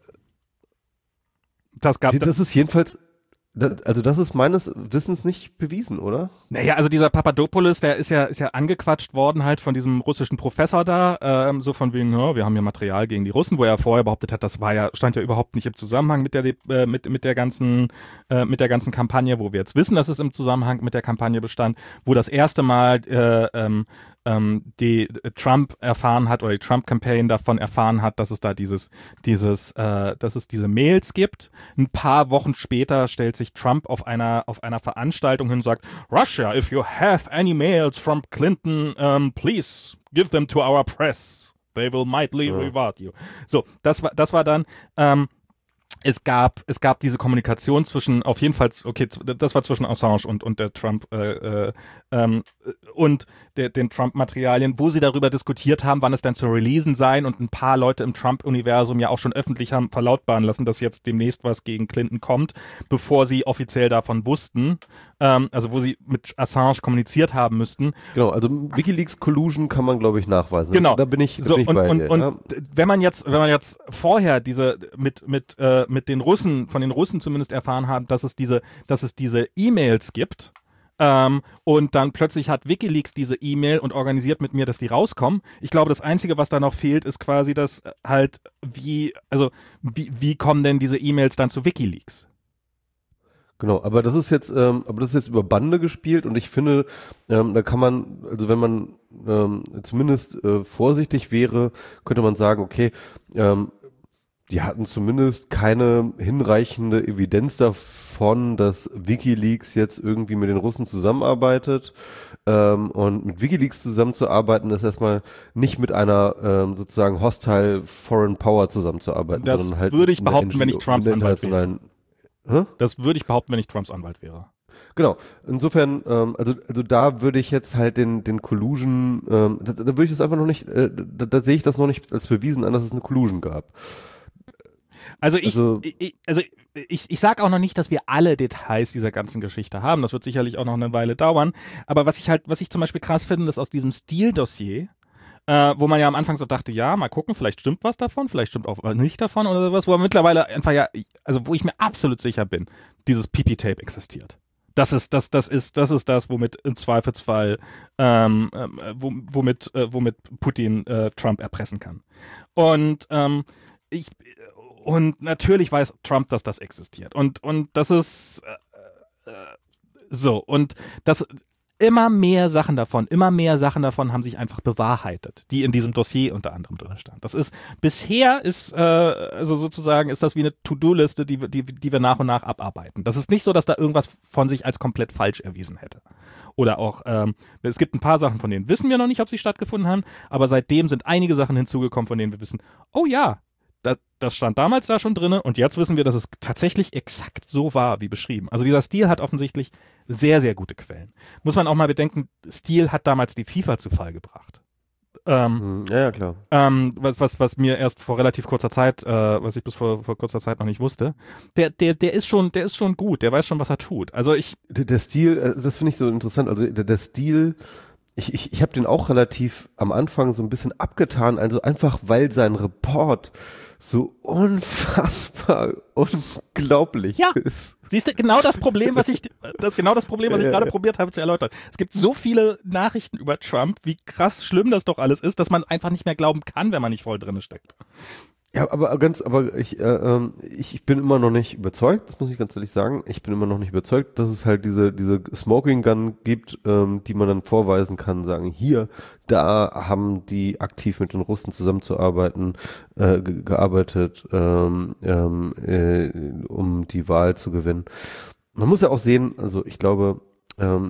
Das gab Das ist jedenfalls, das, also das ist meines Wissens nicht bewiesen, oder? Naja, also dieser Papadopoulos, der ist ja, ist ja angequatscht worden halt von diesem russischen Professor da, ähm, so von wegen, ja, wir haben hier Material gegen die Russen, wo er vorher behauptet hat, das war ja, stand ja überhaupt nicht im Zusammenhang mit der, äh, mit, mit der ganzen, äh, mit der ganzen Kampagne, wo wir jetzt wissen, dass es im Zusammenhang mit der Kampagne bestand, wo das erste Mal, äh, ähm, ähm, die äh, Trump erfahren hat oder die Trump-Campaign davon erfahren hat, dass es da dieses, dieses, äh, dass es diese Mails gibt. Ein paar Wochen später stellt sich Trump auf einer, auf einer Veranstaltung hin und sagt, Russia, if you have any mails from Clinton, um, please give them to our press. They will mightily Ja. reward you. So, das war, das war dann, ähm, es gab, es gab diese Kommunikation zwischen, auf jeden Fall, okay, das war zwischen Assange und, und der Trump, äh, äh, ähm, und der, den Trump-Materialien, wo sie darüber diskutiert haben, wann es denn zu releasen sein und ein paar Leute im Trump-Universum ja auch schon öffentlich haben verlautbaren lassen, dass jetzt demnächst was gegen Clinton kommt, bevor sie offiziell davon wussten, ähm, also wo sie mit Assange kommuniziert haben müssten. Genau, also WikiLeaks Collusion kann man, glaube ich, nachweisen. Genau. Da bin ich, da So, bin ich und, bei und, dir. und ja. wenn man jetzt, wenn man jetzt vorher diese mit mit äh, mit den Russen, von den Russen zumindest erfahren haben, dass es diese, dass es diese E-Mails gibt, ähm, und dann plötzlich hat WikiLeaks diese E-Mail und organisiert mit mir, dass die rauskommen. Ich glaube, das Einzige, was da noch fehlt, ist quasi das halt, wie, also wie wie kommen denn diese E-Mails dann zu WikiLeaks? Genau, aber das ist jetzt, ähm, aber das ist jetzt über Bande gespielt und ich finde, ähm, da kann man, also wenn man ähm, zumindest äh, vorsichtig wäre, könnte man sagen, okay, ähm, die hatten zumindest keine hinreichende Evidenz davon, dass WikiLeaks jetzt irgendwie mit den Russen zusammenarbeitet. Ähm, und mit WikiLeaks zusammenzuarbeiten ist erstmal nicht mit einer ähm, sozusagen hostile Foreign Power zusammenzuarbeiten, Das sondern halt würde ich mit einer behaupten, wenn ich N G O, Trumps mit einer Anwalt wäre. internationalen- Hä? Das würde ich behaupten, wenn ich Trumps Anwalt wäre. Genau. Insofern, ähm, also also da würde ich jetzt halt den den Collusion, ähm, da, da würde ich das einfach noch nicht, äh, da, da sehe ich das noch nicht als bewiesen an, dass es eine Collusion gab. Also ich, Also, ich also ich, ich sage auch noch nicht, dass wir alle Details dieser ganzen Geschichte haben. Das wird sicherlich auch noch eine Weile dauern. Aber was ich halt, was ich zum Beispiel krass finde, ist aus diesem Steele-Dossier, äh, wo man ja am Anfang so dachte, ja, mal gucken, vielleicht stimmt was davon, vielleicht stimmt auch nicht davon oder sowas, wo man mittlerweile einfach ja, also wo ich mir absolut sicher bin, dieses P P-Tape existiert. Das ist das, das ist, das ist das, womit im Zweifelsfall, ähm, äh, womit, äh, womit Putin äh, Trump erpressen kann. Und ähm, ich und natürlich weiß Trump, dass das existiert. Und und das ist äh, äh, so und das immer mehr Sachen davon, immer mehr Sachen davon haben sich einfach bewahrheitet, die in diesem Dossier unter anderem drin standen. Das ist, bisher ist, äh, also sozusagen ist das wie eine To-Do-Liste, die, die, die wir nach und nach abarbeiten. Das ist nicht so, dass da irgendwas von sich als komplett falsch erwiesen hätte. Oder auch, ähm, es gibt ein paar Sachen, von denen wissen wir noch nicht, ob sie stattgefunden haben, aber seitdem sind einige Sachen hinzugekommen, von denen wir wissen, oh ja, das, das stand damals da schon drin und jetzt wissen wir, dass es tatsächlich exakt so war, wie beschrieben. Also dieser Stil hat offensichtlich sehr, sehr gute Quellen. Muss man auch mal bedenken, Stil hat damals die FIFA zu Fall gebracht. Ähm, ja, ja, klar. Ähm, was, was, was mir erst vor relativ kurzer Zeit, äh, was ich bis vor, vor kurzer Zeit noch nicht wusste, der, der, der ist schon, der ist schon gut, der weiß schon, was er tut. Also ich. Der, der Stil, äh, das finde ich so interessant, also der, der Stil, ich, ich, ich habe den auch relativ am Anfang so ein bisschen abgetan, also einfach weil sein Report so unfassbar unglaublich ja. ist. Siehst du, genau das Problem, was ich, das genau das Problem, was ich gerade probiert habe zu erläutern. Es gibt so viele Nachrichten über Trump, wie krass schlimm das doch alles ist, dass man einfach nicht mehr glauben kann, wenn man nicht voll drin steckt. Ja, aber ganz, aber ich, äh, ich, ich bin immer noch nicht überzeugt, das muss ich ganz ehrlich sagen. Ich bin immer noch nicht überzeugt, dass es halt diese, diese Smoking Gun gibt, ähm, die man dann vorweisen kann, sagen, hier, da haben die aktiv mit den Russen zusammenzuarbeiten, äh, ge gearbeitet, ähm, ähm, äh, um die Wahl zu gewinnen. Man muss ja auch sehen, also ich glaube, ähm,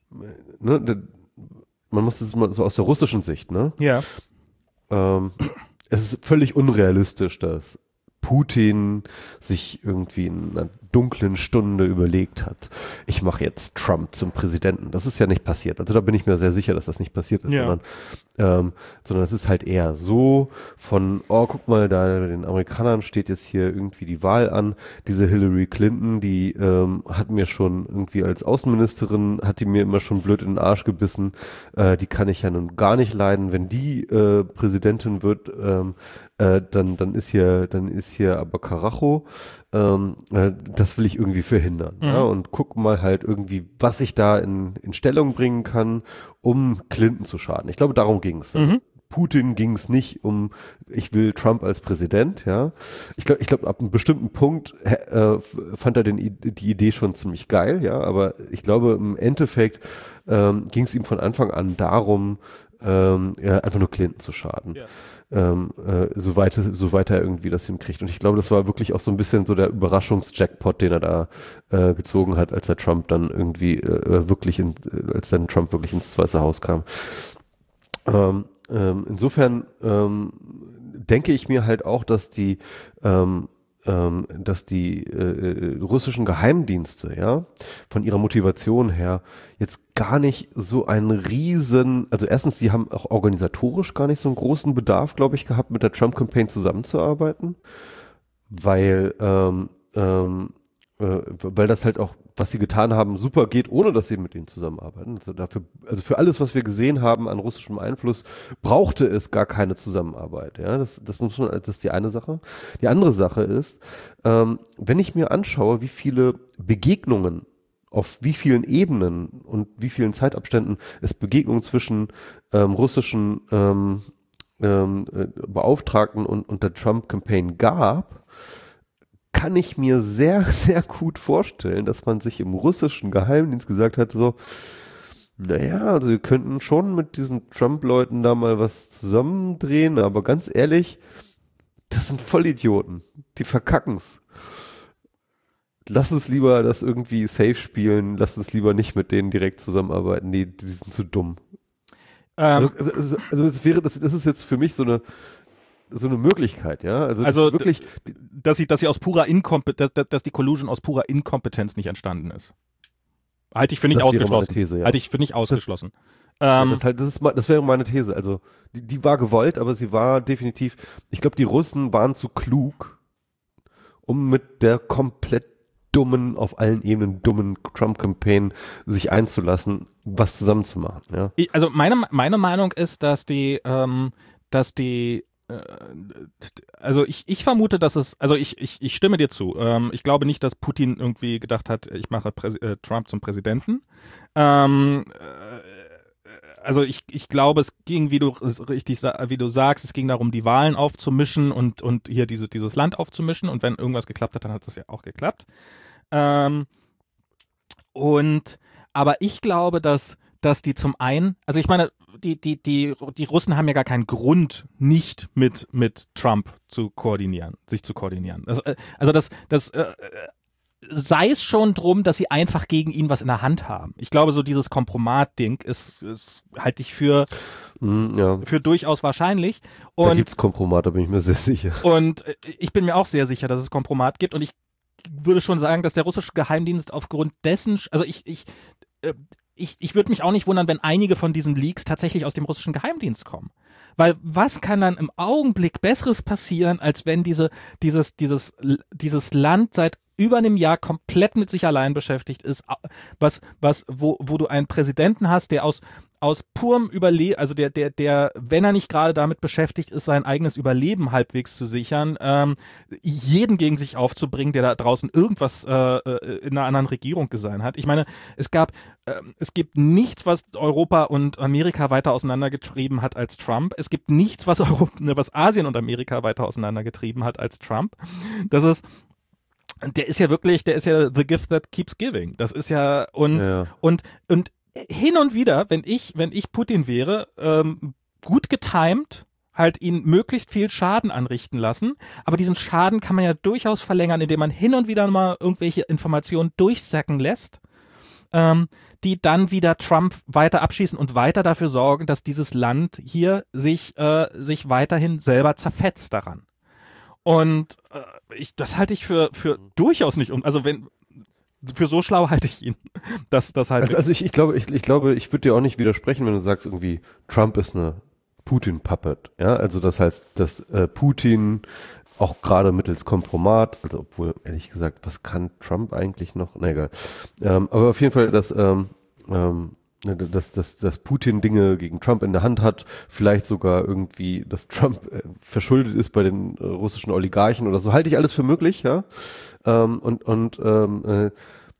ne, de, man muss es mal so aus der russischen Sicht, ne? Ja. Ähm, Es ist völlig unrealistisch, dass Putin sich irgendwie in einer dunklen Stunde überlegt hat, ich mache jetzt Trump zum Präsidenten. Das ist ja nicht passiert. Also da bin ich mir sehr sicher, dass das nicht passiert ist, ja. sondern, ähm, sondern es ist halt eher so von, oh, guck mal, da den Amerikanern steht jetzt hier irgendwie die Wahl an. Diese Hillary Clinton, die ähm, hat mir schon irgendwie als Außenministerin, hat die mir immer schon blöd in den Arsch gebissen. Äh, die kann ich ja nun gar nicht leiden. Wenn die äh, Präsidentin wird, ähm, äh, dann, dann ist hier, dann ist hier aber Karacho. Ähm, äh, das will ich irgendwie verhindern. Mhm. Ja, und guck mal halt irgendwie, was ich da in, in Stellung bringen kann, um Clinton zu schaden. Ich glaube, darum ging es. Mhm. Putin ging es nicht um, ich will Trump als Präsident, ja. Ich glaube, ich glaube, ab einem bestimmten Punkt äh, fand er den, die Idee schon ziemlich geil, ja. Aber ich glaube, im Endeffekt ähm, ging es ihm von Anfang an darum, ähm, ja, einfach nur Clinton zu schaden. Ja. Ähm, äh, soweit, soweit er irgendwie das hinkriegt. Und ich glaube, das war wirklich auch so ein bisschen so der Überraschungsjackpot, den er da äh, gezogen hat, als er Trump dann irgendwie äh, wirklich, in, als dann Trump wirklich ins Weiße Haus kam. Ähm, ähm, insofern ähm, denke ich mir halt auch, dass die ähm, ähm, dass die äh, russischen Geheimdienste, ja, von ihrer Motivation her jetzt gar nicht so einen riesen, also erstens, sie haben auch organisatorisch gar nicht so einen großen Bedarf, glaube ich, gehabt, mit der Trump-Campaign zusammenzuarbeiten, weil ähm, ähm, äh, weil das halt auch, was sie getan haben, super geht, ohne dass sie mit ihnen zusammenarbeiten. Also dafür, also für alles, was wir gesehen haben an russischem Einfluss, brauchte es gar keine Zusammenarbeit. Ja, das, das muss man, das ist die eine Sache. Die andere Sache ist, ähm, wenn ich mir anschaue, wie viele Begegnungen auf wie vielen Ebenen und wie vielen Zeitabständen es Begegnungen zwischen ähm, russischen ähm, ähm, Beauftragten und, und der Trump-Campaign gab, kann ich mir sehr, sehr gut vorstellen, dass man sich im russischen Geheimdienst gesagt hat, so, naja, also wir könnten schon mit diesen Trump-Leuten da mal was zusammendrehen, aber ganz ehrlich, das sind Vollidioten, die verkacken's. Lass uns lieber das irgendwie safe spielen, lass uns lieber nicht mit denen direkt zusammenarbeiten, die, die sind zu dumm. Ähm, also, also, also das wäre, das, das ist jetzt für mich so eine so eine Möglichkeit, ja. Also, also wirklich, dass sie, dass sie aus purer Inkompetenz, dass, dass die Collusion aus purer Inkompetenz nicht entstanden ist. Halte ich für nicht ausgeschlossen. These, ja. Halte ich für nicht ausgeschlossen. Das, ähm, das, halt, das, ist, das wäre meine These. Also die, die war gewollt, aber sie war definitiv, ich glaube, die Russen waren zu klug, um mit der komplett dummen, auf allen Ebenen dummen Trump-Campaign sich einzulassen, was zusammenzumachen. Ja? Ich, also meine, meine Meinung ist, dass die, ähm, dass die also ich, ich vermute, dass es, also ich, ich, ich stimme dir zu. Ähm, ich glaube nicht, dass Putin irgendwie gedacht hat, ich mache Präsi- äh, Trump zum Präsidenten. Ähm, äh, also ich, ich glaube, es ging, wie du richtig, wie du sagst, es ging darum, die Wahlen aufzumischen und, und hier diese, dieses Land aufzumischen. Und wenn irgendwas geklappt hat, dann hat das ja auch geklappt. Ähm, und, aber ich glaube, dass, dass die zum einen, also ich meine, die, die, die, die Russen haben ja gar keinen Grund, nicht mit, mit Trump zu koordinieren, sich zu koordinieren. Das, also das, das äh, sei es schon drum, dass sie einfach gegen ihn was in der Hand haben. Ich glaube, so dieses Kompromat-Ding ist, ist halte ich für, mm, ja. für durchaus wahrscheinlich. Und, da gibt es Kompromat, da bin ich mir sehr sicher. Und ich bin mir auch sehr sicher, dass es Kompromat gibt. Und ich würde schon sagen, dass der russische Geheimdienst aufgrund dessen, also ich, ich, äh, Ich, ich würde mich auch nicht wundern, wenn einige von diesen Leaks tatsächlich aus dem russischen Geheimdienst kommen. Weil was kann dann im Augenblick Besseres passieren, als wenn diese, dieses, dieses, dieses Land seit über einem Jahr komplett mit sich allein beschäftigt ist, was, was, wo, wo du einen Präsidenten hast, der aus, aus purem Überleben, also der, der, der, wenn er nicht gerade damit beschäftigt ist, sein eigenes Überleben halbwegs zu sichern, ähm, jeden gegen sich aufzubringen, der da draußen irgendwas äh, in einer anderen Regierung gesehen hat. Ich meine, es gab, äh, es gibt nichts, was Europa und Amerika weiter auseinandergetrieben hat als Trump. Es gibt nichts, was, Europa, was Asien und Amerika weiter auseinandergetrieben hat als Trump. Das ist Der ist ja wirklich, der ist ja the gift that keeps giving. Das ist ja und ja. und und hin und wieder, wenn ich wenn ich Putin wäre, ähm, gut getimed, halt ihn möglichst viel Schaden anrichten lassen. Aber diesen Schaden kann man ja durchaus verlängern, indem man hin und wieder mal irgendwelche Informationen durchsacken lässt, ähm, die dann wieder Trump weiter abschießen und weiter dafür sorgen, dass dieses Land hier sich äh, sich weiterhin selber zerfetzt daran. Und äh, ich, das halte ich für, für durchaus nicht, um, also wenn, für so schlau halte ich ihn. Das, das halt also, also ich, ich glaube, ich, ich glaube, ich würde dir auch nicht widersprechen, wenn du sagst irgendwie, Trump ist eine Putin-Puppet. Ja, also das heißt, dass äh, Putin auch gerade mittels Kompromat, also obwohl, ehrlich gesagt, was kann Trump eigentlich noch? Na egal. Ähm, aber auf jeden Fall, dass, ähm, ähm, dass, dass, dass Putin Dinge gegen Trump in der Hand hat, vielleicht sogar irgendwie, dass Trump äh, verschuldet ist bei den äh, russischen Oligarchen oder so, halte ich alles für möglich, ja. Ähm, und und ähm, äh,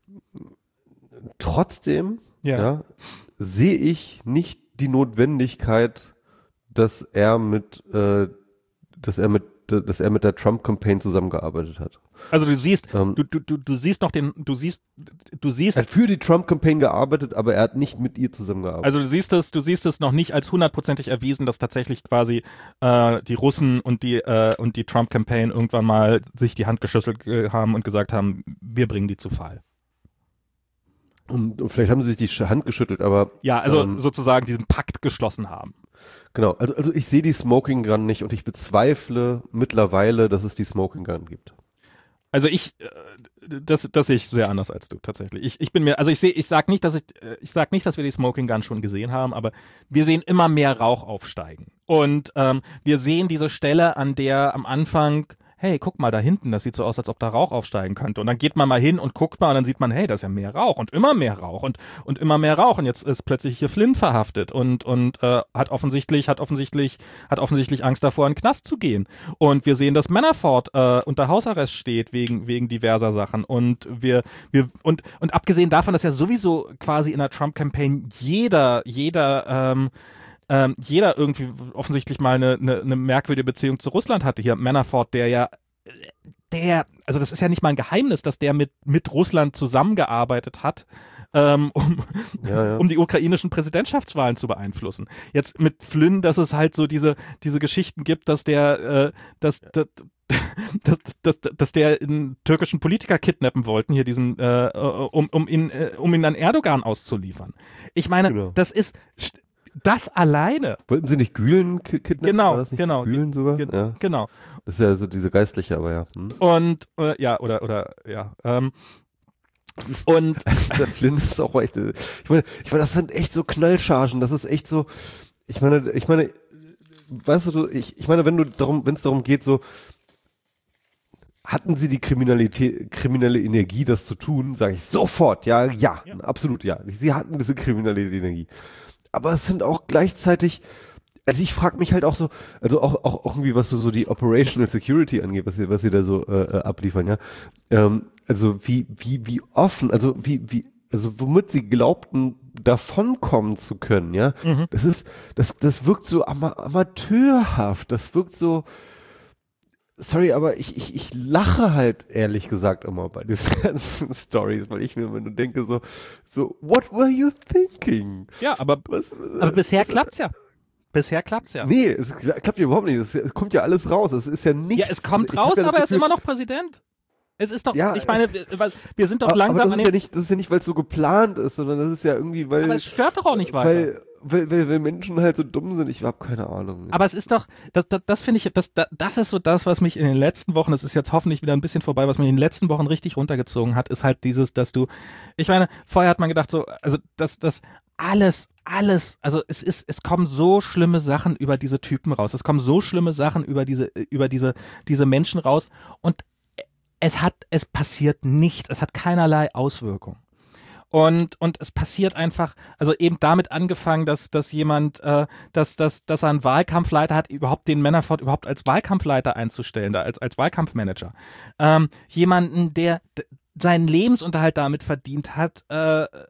trotzdem ja. Ja, sehe ich nicht die Notwendigkeit, dass er mit, äh, dass er mit dass er mit der Trump-Campaign zusammengearbeitet hat. Also du siehst, ähm, du, du, du, du siehst noch den, du siehst, du siehst. Er hat für die Trump-Campaign gearbeitet, aber er hat nicht mit ihr zusammengearbeitet. Also du siehst es, du siehst es noch nicht als hundertprozentig erwiesen, dass tatsächlich quasi äh, die Russen und die äh, und die Trump-Campaign irgendwann mal sich die Hand geschüttelt äh, haben und gesagt haben, wir bringen die zu Fall. Und, und vielleicht haben sie sich die Hand geschüttelt, aber ja, also ähm, sozusagen diesen Pakt geschlossen haben. Genau, also, also ich sehe die Smoking Gun nicht und ich bezweifle mittlerweile, dass es die Smoking Gun gibt. Also ich, das, das sehe ich sehr anders als du tatsächlich. Ich, ich bin mir, also ich sehe, ich sag nicht, dass ich, ich sag nicht, dass wir die Smoking Gun schon gesehen haben, aber wir sehen immer mehr Rauch aufsteigen. Und ähm, wir sehen diese Stelle, an der am Anfang, hey, guck mal da hinten, das sieht so aus, als ob da Rauch aufsteigen könnte. Und dann geht man mal hin und guckt mal und dann sieht man, hey, da ist ja mehr Rauch und immer mehr Rauch und und immer mehr Rauch. Und jetzt ist plötzlich hier Flynn verhaftet und und äh, hat offensichtlich hat offensichtlich hat offensichtlich Angst davor, in den Knast zu gehen. Und wir sehen, dass Manafort äh, unter Hausarrest steht wegen wegen diverser Sachen. Und wir wir und und abgesehen davon, dass ja sowieso quasi in der Trump-Campaign jeder jeder ähm, Ähm, jeder irgendwie offensichtlich mal eine, eine, eine merkwürdige Beziehung zu Russland hatte. Hier Manafort, der ja, der, also das ist ja nicht mal ein Geheimnis, dass der mit, mit Russland zusammengearbeitet hat, ähm, um, ja, ja. um die ukrainischen Präsidentschaftswahlen zu beeinflussen. Jetzt mit Flynn, dass es halt so diese, diese Geschichten gibt, dass der, äh, dass, dass Dass, dass, dass der einen türkischen Politiker kidnappen wollten, hier diesen, äh, um, um, ihn, äh, um ihn an Erdogan auszuliefern. Ich meine, genau. das ist, das alleine. Wollten sie nicht Gülen kidnappen? Genau, War das nicht genau. Gülen sogar? Ge- ja. Genau. Das ist ja so diese Geistliche, aber ja. Hm. Und, äh, ja, oder, oder, ja, ähm, und der Flynn ist auch echt, ich meine, ich meine, das sind echt so Knallchargen, das ist echt so, ich meine, ich meine, weißt du, ich, ich meine, wenn du darum, wenn es darum geht, so, hatten sie die Kriminalität, kriminelle Energie, das zu tun, sage ich sofort, ja, ja, ja, absolut, ja. Sie hatten diese kriminelle Energie. Aber es sind auch gleichzeitig, also ich frage mich halt auch so, also auch, auch irgendwie, was so, so die Operational Security angeht, was sie, was sie da so äh, abliefern, ja. Ähm, also wie, wie, wie offen, also wie, wie, also womit sie glaubten, davonkommen zu können, ja. Mhm. Das ist, das, das wirkt so ama- amateurhaft, das wirkt so, sorry, aber ich, ich, ich lache halt ehrlich gesagt immer bei diesen ganzen Stories, weil ich mir immer nur denke so, so, what were you thinking? Ja, aber, was, aber bisher was, klappt's ja. Bisher klappt's ja. Nee, es klappt ja überhaupt nicht. Es, es kommt ja alles raus. Es ist ja nicht. Ja, es kommt raus, ja aber er ist immer noch Präsident. Es ist doch, ja, ich meine, wir sind doch aber, langsam aber das an ist ja nicht, das ist ja nicht, weil es so geplant ist, sondern das ist ja irgendwie, weil. Aber es stört doch auch nicht weiter. Weil, weil, weil, weil Menschen halt so dumm sind. Ich habe keine Ahnung. Aber es ist doch, das, das, das finde ich, das, das ist so das, was mich in den letzten Wochen, das ist jetzt hoffentlich wieder ein bisschen vorbei, was mich in den letzten Wochen richtig runtergezogen hat, ist halt dieses, dass du, ich meine, vorher hat man gedacht so, also das, das alles, alles, also es ist, es kommen so schlimme Sachen über diese Typen raus, es kommen so schlimme Sachen über diese, über diese, diese Menschen raus und es hat, es passiert nichts, es hat keinerlei Auswirkung. Und, und es passiert einfach, also eben damit angefangen, dass, dass jemand, äh, dass, dass, dass er einen Wahlkampfleiter hat, überhaupt den Manafort überhaupt als Wahlkampfleiter einzustellen, da als, als Wahlkampfmanager. Ähm, jemanden, der d- seinen Lebensunterhalt damit verdient hat, äh, äh,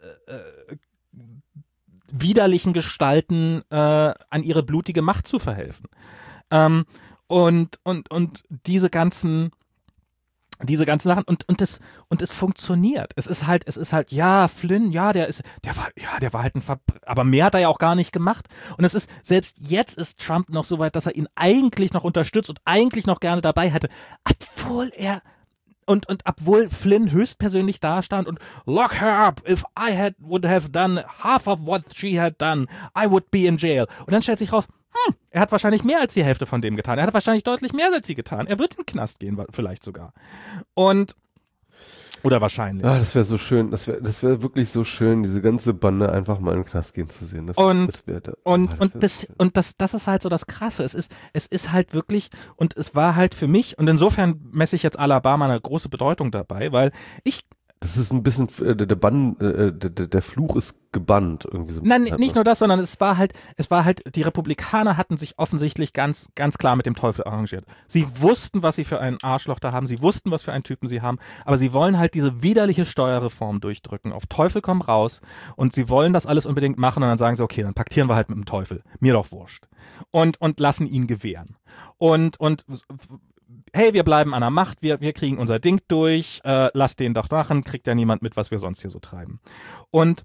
widerlichen Gestalten äh, an ihre blutige Macht zu verhelfen. Ähm, und, und, und diese ganzen diese ganzen Sachen und und es und es funktioniert. Es ist halt es ist halt ja Flynn, ja, der ist der war ja, der war halt ein Verbr- aber mehr hat er ja auch gar nicht gemacht und es ist selbst jetzt ist Trump noch so weit, dass er ihn eigentlich noch unterstützt und eigentlich noch gerne dabei hätte, obwohl er und und obwohl Flynn höchstpersönlich dastand und lock her up, if I had would have done half of what she had done, I would be in jail. Und dann stellt sich raus, hm, er hat wahrscheinlich mehr als die Hälfte von dem getan. Er hat wahrscheinlich deutlich mehr als sie getan. Er wird in den Knast gehen, vielleicht sogar. Und oder wahrscheinlich. Ah, das wäre so schön, das wäre das wäre wirklich so schön, diese ganze Bande einfach mal in den Knast gehen zu sehen. Das, und das wär, da, und, oh, das und, bis, so und das, das ist halt so das Krasse. Es ist, es ist halt wirklich, und es war halt für mich, und insofern messe ich jetzt Alabama eine große Bedeutung dabei, weil ich Das ist ein bisschen, äh, der, Bann, äh, der, der Fluch ist gebannt. Irgendwie so. Nein, nicht nur das, sondern es war halt, es war halt, die Republikaner hatten sich offensichtlich ganz, ganz klar mit dem Teufel arrangiert. Sie wussten, was sie für einen Arschloch da haben, sie wussten, was für einen Typen sie haben, aber sie wollen halt diese widerliche Steuerreform durchdrücken. Auf Teufel komm raus und sie wollen das alles unbedingt machen und dann sagen sie, okay, dann paktieren wir halt mit dem Teufel. Mir doch wurscht. Und, und lassen ihn gewähren. Und, und, hey, wir bleiben an der Macht, wir, wir kriegen unser Ding durch, äh, lass den doch machen, kriegt ja niemand mit, was wir sonst hier so treiben. Und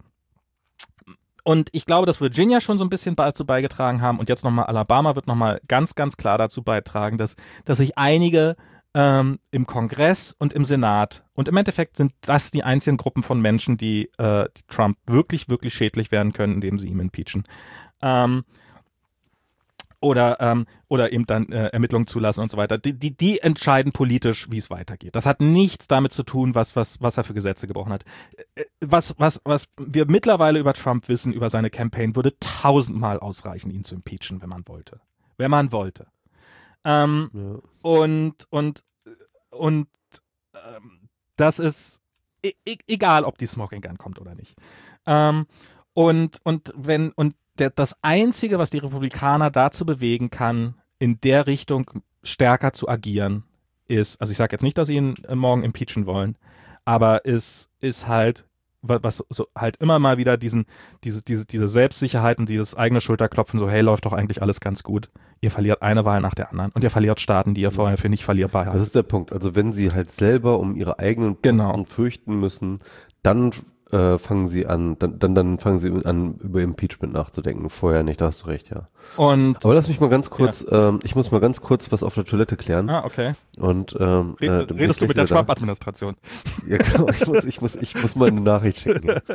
Und ich glaube, dass Virginia schon so ein bisschen dazu beigetragen haben und jetzt nochmal Alabama wird nochmal ganz, ganz klar dazu beitragen, dass, dass sich einige ähm, im Kongress und im Senat und im Endeffekt sind das die einzigen Gruppen von Menschen, die, äh, die Trump wirklich, wirklich schädlich werden können, indem sie ihm impeachen. Ähm, Oder, ähm, oder eben dann äh, Ermittlungen zulassen und so weiter. Die, die, die entscheiden politisch, wie es weitergeht. Das hat nichts damit zu tun, was, was, was er für Gesetze gebrochen hat. Was, was, was wir mittlerweile über Trump wissen, über seine Campaign, würde tausendmal ausreichen, ihn zu impeachen, wenn man wollte. Wenn man wollte. Ähm, ja. Und, und, und ähm, das ist e- e- egal, ob die Smoking Gun kommt oder nicht. Ähm, und, und wenn, und Der, das Einzige, was die Republikaner dazu bewegen kann, in der Richtung stärker zu agieren, ist, also ich sage jetzt nicht, dass sie ihn morgen impeachen wollen, aber ist, ist halt, was so halt immer mal wieder diesen, diese, diese, diese Selbstsicherheit und dieses eigene Schulterklopfen, so hey, läuft doch eigentlich alles ganz gut. Ihr verliert eine Wahl nach der anderen und ihr verliert Staaten, die ihr vorher für nicht verlierbar habt. Das ist der Punkt. Also wenn sie halt selber um ihre eigenen Posten genau. fürchten müssen, dann Äh, fangen sie an, dann, dann, dann fangen sie an, über Impeachment nachzudenken. Vorher nicht, da hast du recht, ja. Und aber lass mich mal ganz kurz, ja. ähm, ich muss mal ganz kurz was auf der Toilette klären. Ah, okay. Und ähm, Red, äh, redest du mit der Trump-Administration? Ja, genau, ich muss, ich muss, ich muss mal eine Nachricht schicken. Ja,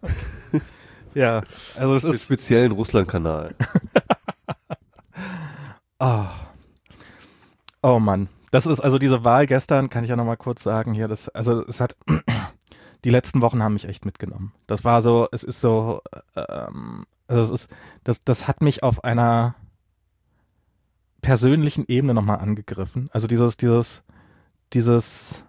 ja also es ist speziellen Russland-Kanal. oh. oh Mann. Das ist also diese Wahl gestern, kann ich ja nochmal kurz sagen hier, das, also es hat die letzten Wochen haben mich echt mitgenommen. Das war so, es ist so, ähm, also es ist, das, das hat mich auf einer persönlichen Ebene nochmal angegriffen. Also dieses, dieses, dieses,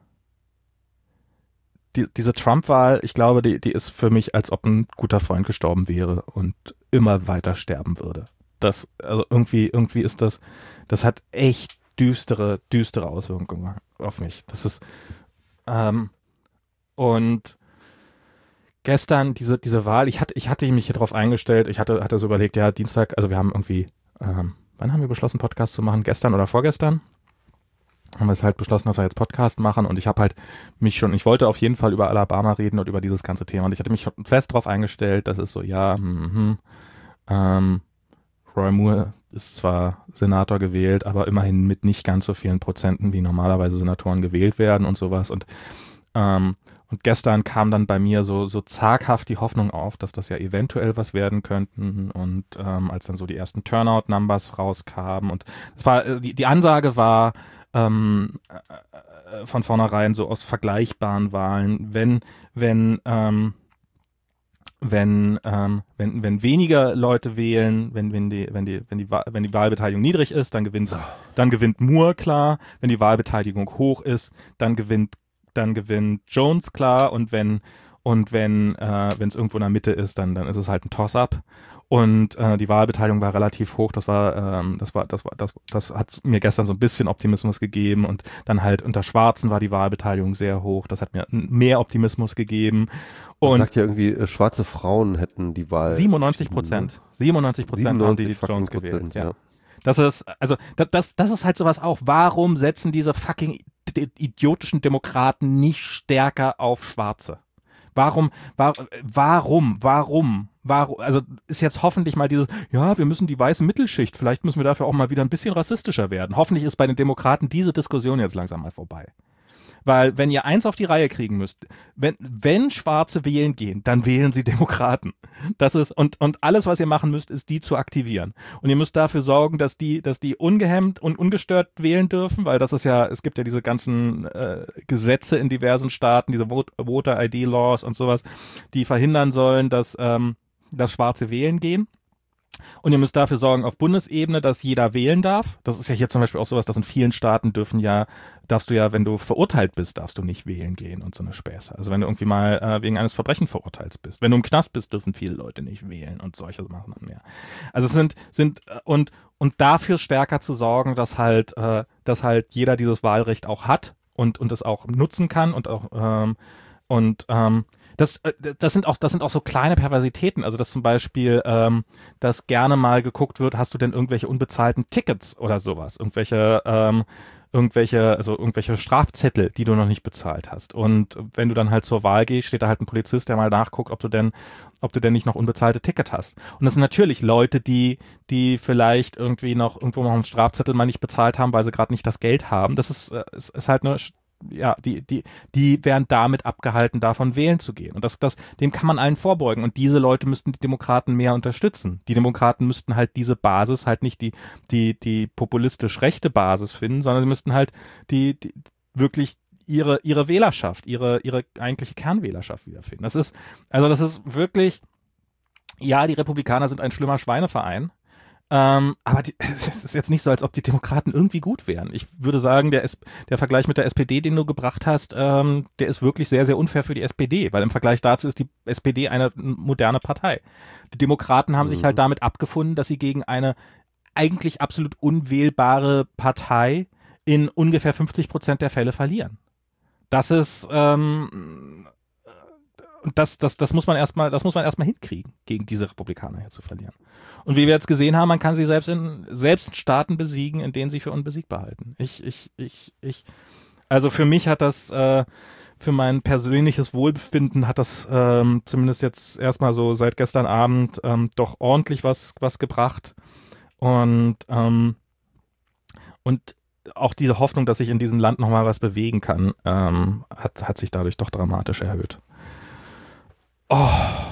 die, diese Trump-Wahl, ich glaube, die, die ist für mich, als ob ein guter Freund gestorben wäre und immer weiter sterben würde. Das, also irgendwie, irgendwie ist das, das hat echt düstere, düstere Auswirkungen auf mich. Das ist, ähm, und gestern diese, diese Wahl, ich hatte, ich hatte mich hier drauf eingestellt, ich hatte, hatte so überlegt, ja, Dienstag, also wir haben irgendwie, ähm, wann haben wir beschlossen, Podcast zu machen? Gestern oder vorgestern? Haben wir es halt beschlossen, dass wir jetzt Podcast machen und ich habe halt mich schon, ich wollte auf jeden Fall über Alabama reden und über dieses ganze Thema und ich hatte mich schon fest drauf eingestellt, dass es so, ja, hm, hm, ähm, Roy Moore ist zwar Senator gewählt, aber immerhin mit nicht ganz so vielen Prozenten, wie normalerweise Senatoren gewählt werden und sowas und ähm, Und gestern kam dann bei mir so, so zaghaft die Hoffnung auf, dass das ja eventuell was werden könnten. Und ähm, als dann so die ersten Turnout-Numbers rauskamen und es war, die, die Ansage war ähm, äh, von vornherein so aus vergleichbaren Wahlen, wenn, wenn, ähm, wenn, ähm, wenn, wenn weniger Leute wählen, wenn, wenn die, wenn die, wenn die, wenn die Wahlbeteiligung niedrig ist, dann gewinnt, So. dann gewinnt Moore klar. Wenn die Wahlbeteiligung hoch ist, dann gewinnt dann gewinnt Jones klar und wenn und wenn äh, wenn es irgendwo in der Mitte ist, dann dann ist es halt ein Toss-up und äh, die Wahlbeteiligung war relativ hoch. Das war ähm, das war das war das das hat mir gestern so ein bisschen Optimismus gegeben und dann halt unter Schwarzen war die Wahlbeteiligung sehr hoch. Das hat mir mehr Optimismus gegeben. Und man sagt ja irgendwie, äh, schwarze Frauen hätten die Wahl. siebenundneunzig Prozent, siebenundneunzig Prozent haben die, die Jones gewählt. Ja. ja. Das ist, also, das, das, das ist halt sowas auch. Warum setzen diese fucking idiotischen Demokraten nicht stärker auf Schwarze? Warum, war, warum, warum, warum, also ist jetzt hoffentlich mal dieses, ja, wir müssen die weiße Mittelschicht, vielleicht müssen wir dafür auch mal wieder ein bisschen rassistischer werden. Hoffentlich ist bei den Demokraten diese Diskussion jetzt langsam mal vorbei. Weil wenn ihr eins auf die Reihe kriegen müsst, wenn, wenn Schwarze wählen gehen, dann wählen sie Demokraten. Das ist, und, und alles, was ihr machen müsst, ist die zu aktivieren. Und ihr müsst dafür sorgen, dass die, dass die ungehemmt und ungestört wählen dürfen, weil das ist ja, es gibt ja diese ganzen äh, Gesetze in diversen Staaten, diese Voter I D Laws und sowas, die verhindern sollen, dass, ähm, dass Schwarze wählen gehen. Und ihr müsst dafür sorgen auf Bundesebene, dass jeder wählen darf. Das ist ja hier zum Beispiel auch sowas, dass in vielen Staaten dürfen ja, darfst du ja, wenn du verurteilt bist, darfst du nicht wählen gehen und so eine Späße. Also wenn du irgendwie mal äh, wegen eines Verbrechens verurteilt bist. Wenn du im Knast bist, dürfen viele Leute nicht wählen und solche Sachen mehr. Also es sind, sind, und, und dafür stärker zu sorgen, dass halt, äh, dass halt jeder dieses Wahlrecht auch hat und, und es auch nutzen kann und auch, ähm, und, ähm, Das, das sind auch, das sind auch so kleine Perversitäten. Also, dass zum Beispiel, ähm, dass gerne mal geguckt wird, hast du denn irgendwelche unbezahlten Tickets oder sowas? Irgendwelche, ähm, irgendwelche, also irgendwelche Strafzettel, die du noch nicht bezahlt hast. Und wenn du dann halt zur Wahl gehst, steht da halt ein Polizist, der mal nachguckt, ob du denn, ob du denn nicht noch unbezahlte Ticket hast. Und das sind natürlich Leute, die, die vielleicht irgendwie noch irgendwo noch einen Strafzettel mal nicht bezahlt haben, weil sie gerade nicht das Geld haben. Das ist, ist, ist halt eine ja, die, die, die werden damit abgehalten, davon wählen zu gehen. Und das, das, dem kann man allen vorbeugen. Und diese Leute müssten die Demokraten mehr unterstützen. Die Demokraten müssten halt diese Basis, halt nicht die, die, die populistisch rechte Basis finden, sondern sie müssten halt die, die wirklich ihre, ihre Wählerschaft, ihre, ihre eigentliche Kernwählerschaft wiederfinden. Das ist, also das ist wirklich, ja, die Republikaner sind ein schlimmer Schweineverein. Ähm, aber die, es ist jetzt nicht so, als ob die Demokraten irgendwie gut wären. Ich würde sagen, der, S- der Vergleich mit der S P D, den du gebracht hast, ähm, der ist wirklich sehr, sehr unfair für die S P D, weil im Vergleich dazu ist die S P D eine moderne Partei. Die Demokraten haben mhm. sich halt damit abgefunden, dass sie gegen eine eigentlich absolut unwählbare Partei in ungefähr fünfzig Prozent der Fälle verlieren. Das ist, ähm, und das, das, das muss man erstmal, das muss man erstmal hinkriegen, gegen diese Republikaner hier zu verlieren. Und wie wir jetzt gesehen haben, man kann sie selbst in, selbst in Staaten besiegen, in denen sie für unbesiegbar halten. Ich, ich, ich, ich, also für mich hat das, äh, für mein persönliches Wohlbefinden hat das ähm, zumindest jetzt erstmal so seit gestern Abend ähm, doch ordentlich was, was gebracht. Und, ähm, und auch diese Hoffnung, dass sich in diesem Land nochmal was bewegen kann, ähm, hat, hat sich dadurch doch dramatisch erhöht. Oh.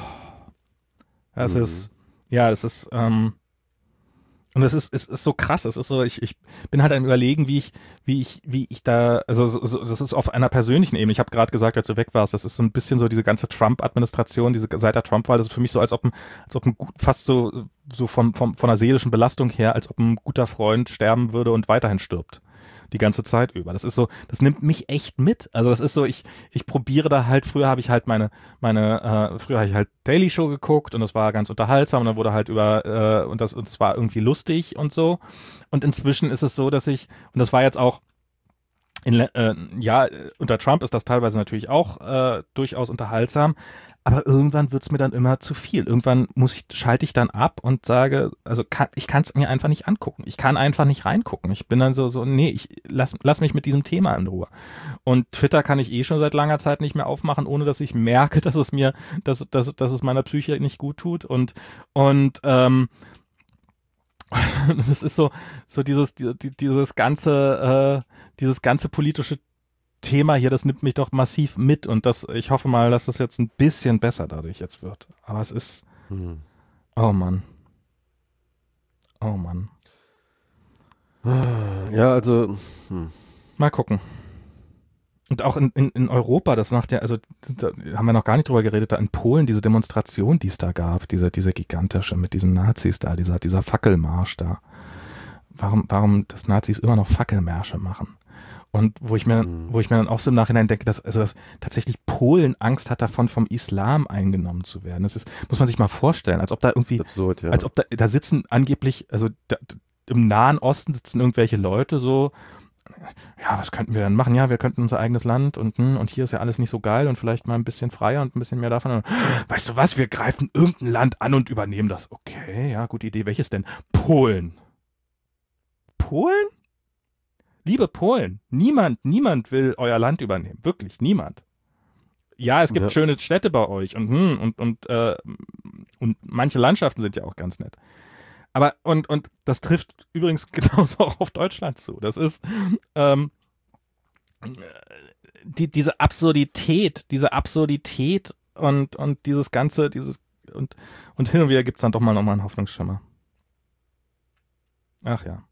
Es mhm. ist, ja, es ist, ähm, und es ist, es ist so krass, es ist so, ich, ich bin halt am Überlegen, wie ich, wie ich, wie ich da, also so, so, das ist auf einer persönlichen Ebene. Ich habe gerade gesagt, als du weg warst, das ist so ein bisschen so diese ganze Trump-Administration, diese seit der Trump-Wahl, das ist für mich so, als ob ein, als ob ein gut, fast so, so vom, vom, von einer seelischen Belastung her, als ob ein guter Freund sterben würde und weiterhin stirbt. die ganze Zeit über. Das ist so, das nimmt mich echt mit. Also das ist so, ich ich probiere da halt, früher habe ich halt meine, meine, äh, früher habe ich halt Daily Show geguckt und das war ganz unterhaltsam und dann wurde halt über, äh, und das, und das war irgendwie lustig und so. Und inzwischen ist es so, dass ich, und das war jetzt auch, in, äh, ja, unter Trump ist das teilweise natürlich auch äh, durchaus unterhaltsam, aber irgendwann wird's mir dann immer zu viel. Irgendwann muss ich, schalte ich dann ab und sage, also kann, ich kann es mir einfach nicht angucken. Ich kann einfach nicht reingucken. Ich bin dann so, so, nee, ich lass, lass mich mit diesem Thema in Ruhe. Und Twitter kann ich eh schon seit langer Zeit nicht mehr aufmachen, ohne dass ich merke, dass es mir, dass, dass, dass es meiner Psyche nicht gut tut. Und, und ähm, das ist so, so dieses, die, dieses ganze, äh, dieses ganze politische Thema hier, das nimmt mich doch massiv mit und das, ich hoffe mal, dass das jetzt ein bisschen besser dadurch jetzt wird. Aber es ist, hm. oh Mann. Oh Mann. Ja, also, hm. mal gucken. Und auch in, in, in Europa, das nach der, also da haben wir noch gar nicht drüber geredet, da in Polen diese Demonstration, die es da gab, diese, diese gigantische mit diesen Nazis da, dieser, dieser Fackelmarsch da. Warum, warum das Nazis immer noch Fackelmärsche machen? Und wo ich mir, mhm. wo ich mir dann auch so im Nachhinein denke, dass, also dass tatsächlich Polen Angst hat davon, vom Islam eingenommen zu werden. Das ist, muss man sich mal vorstellen, als ob da irgendwie, absurd, ja. als ob da, da sitzen angeblich, also da, im Nahen Osten sitzen irgendwelche Leute so, ja, was könnten wir denn machen? Ja, wir könnten unser eigenes Land und, und hier ist ja alles nicht so geil und vielleicht mal ein bisschen freier und ein bisschen mehr davon. Und, weißt du was, wir greifen irgendein Land an und übernehmen das. Okay, ja, gute Idee. Welches denn? Polen. Polen? Liebe Polen, niemand, niemand will euer Land übernehmen. Wirklich, niemand. Ja, es gibt ja. schöne Städte bei euch und, und, und, äh, und manche Landschaften sind ja auch ganz nett. Aber, und, und das trifft übrigens genauso auch auf Deutschland zu. Das ist, ähm, die, diese Absurdität, diese Absurdität und, und dieses Ganze, dieses, und, und hin und wieder gibt's dann doch mal nochmal einen Hoffnungsschimmer. Ach ja.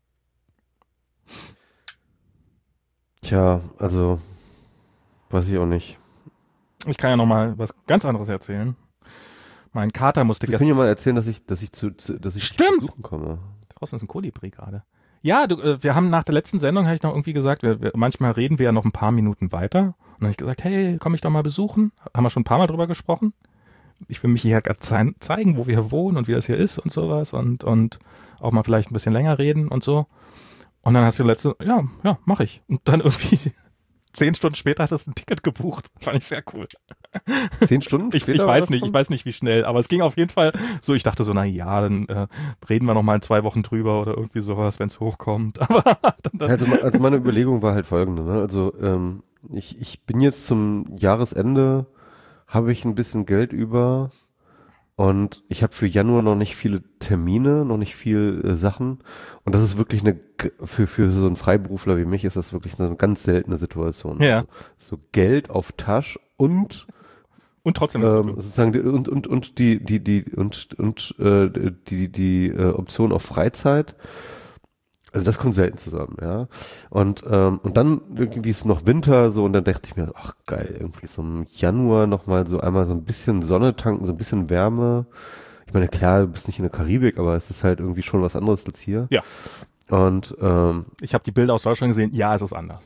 Tja, also, weiß ich auch nicht. Ich kann ja nochmal was ganz anderes erzählen. Mein Kater musste gestern. Ich kann ja mal erzählen, dass ich, dass ich zu, zu dass ich Stimmt. besuchen komme. Draußen ist ein Kolibri gerade. Ja, du, äh, wir haben nach der letzten Sendung, habe ich noch irgendwie gesagt, wir, wir, manchmal reden wir ja noch ein paar Minuten weiter. Und dann habe ich gesagt, hey, komm ich doch mal besuchen. Haben wir schon ein paar Mal drüber gesprochen. Ich will mich hier gerade ze- zeigen, wo wir hier wohnen und wie das hier ist und sowas und, und auch mal vielleicht ein bisschen länger reden und so. Und dann hast du letzte, ja, ja, mach ich. Und dann irgendwie zehn Stunden später hattest du ein Ticket gebucht. Fand ich sehr cool. Zehn Stunden? Ich, ich weiß nicht, ich weiß nicht, wie schnell, aber es ging auf jeden Fall so, ich dachte so, na ja, dann äh, reden wir noch mal in zwei Wochen drüber oder irgendwie sowas, wenn es hochkommt. Aber dann, dann also, also meine Überlegung war halt folgende, ne? Also ähm, ich, ich bin jetzt zum Jahresende, habe ich ein bisschen Geld über und ich habe für Januar noch nicht viele Termine, noch nicht viel äh, Sachen und das ist wirklich eine, für, für so einen Freiberufler wie mich ist das wirklich eine ganz seltene Situation. Ja. Also, so Geld auf Tasche und Und trotzdem ähm, sozusagen die, und und und die die die und und äh, die die äh, Option auf Freizeit, also das kommt selten zusammen, ja. Und ähm, und dann irgendwie ist noch Winter so und dann dachte ich mir, ach geil, irgendwie so im Januar noch mal so einmal so ein bisschen Sonne tanken, so ein bisschen Wärme. Ich meine, klar, du bist nicht in der Karibik, aber es ist halt irgendwie schon was anderes als hier. Ja. Und ähm, ich habe die Bilder aus Deutschland gesehen, ja, es ist anders.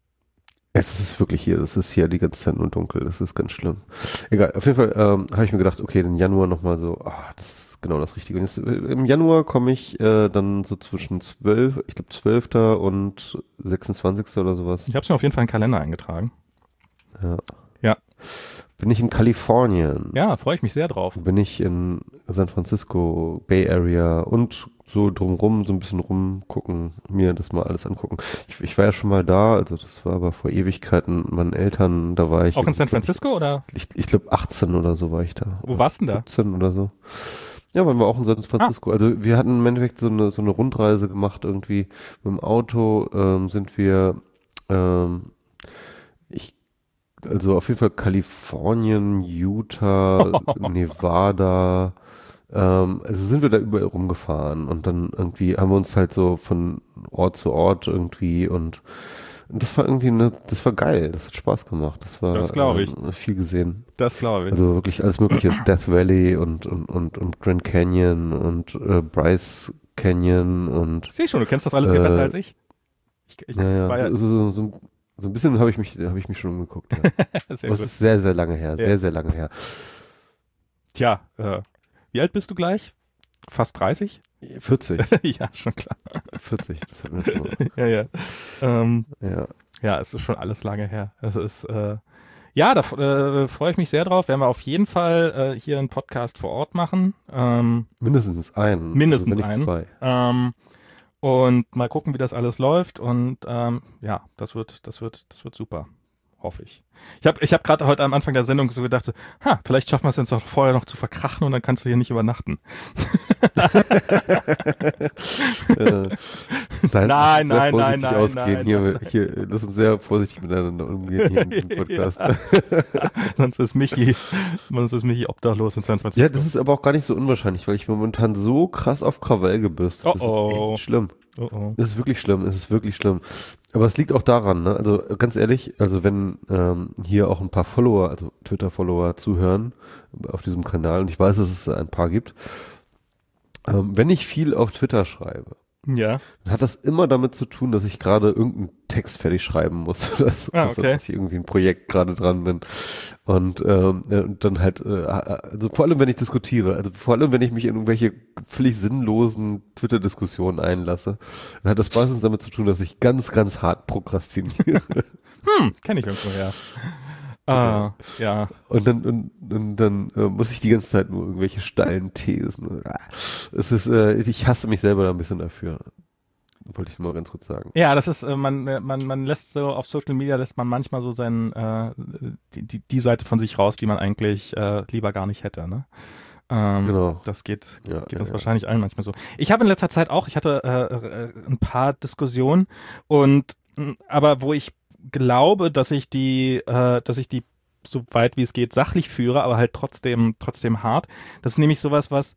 Es ist wirklich hier, das ist hier die ganze Zeit nur dunkel, das ist ganz schlimm. Egal, auf jeden Fall ähm, habe ich mir gedacht, okay, den Januar nochmal so, ah, das ist genau das Richtige. Und jetzt, im Januar komme ich äh, dann so zwischen zwölf, ich glaube zwölfter und sechsundzwanzigster oder sowas. Ich habe es mir auf jeden Fall in den Kalender eingetragen. Ja. Ja. Bin ich in Kalifornien. Ja, freue ich mich sehr drauf. Bin ich in San Francisco, Bay Area und so drumrum, so ein bisschen rumgucken, mir das mal alles angucken. Ich, ich war ja schon mal da, also das war aber vor Ewigkeiten, meinen Eltern, da war ich. Auch in San Francisco ich, oder? Ich, ich glaube achtzehn oder so war ich da. Wo warst du denn da? siebzehn oder so. Ja, waren wir auch in San Francisco. Ah. Also wir hatten im Endeffekt so eine, so eine Rundreise gemacht irgendwie. Mit dem Auto ähm, sind wir, ähm, ich also auf jeden Fall Kalifornien, Utah, Nevada, ähm, also sind wir da überall rumgefahren und dann irgendwie haben wir uns halt so von Ort zu Ort irgendwie und, und das war irgendwie eine, das war geil, das hat Spaß gemacht, das war das glaube ich. Äh, viel gesehen. Das glaube ich. Also wirklich alles mögliche, Death Valley und, und, und, und Grand Canyon und äh, Bryce Canyon und ich sehe schon, du kennst das alles viel äh, besser als ich. Ich, ich Ja, war ja, ja so, so, so, so ein bisschen habe ich mich, habe ich mich schon umgeguckt. Ja. sehr Aber es gut. ist sehr, sehr lange her, sehr, Ja. sehr lange her. Tja, äh, wie alt bist du gleich? Fast dreißig? vierzig, Ja, schon klar. vierzig, das hatten wir schon mal. Ja, ja. Ähm, Ja. ja, es ist schon alles lange her. Es ist, äh, ja, da äh, freue ich mich sehr drauf. Werden wir auf jeden Fall äh, hier einen Podcast vor Ort machen. Ähm, Mindestens einen. mindestens also wenn nicht einen. zwei. Ähm, und mal gucken, wie das alles läuft. Und ähm, ja, das wird, das wird, das wird super. Hoffe ich. Ich habe ich hab gerade heute am Anfang der Sendung so gedacht, so, ha, vielleicht schaffen wir es uns auch vorher noch zu verkrachen und dann kannst du hier nicht übernachten. äh, Sein, Nein, sehr nein, vorsichtig nein, nein, ausgehen. nein, Hier, nein. hier, lass uns sehr vorsichtig miteinander umgehen hier in diesem Podcast. Ja. Sonst ist Michi, sonst ist Michi obdachlos in San Francisco. Ja, das ist aber auch gar nicht so unwahrscheinlich, weil ich momentan so krass auf Krawall gebürstet bin. Oh, oh. Das ist echt schlimm. Oh, oh. Das ist wirklich schlimm, es ist wirklich schlimm. Aber es liegt auch daran, ne? Also ganz ehrlich, also wenn ähm, hier auch ein paar Follower, also Twitter-Follower zuhören auf diesem Kanal, und ich weiß, dass es ein paar gibt, ähm, wenn ich viel auf Twitter schreibe, Ja. dann hat das immer damit zu tun, dass ich gerade irgendeinen Text fertig schreiben muss oder so, Ah, also, okay. dass ich irgendwie ein Projekt gerade dran bin und, ähm, äh, und dann halt, äh, also vor allem wenn ich diskutiere, also vor allem wenn ich mich in irgendwelche völlig sinnlosen Twitter-Diskussionen einlasse, dann hat das meistens damit zu tun, dass ich ganz, ganz hart prokrastiniere. Hm, kenne ich irgendwoher. Ah, ja. Und dann, und, und dann äh, muss ich die ganze Zeit nur irgendwelche steilen Thesen. Es ist, äh, ich hasse mich selber da ein bisschen dafür. Wollte ich mal ganz kurz sagen. Ja, das ist, äh, man, man, man lässt so auf Social Media lässt man manchmal so seinen, äh, die, die, die Seite von sich raus, die man eigentlich äh, lieber gar nicht hätte, ne? Ähm, Genau. Das geht, Ja, geht ja, uns ja. wahrscheinlich allen manchmal so. Ich habe in letzter Zeit auch, ich hatte äh, äh, ein paar Diskussionen und mh, aber wo ich glaube, dass ich die, äh, dass ich die so weit wie es geht sachlich führe, aber halt trotzdem, trotzdem hart. Das ist nämlich sowas, was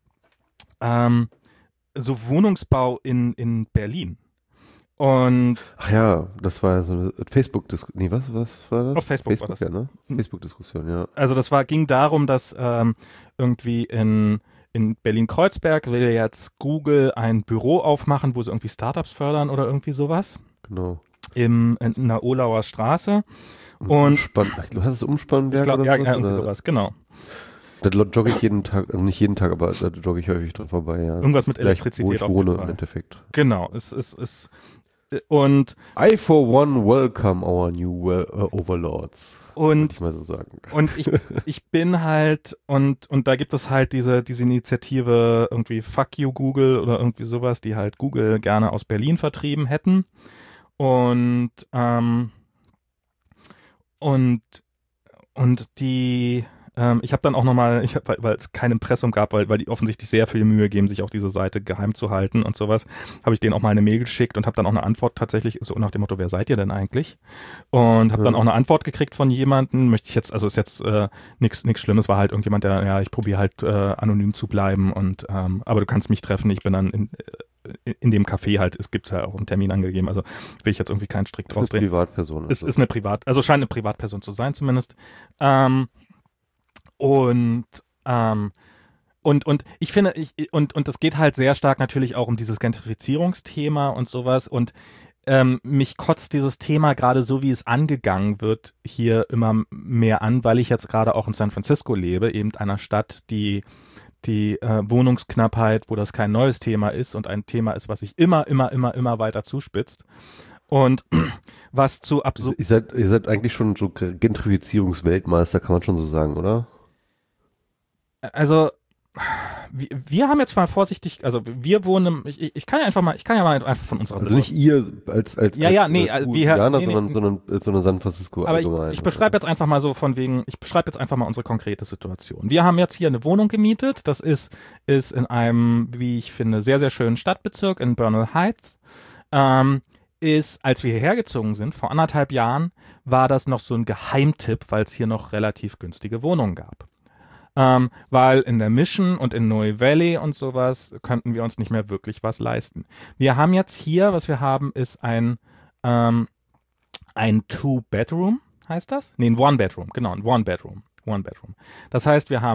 ähm, so Wohnungsbau in, in Berlin. Und Ach ja, das war so eine Facebook-Diskussion. Nee, was, was war das? Auf Facebook war das. Ja, ne? Facebook-Diskussion, ja. also das war, ging darum, dass ähm, irgendwie in, in Berlin-Kreuzberg will jetzt Google ein Büro aufmachen, wo sie irgendwie Startups fördern oder irgendwie sowas. Genau. Im, in der Olauer Straße. Und Umspann, du hast es ich Umspannwerk glaube, oder ja, so? ja, irgendwie oder? sowas, genau. Da jogge ich jeden Tag, also nicht jeden Tag, aber da jogge ich häufig dran vorbei, ja. Irgendwas mit Gleich, Elektrizität wo ich auf jeden wohne Fall. im Endeffekt. Genau, es ist, es, und, I for one welcome our new well, uh, overlords. und Würde ich mal so sagen. Und ich, ich bin halt, und, und da gibt es halt diese, diese Initiative irgendwie Fuck You Google oder irgendwie sowas, die halt Google gerne aus Berlin vertrieben hätten. Und, ähm, und, und die, ähm, ich habe dann auch nochmal, ich hab, weil, weil es kein Impressum gab, weil, weil die offensichtlich sehr viel Mühe geben, sich auch diese Seite geheim zu halten und sowas, habe ich denen auch mal eine Mail geschickt und habe dann auch eine Antwort tatsächlich, so nach dem Motto, wer seid ihr denn eigentlich? Und habe dann Ja. auch eine Antwort gekriegt von jemandem, möchte ich jetzt, also ist jetzt äh, nichts nichts Schlimmes, war halt irgendjemand, der, ja, ich probiere halt äh, anonym zu bleiben und, ähm, aber du kannst mich treffen, ich bin dann in, in, in dem Café halt, es gibt ja auch einen Termin angegeben, also will ich jetzt irgendwie keinen Strick Das draus ist eine drehen. Privatperson. Es ist eine Privat, also scheint eine Privatperson zu sein zumindest. Ähm, und ähm, und und ich finde ich und und es geht halt sehr stark natürlich auch um dieses Gentrifizierungsthema und sowas und ähm, mich kotzt dieses Thema gerade so, wie es angegangen wird, hier immer mehr an, weil ich jetzt gerade auch in San Francisco lebe, eben einer Stadt, die die äh, Wohnungsknappheit, wo das kein neues Thema ist und ein Thema ist, was sich immer, immer, immer, immer weiter zuspitzt. Und was zu absurd. Ihr seid, ihr seid eigentlich schon so Gentrifizierungsweltmeister, kann man schon so sagen, oder? Also, wir, wir haben jetzt mal vorsichtig, also wir wohnen, ich, ich kann ja einfach mal, ich kann ja mal einfach von unserer Also nicht ihr als als Ja, als, ja, nee, äh, also U S wir- Indianer, nee, nee. sondern sondern sondern San Francisco Aber ich, allgemein. ich beschreibe jetzt einfach mal so von wegen, ich beschreibe jetzt einfach mal unsere konkrete Situation. Wir haben jetzt hier eine Wohnung gemietet, das ist, ist in einem, wie ich finde, sehr, sehr schönen Stadtbezirk in Bernal Heights. Ähm, ist, als wir hierher gezogen sind, vor anderthalb Jahren, war das noch so ein Geheimtipp, weil es hier noch relativ günstige Wohnungen gab. Ähm, weil in der Mission und in Noe Valley und sowas könnten wir uns nicht mehr wirklich was leisten. Wir haben jetzt hier, was wir haben, ist ein, ähm, ein Two-Bedroom, heißt das? Nee, ein One-Bedroom, genau, ein One-Bedroom. One-Bedroom. Das heißt, wir haben eine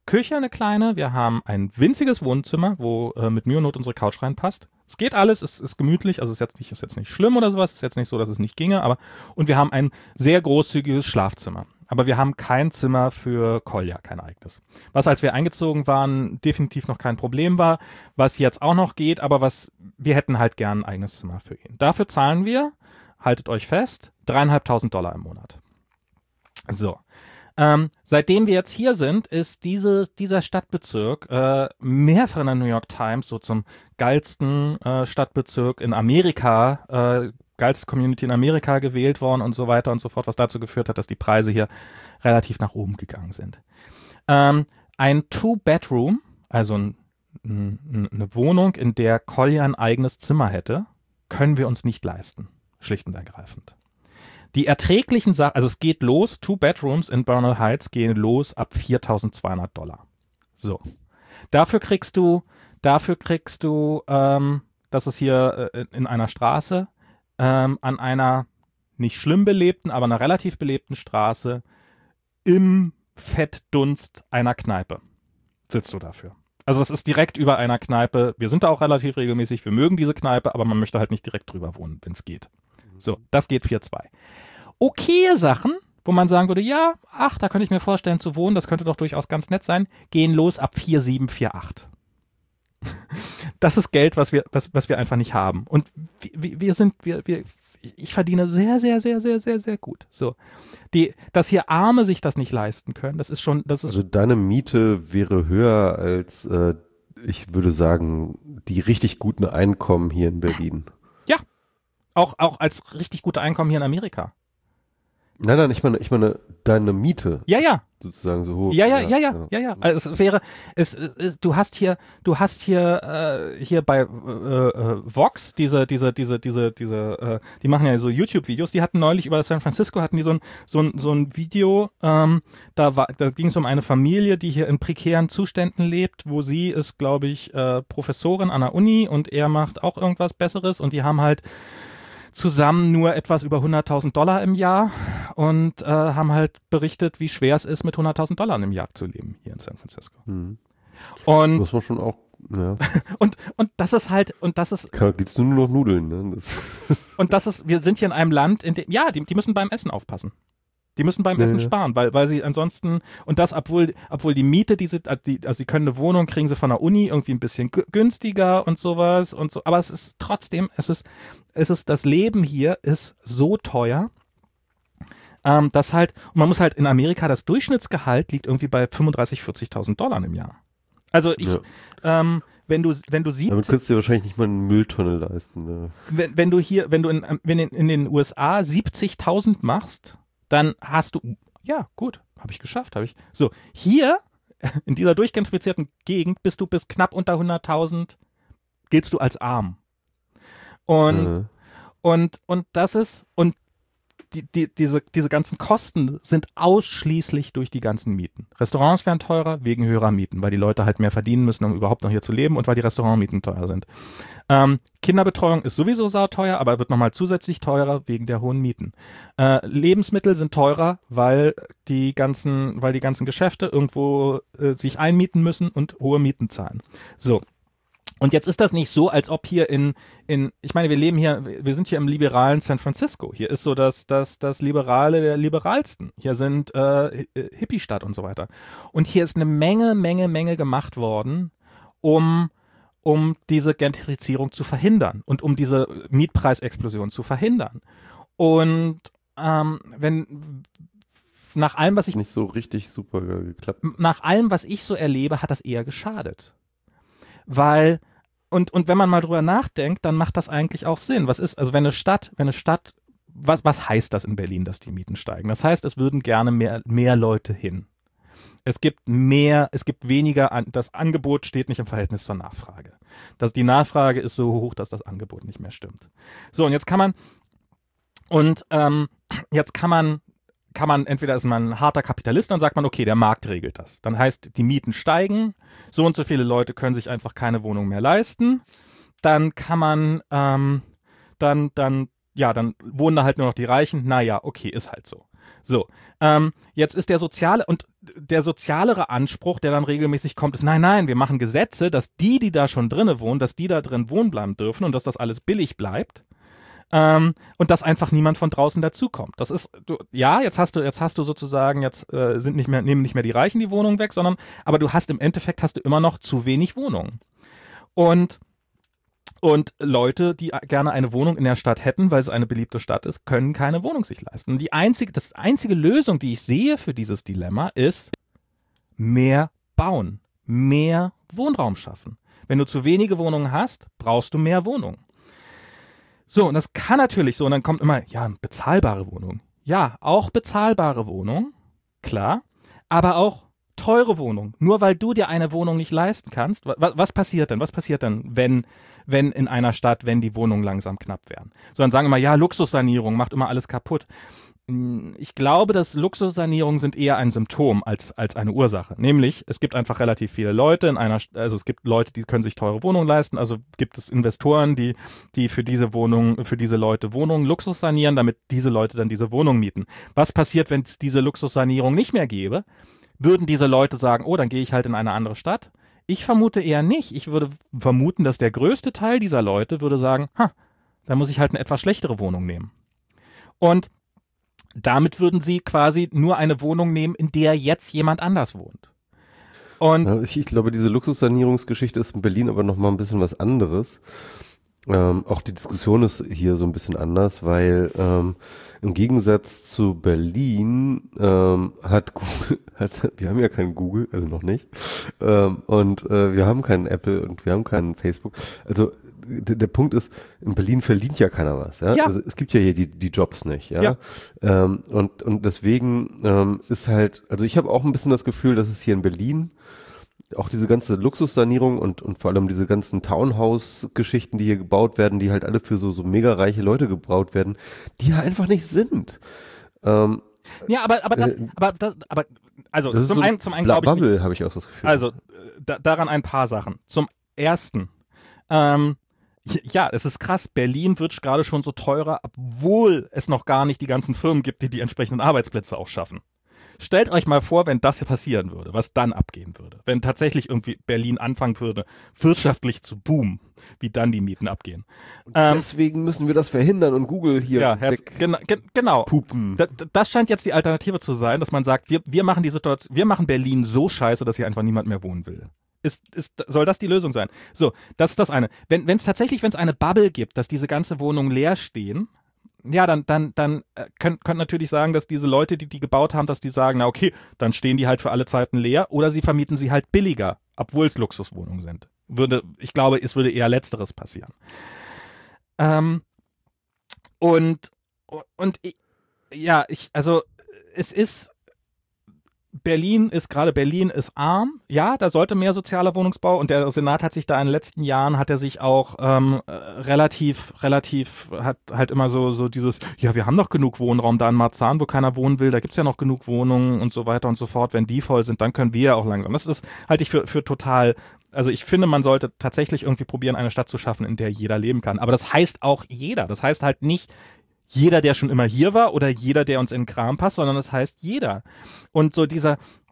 Küche, eine kleine, wir haben ein winziges Wohnzimmer, wo äh, mit Mühe und Not unsere Couch reinpasst. Es geht alles, es ist gemütlich, also es ist jetzt nicht, ist jetzt nicht schlimm oder sowas, es ist jetzt nicht so, dass es nicht ginge, aber und wir haben ein sehr großzügiges Schlafzimmer. Aber wir haben kein Zimmer für Kolja, kein eigenes. Was, als wir eingezogen waren, definitiv noch kein Problem war, was jetzt auch noch geht, aber was, wir hätten halt gern ein eigenes Zimmer für ihn. Dafür zahlen wir, haltet euch fest, dreieinhalbtausend Dollar im Monat. So. Ähm, seitdem wir jetzt hier sind, ist diese, dieser Stadtbezirk äh, mehrfach in der New York Times so zum geilsten äh, Stadtbezirk in Amerika, äh, geilste Community in Amerika gewählt worden und so weiter und so fort, was dazu geführt hat, dass die Preise hier relativ nach oben gegangen sind. Ähm, ein Two-Bedroom, also ein, ein, eine Wohnung, in der Kolja ein eigenes Zimmer hätte, können wir uns nicht leisten, schlicht und ergreifend. Die erträglichen Sachen, also es geht los, Two Bedrooms in Bernal Heights gehen los ab viertausendzweihundert Dollar. So. Dafür kriegst du, dafür kriegst du, ähm, das ist hier äh, in einer Straße, ähm, an einer nicht schlimm belebten, aber einer relativ belebten Straße im Fettdunst einer Kneipe sitzt du dafür. Also es ist direkt über einer Kneipe. Wir sind da auch relativ regelmäßig, wir mögen diese Kneipe, aber man möchte halt nicht direkt drüber wohnen, wenn es geht. So, das geht vier Komma zwei. Okay Sachen, wo man sagen würde, ja, ach, da könnte ich mir vorstellen zu wohnen, das könnte doch durchaus ganz nett sein, gehen los ab vier Komma sieben, vier Komma acht. Das ist Geld, was wir, was, was wir einfach nicht haben. Und wir, wir sind, wir, wir, ich verdiene sehr, sehr, sehr, sehr, sehr, sehr gut. So. Die, dass hier Arme sich das nicht leisten können, das ist schon, das ist. Also deine Miete wäre höher als, äh, ich würde sagen, die richtig guten Einkommen hier in Berlin. Ja. Auch, auch als richtig gute Einkommen hier in Amerika. Nein, nein, ich meine, ich meine, deine Miete. Ja, ja. Sozusagen so hoch. Ja, ja, ja, ja, ja, ja. Also es wäre, es, es du hast hier, du hast hier, äh, hier bei äh, äh, Vox, diese, diese, diese, diese, diese, äh, die machen ja so YouTube-Videos, die hatten neulich über San Francisco, hatten die so ein, so ein, so ein Video, ähm, da war, da ging es um eine Familie, die hier in prekären Zuständen lebt, wo sie ist, glaube ich, äh, Professorin an der Uni und er macht auch irgendwas Besseres und die haben halt zusammen nur etwas über hunderttausend Dollar im Jahr und äh, haben halt berichtet, wie schwer es ist, mit hunderttausend Dollar im Jahr zu leben hier in San Francisco. Mhm. Und muss man schon auch, ja. und und das ist halt und das ist Kann, gibt's nur noch Nudeln, ne? Das und das ist, wir sind hier in einem Land, in dem ja, die, die müssen beim Essen aufpassen. Die müssen beim ja, Essen ja. sparen, weil, weil sie ansonsten, und das, obwohl, obwohl die Miete, die sie, die, also sie können eine Wohnung, kriegen sie von der Uni irgendwie ein bisschen günstiger und sowas und so, aber es ist trotzdem, es ist, es ist, das Leben hier ist so teuer, ähm, dass halt, und man muss halt in Amerika, das Durchschnittsgehalt liegt irgendwie bei fünfunddreißigtausend, vierzigtausend Dollar im Jahr. Also ich, ja. ähm, wenn du, wenn du siebzig, damit könntest du dir wahrscheinlich nicht mal eine Mülltonne leisten. Ne? Wenn, wenn du hier, wenn du in, wenn in, in den U S A siebzigtausend machst, dann hast du, ja, gut, habe ich geschafft, habe ich. So, hier, in dieser durchgentrifizierten Gegend, bist du bis knapp unter hunderttausend, giltst du als arm. Und, mhm. und, und das ist, und die, die, diese, diese ganzen Kosten sind ausschließlich durch die ganzen Mieten. Restaurants werden teurer wegen höherer Mieten, weil die Leute halt mehr verdienen müssen, um überhaupt noch hier zu leben und weil die Restaurantmieten teuer sind. Ähm, Kinderbetreuung ist sowieso sauteuer, aber wird nochmal zusätzlich teurer wegen der hohen Mieten. Äh, Lebensmittel sind teurer, weil die ganzen, weil die ganzen Geschäfte irgendwo äh, sich einmieten müssen und hohe Mieten zahlen. So. Und jetzt ist das nicht so, als ob hier in, in, ich meine, wir leben hier, wir sind hier im liberalen San Francisco. Hier ist so das, das, das Liberale der Liberalsten. Hier sind äh, Hippie-Stadt und so weiter. Und hier ist eine Menge, Menge, Menge gemacht worden, um, um diese Gentrifizierung zu verhindern und um diese Mietpreisexplosion zu verhindern. Und ähm, wenn nach allem, was ich nicht so richtig super geklappt. Nach allem, was ich so erlebe, hat das eher geschadet. Weil, und, und wenn man mal drüber nachdenkt, dann macht das eigentlich auch Sinn. Was ist, also wenn eine Stadt, wenn eine Stadt, was, was heißt das in Berlin, dass die Mieten steigen? Das heißt, es würden gerne mehr, mehr Leute hin. Es gibt mehr, es gibt weniger, an, das Angebot steht nicht im Verhältnis zur Nachfrage. Das, die Nachfrage ist so hoch, dass das Angebot nicht mehr stimmt. So, und jetzt kann man, und ähm, jetzt kann man, kann man, entweder ist man ein harter Kapitalist, dann sagt man, okay, der Markt regelt das. Dann heißt, die Mieten steigen, so und so viele Leute können sich einfach keine Wohnung mehr leisten. Dann kann man, ähm, dann, dann, ja, dann wohnen da halt nur noch die Reichen. Naja, okay, ist halt so. So, ähm, jetzt ist der soziale, und der sozialere Anspruch, der dann regelmäßig kommt, ist, nein, nein, wir machen Gesetze, dass die, die da schon drinne wohnen, dass die da drin wohnen bleiben dürfen und dass das alles billig bleibt. Ähm, und dass einfach niemand von draußen dazukommt. Das ist, du, ja, jetzt hast du, jetzt hast du sozusagen, jetzt äh, sind nicht mehr, nehmen nicht mehr die Reichen die Wohnungen weg, sondern, aber du hast im Endeffekt hast du immer noch zu wenig Wohnungen. Und, und Leute, die gerne eine Wohnung in der Stadt hätten, weil es eine beliebte Stadt ist, können keine Wohnung sich leisten. Und die einzige, das einzige Lösung, die ich sehe für dieses Dilemma, ist mehr bauen, mehr Wohnraum schaffen. Wenn du zu wenige Wohnungen hast, brauchst du mehr Wohnungen. So, und das kann natürlich so, und dann kommt immer, ja, bezahlbare Wohnung. Ja, auch bezahlbare Wohnung, klar, aber auch teure Wohnung. Nur weil du dir eine Wohnung nicht leisten kannst, was, was passiert denn? Was passiert denn, wenn, wenn in einer Stadt, wenn die Wohnungen langsam knapp werden? So, dann sagen immer, ja, Luxussanierung macht immer alles kaputt. Ich glaube, dass Luxussanierungen sind eher ein Symptom als, als eine Ursache. Nämlich, es gibt einfach relativ viele Leute in einer, also es gibt Leute, die können sich teure Wohnungen leisten, also gibt es Investoren, die, die für diese Wohnungen, für diese Leute Wohnungen Luxus sanieren, damit diese Leute dann diese Wohnung mieten. Was passiert, wenn es diese Luxussanierung nicht mehr gäbe? Würden diese Leute sagen, oh, dann gehe ich halt in eine andere Stadt? Ich vermute eher nicht. Ich würde vermuten, dass der größte Teil dieser Leute würde sagen, ha, dann muss ich halt eine etwas schlechtere Wohnung nehmen. Und damit würden sie quasi nur eine Wohnung nehmen, in der jetzt jemand anders wohnt. Und ja, ich, ich glaube, diese Luxussanierungsgeschichte ist in Berlin aber nochmal ein bisschen was anderes. Ähm, auch die Diskussion ist hier so ein bisschen anders, weil ähm, im Gegensatz zu Berlin ähm, hat Google, hat, wir haben ja keinen Google, also noch nicht, ähm, und äh, wir haben keinen Apple und wir haben keinen Facebook. Also der, der Punkt ist, in Berlin verdient ja keiner was, ja. Ja. Also es gibt ja hier die, die Jobs nicht, ja. Ja. Ähm, und, und deswegen ähm, ist halt, also ich habe auch ein bisschen das Gefühl, dass es hier in Berlin auch diese ganze Luxussanierung und, und vor allem diese ganzen Townhouse-Geschichten, die hier gebaut werden, die halt alle für so, so mega reiche Leute gebaut werden, die ja einfach nicht sind. Ähm, ja, aber, aber das, äh, aber das, aber, also das ist zum so einen, zum einen glaube ich, Bubble, habe ich auch das Gefühl. also da, daran ein paar Sachen. Zum ersten, ähm, ja, es ist krass, Berlin wird gerade schon so teurer, obwohl es noch gar nicht die ganzen Firmen gibt, die die entsprechenden Arbeitsplätze auch schaffen. Stellt euch mal vor, wenn das hier passieren würde, was dann abgehen würde. Wenn tatsächlich irgendwie Berlin anfangen würde, wirtschaftlich zu boomen, wie dann die Mieten abgehen. Ähm, deswegen müssen wir das verhindern und Google hier ja, Herz, gen, gen, genau. pupen. Da, das scheint jetzt die Alternative zu sein, dass man sagt, wir, wir machen die Situation, wir machen Berlin so scheiße, dass hier einfach niemand mehr wohnen will. Ist, ist, soll das die Lösung sein? So, das ist das eine. Wenn es tatsächlich, wenn es eine Bubble gibt, dass diese ganzen Wohnungen leer stehen, ja, dann, dann, dann äh, könnt, könnt natürlich sagen, dass diese Leute, die die gebaut haben, dass die sagen, na okay, dann stehen die halt für alle Zeiten leer oder sie vermieten sie halt billiger, obwohl es Luxuswohnungen sind. Würde, ich glaube, es würde eher Letzteres passieren. Ähm, und, und ich, ja, ich, also es ist, Berlin ist gerade, Berlin ist arm, ja, da sollte mehr sozialer Wohnungsbau und der Senat hat sich da in den letzten Jahren, hat er sich auch ähm, relativ, relativ, hat halt immer so, so dieses, ja, wir haben noch genug Wohnraum da in Marzahn, wo keiner wohnen will, da gibt's ja noch genug Wohnungen und so weiter und so fort, wenn die voll sind, dann können wir ja auch langsam. Das ist, halte ich für, für total, also ich finde, man sollte tatsächlich irgendwie probieren, eine Stadt zu schaffen, in der jeder leben kann, aber das heißt auch jeder, das heißt halt nicht, jeder, der schon immer hier war oder jeder, der uns in den Kram passt, sondern es heißt jeder. Und so dieser,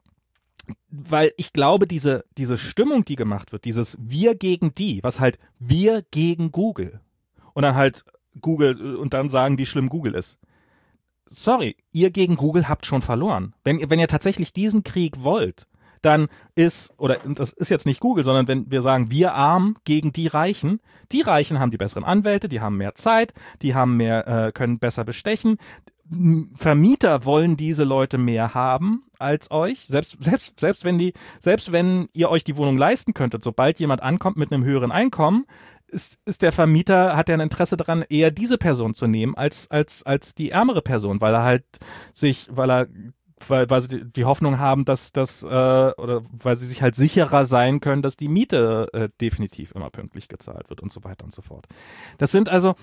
weil ich glaube, diese, diese Stimmung, die gemacht wird, dieses Wir gegen die, was halt wir gegen Google und dann halt Google und dann sagen, wie schlimm Google ist. Sorry, ihr gegen Google habt schon verloren. Wenn, wenn ihr tatsächlich diesen Krieg wollt, dann ist, oder das ist jetzt nicht Google, sondern wenn wir sagen, wir Armen gegen die Reichen, die Reichen haben die besseren Anwälte, die haben mehr Zeit, die haben mehr, äh, können besser bestechen. Vermieter wollen diese Leute mehr haben als euch, selbst, selbst, selbst wenn die, selbst wenn ihr euch die Wohnung leisten könntet, sobald jemand ankommt mit einem höheren Einkommen, ist, ist der Vermieter, hat er ein Interesse daran, eher diese Person zu nehmen, als, als, als die ärmere Person, weil er halt sich, weil er weil, weil sie die Hoffnung haben, dass das, äh, oder weil sie sich halt sicherer sein können, dass die Miete äh, definitiv immer pünktlich gezahlt wird und so weiter und so fort. Das sind also,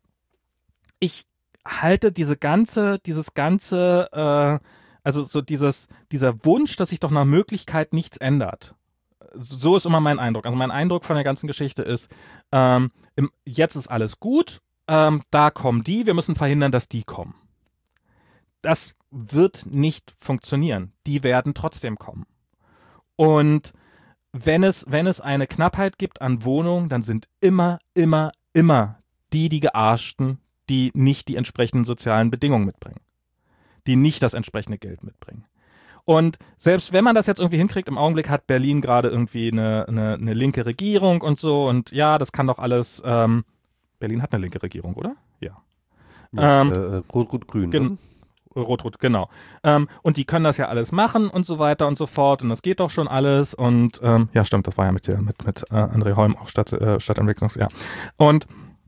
ich halte diese ganze, dieses ganze, äh, also so dieses, dieser Wunsch, dass sich doch nach Möglichkeit nichts ändert. So ist immer mein Eindruck. Also mein Eindruck von der ganzen Geschichte ist, ähm, im, jetzt ist alles gut, ähm, da kommen die, wir müssen verhindern, dass die kommen. Das wird nicht funktionieren. Die werden trotzdem kommen. Und wenn es, wenn es eine Knappheit gibt an Wohnungen, dann sind immer, immer, immer die, die Gearschten, die nicht die entsprechenden sozialen Bedingungen mitbringen. Die nicht das entsprechende Geld mitbringen. Und selbst wenn man das jetzt irgendwie hinkriegt, im Augenblick hat Berlin gerade irgendwie eine, eine, eine linke Regierung und so und ja, das kann doch alles, ähm, Berlin hat eine linke Regierung, oder? Ja. ja ähm, äh, Rot-Rot-Grün. Gen- Rot-Rot, genau. Ähm, und die können das ja alles machen und so weiter und so fort und das geht doch schon alles und ähm, ja, stimmt, das war ja mit der, mit, mit äh, André Holm auch Stadt, äh, Stadtentwicklungs, ja. Und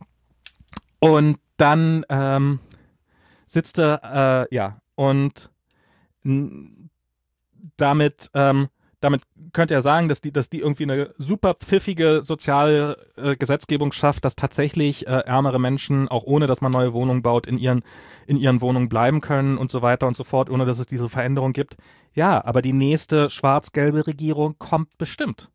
und dann ähm, sitzt er, äh, ja, und n- damit, ähm, damit könnte er sagen, dass die, dass die irgendwie eine super pfiffige soziale äh, Gesetzgebung schafft, dass tatsächlich äh, ärmere Menschen, auch ohne dass man neue Wohnungen baut, in ihren, in ihren Wohnungen bleiben können und so weiter und so fort, ohne dass es diese Veränderung gibt. Ja, aber die nächste schwarz-gelbe Regierung kommt bestimmt.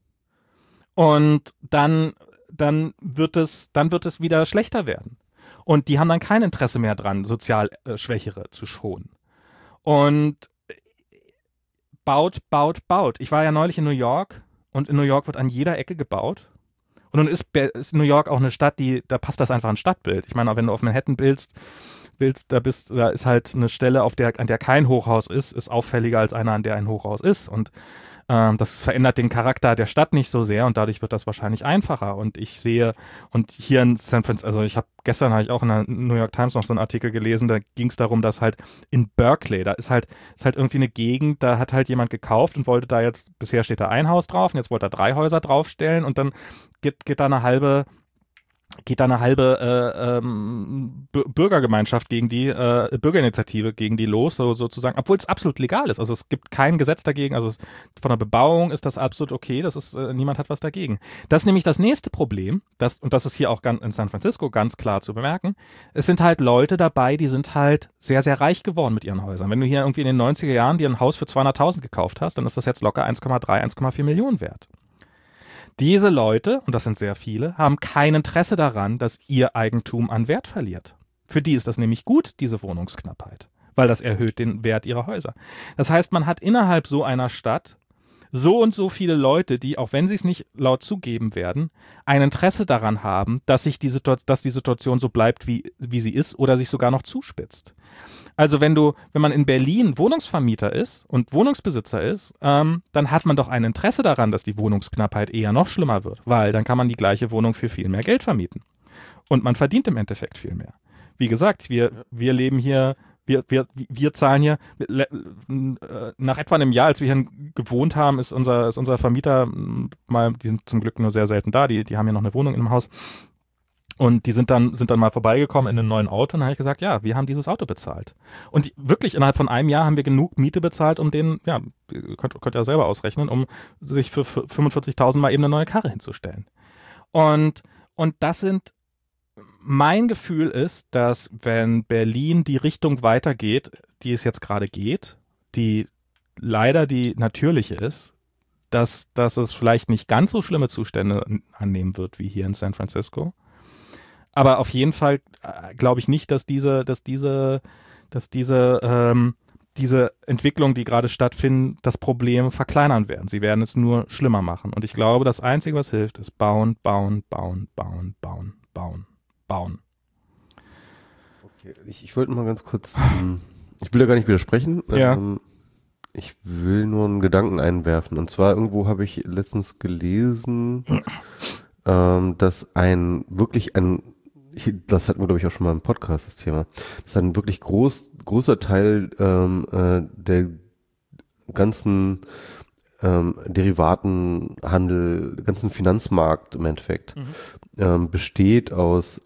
Und dann, dann wird es, dann wird es wieder schlechter werden. Und die haben dann kein Interesse mehr dran, sozial äh, Schwächere zu schonen. Und baut, baut, baut. Ich war ja neulich in New York und in New York wird an jeder Ecke gebaut. Und nun ist, Be- ist New York auch eine Stadt, die, da passt das einfach ein Stadtbild. Ich meine, wenn du auf Manhattan bildst, willst, da bist, da ist halt eine Stelle, auf der, an der kein Hochhaus ist, ist auffälliger als einer, an der ein Hochhaus ist. Und ähm, das verändert den Charakter der Stadt nicht so sehr und dadurch wird das wahrscheinlich einfacher. Und ich sehe, und hier in San Francisco, also ich habe gestern habe ich auch in der New York Times noch so einen Artikel gelesen, da ging es darum, dass halt in Berkeley, da ist halt, ist halt irgendwie eine Gegend, da hat halt jemand gekauft und wollte da jetzt, bisher steht da ein Haus drauf und jetzt wollte er drei Häuser draufstellen und dann geht, geht da eine halbe geht da eine halbe äh, ähm, B- Bürgergemeinschaft gegen die, äh, Bürgerinitiative gegen die los, so, sozusagen, obwohl es absolut legal ist. Also es gibt kein Gesetz dagegen, also es, von der Bebauung ist das absolut okay, das ist, äh, niemand hat was dagegen. Das ist nämlich das nächste Problem, das, und das ist hier auch ganz, in San Francisco ganz klar zu bemerken, es sind halt Leute dabei, die sind halt sehr, sehr reich geworden mit ihren Häusern. Wenn du hier irgendwie in den neunziger Jahren dir ein Haus für zweihunderttausend gekauft hast, dann ist das jetzt locker eins Komma drei, eins Komma vier Millionen wert. Diese Leute, und das sind sehr viele, haben kein Interesse daran, dass ihr Eigentum an Wert verliert. Für die ist das nämlich gut, diese Wohnungsknappheit, weil das erhöht den Wert ihrer Häuser. Das heißt, man hat innerhalb so einer Stadt so und so viele Leute, die, auch wenn sie es nicht laut zugeben werden, ein Interesse daran haben, dass, sich die, Situa- dass die Situation so bleibt, wie, wie sie ist oder sich sogar noch zuspitzt. Also wenn du, wenn man in Berlin Wohnungsvermieter ist und Wohnungsbesitzer ist, ähm, dann hat man doch ein Interesse daran, dass die Wohnungsknappheit eher noch schlimmer wird, weil dann kann man die gleiche Wohnung für viel mehr Geld vermieten. Und man verdient im Endeffekt viel mehr. Wie gesagt, wir, wir leben hier, wir, wir, wir zahlen hier, nach etwa einem Jahr, als wir hier gewohnt haben, ist unser, ist unser Vermieter mal, die sind zum Glück nur sehr selten da, die, die haben ja noch eine Wohnung in einem Haus. Und die sind dann, sind dann mal vorbeigekommen in einem neuen Auto und dann habe ich gesagt, ja, wir haben dieses Auto bezahlt. Und die, wirklich innerhalb von einem Jahr haben wir genug Miete bezahlt, um den, ja, könnt, könnt ihr ja selber ausrechnen, um sich für fünfundvierzigtausend mal eben eine neue Karre hinzustellen. Und, und das sind, mein Gefühl ist, dass wenn Berlin die Richtung weitergeht, die es jetzt gerade geht, die leider die natürliche ist, dass, dass es vielleicht nicht ganz so schlimme Zustände annehmen wird wie hier in San Francisco. Aber auf jeden Fall äh, glaube ich nicht, dass diese, dass diese, dass diese, ähm, diese Entwicklungen, die gerade stattfinden, das Problem verkleinern werden. Sie werden es nur schlimmer machen. Und ich glaube, das Einzige, was hilft, ist bauen, bauen, bauen, bauen, bauen, bauen, bauen. Okay, ich, ich wollte mal ganz kurz, ähm, ich will da gar nicht widersprechen. Ja. Ähm, ich will nur einen Gedanken einwerfen. Und zwar irgendwo habe ich letztens gelesen, ähm, dass ein wirklich ein Ich, das hatten wir, glaube ich, auch schon mal im Podcast, das Thema. Das ist ein wirklich groß, großer Teil ähm, äh, der ganzen ähm, Derivatenhandel, ganzen Finanzmarkt im Endeffekt, mhm. ähm, besteht aus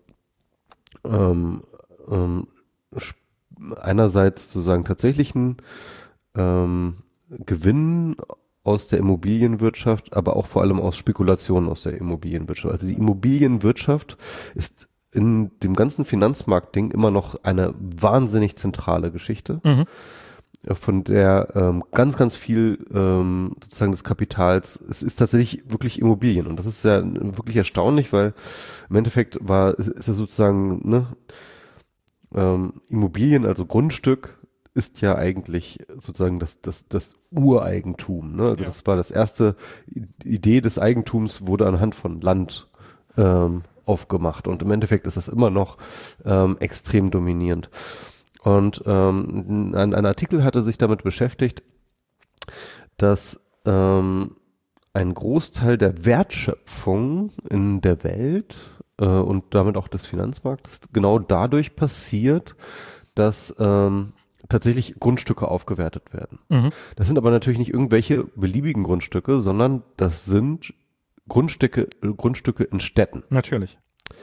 ähm, ähm, einerseits sozusagen tatsächlichen ähm, Gewinnen aus der Immobilienwirtschaft, aber auch vor allem aus Spekulationen aus der Immobilienwirtschaft. Also die Immobilienwirtschaft ist in dem ganzen Finanzmarktding immer noch eine wahnsinnig zentrale Geschichte, mhm. von der ähm, ganz, ganz viel ähm, sozusagen des Kapitals, es ist tatsächlich wirklich Immobilien und das ist ja wirklich erstaunlich, weil im Endeffekt war, ist, ist ja sozusagen ne, ähm, Immobilien, also Grundstück, ist ja eigentlich sozusagen das, das, das Ureigentum. Ne? Also Ja. das war das erste Idee des Eigentums, wurde anhand von Land ähm, aufgemacht. Und im Endeffekt ist es immer noch ähm, extrem dominierend. Und ähm, ein, ein Artikel hatte sich damit beschäftigt, dass ähm, ein Großteil der Wertschöpfung in der Welt äh, und damit auch des Finanzmarktes genau dadurch passiert, dass ähm, tatsächlich Grundstücke aufgewertet werden. Mhm. Das sind aber natürlich nicht irgendwelche beliebigen Grundstücke, sondern das sind Grundstücke, Grundstücke in Städten. Natürlich.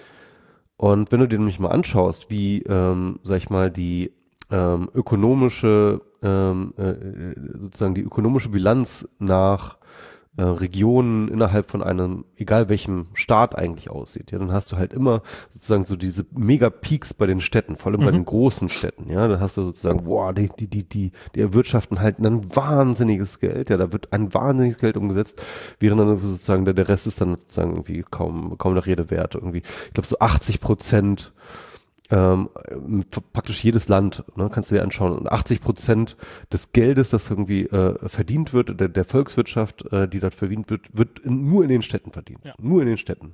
Und wenn du dir nämlich mal anschaust, wie, ähm, sag ich mal, die ähm, ökonomische, ähm, äh, sozusagen die ökonomische Bilanz nach äh, Regionen innerhalb von einem, egal welchem Staat eigentlich aussieht, ja, dann hast du halt immer sozusagen so diese Mega-Peaks bei den Städten, vor allem Mhm. bei den großen Städten, ja, da hast du sozusagen, boah, die, die, die, die, die erwirtschaften halt ein wahnsinniges Geld, ja, da wird ein wahnsinniges Geld umgesetzt, während dann sozusagen der, der Rest ist dann sozusagen irgendwie kaum, kaum noch Rede wert, irgendwie, ich glaube so achtzig Prozent Ähm, praktisch jedes Land, ne, kannst du dir anschauen. Und achtzig Prozent des Geldes, das irgendwie äh, verdient wird, der, der Volkswirtschaft, äh, die dort verdient wird, wird in, nur in den Städten verdient. Ja. Nur in den Städten.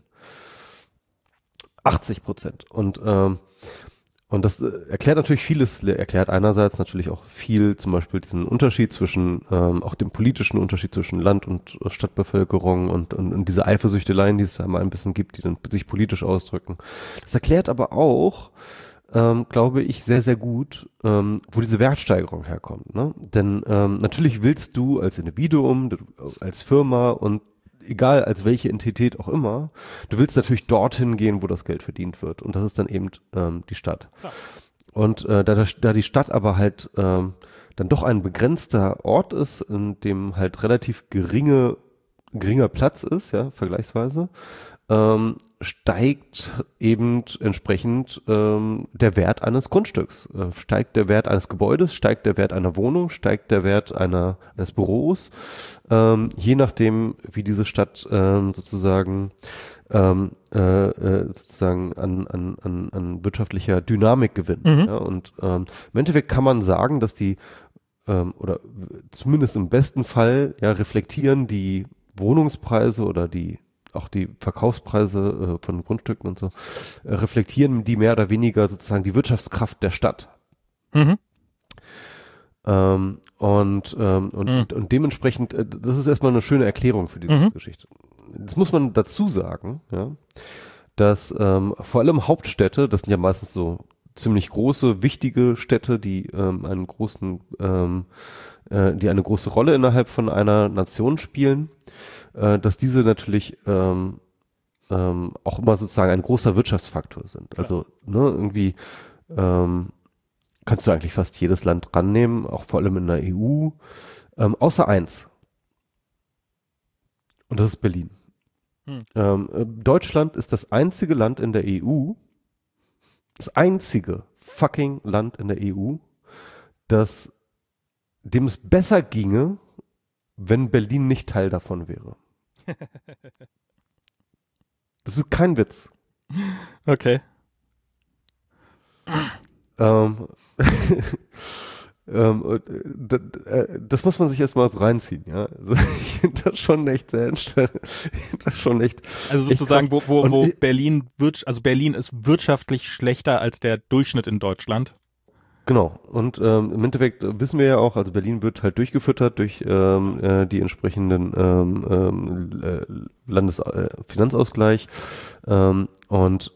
achtzig Prozent. Und, ähm, und das äh, erklärt natürlich vieles, erklärt einerseits natürlich auch viel, zum Beispiel diesen Unterschied zwischen, ähm, auch den politischen Unterschied zwischen Land- und Stadtbevölkerung und, und, und diese Eifersüchteleien, die es da mal ein bisschen gibt, die dann sich politisch ausdrücken. Das erklärt aber auch, ähm, glaube ich, sehr, sehr gut, ähm, wo diese Wertsteigerung herkommt. Ne? Denn ähm, natürlich willst du als Individuum, du, als Firma und egal als welche Entität auch immer, du willst natürlich dorthin gehen, wo das Geld verdient wird. Und das ist dann eben ähm, die Stadt. Klar. Und äh, da, das- da die Stadt aber halt ähm, dann doch ein begrenzter Ort ist, in dem halt relativ geringe, geringer Platz ist, ja, vergleichsweise, ähm, steigt eben entsprechend ähm, der Wert eines Grundstücks. Äh, steigt der Wert eines Gebäudes, steigt der Wert einer Wohnung, steigt der Wert einer, eines Büros, ähm, je nachdem, wie diese Stadt ähm, sozusagen ähm, äh, äh, sozusagen an, an, an, an wirtschaftlicher Dynamik gewinnt. Mhm. Ja? Und ähm, im Endeffekt kann man sagen, dass die ähm, oder zumindest im besten Fall ja reflektieren die Wohnungspreise oder die auch die Verkaufspreise äh, von Grundstücken und so, äh, reflektieren die mehr oder weniger sozusagen die Wirtschaftskraft der Stadt. Mhm. Ähm, und, ähm, und, Mhm. und, und dementsprechend, äh, das ist erstmal eine schöne Erklärung für die Mhm. Geschichte. Das muss man dazu sagen, ja, dass ähm, vor allem Hauptstädte, das sind ja meistens so ziemlich große, wichtige Städte, die ähm, einen großen, ähm, äh, die eine große Rolle innerhalb von einer Nation spielen, äh, dass diese natürlich ähm, ähm, auch immer sozusagen ein großer Wirtschaftsfaktor sind. Also ne, irgendwie ähm, kannst du eigentlich fast jedes Land rannehmen, auch vor allem in der E U, ähm, außer eins. Und das ist Berlin. Hm. Ähm, äh, Deutschland ist das einzige Land in der E U, das einzige fucking Land in der E U, das dem es besser ginge, wenn Berlin nicht Teil davon wäre. Das ist kein Witz. Okay. Ähm, ähm, und, äh, d- d- äh, das muss man sich erstmal so reinziehen, ja. Also ich finde das schon echt sehr entstell- das schon echt. Also echt sozusagen, wo, krass. wo, Und wo ich- Berlin wird, also Berlin ist wirtschaftlich schlechter als der Durchschnitt in Deutschland. Genau. Und ähm, im Endeffekt äh, wissen wir ja auch, also Berlin wird halt durchgefüttert durch ähm, äh, die entsprechenden ähm, ähm, äh, Landesfinanzausgleich. Äh, ähm, und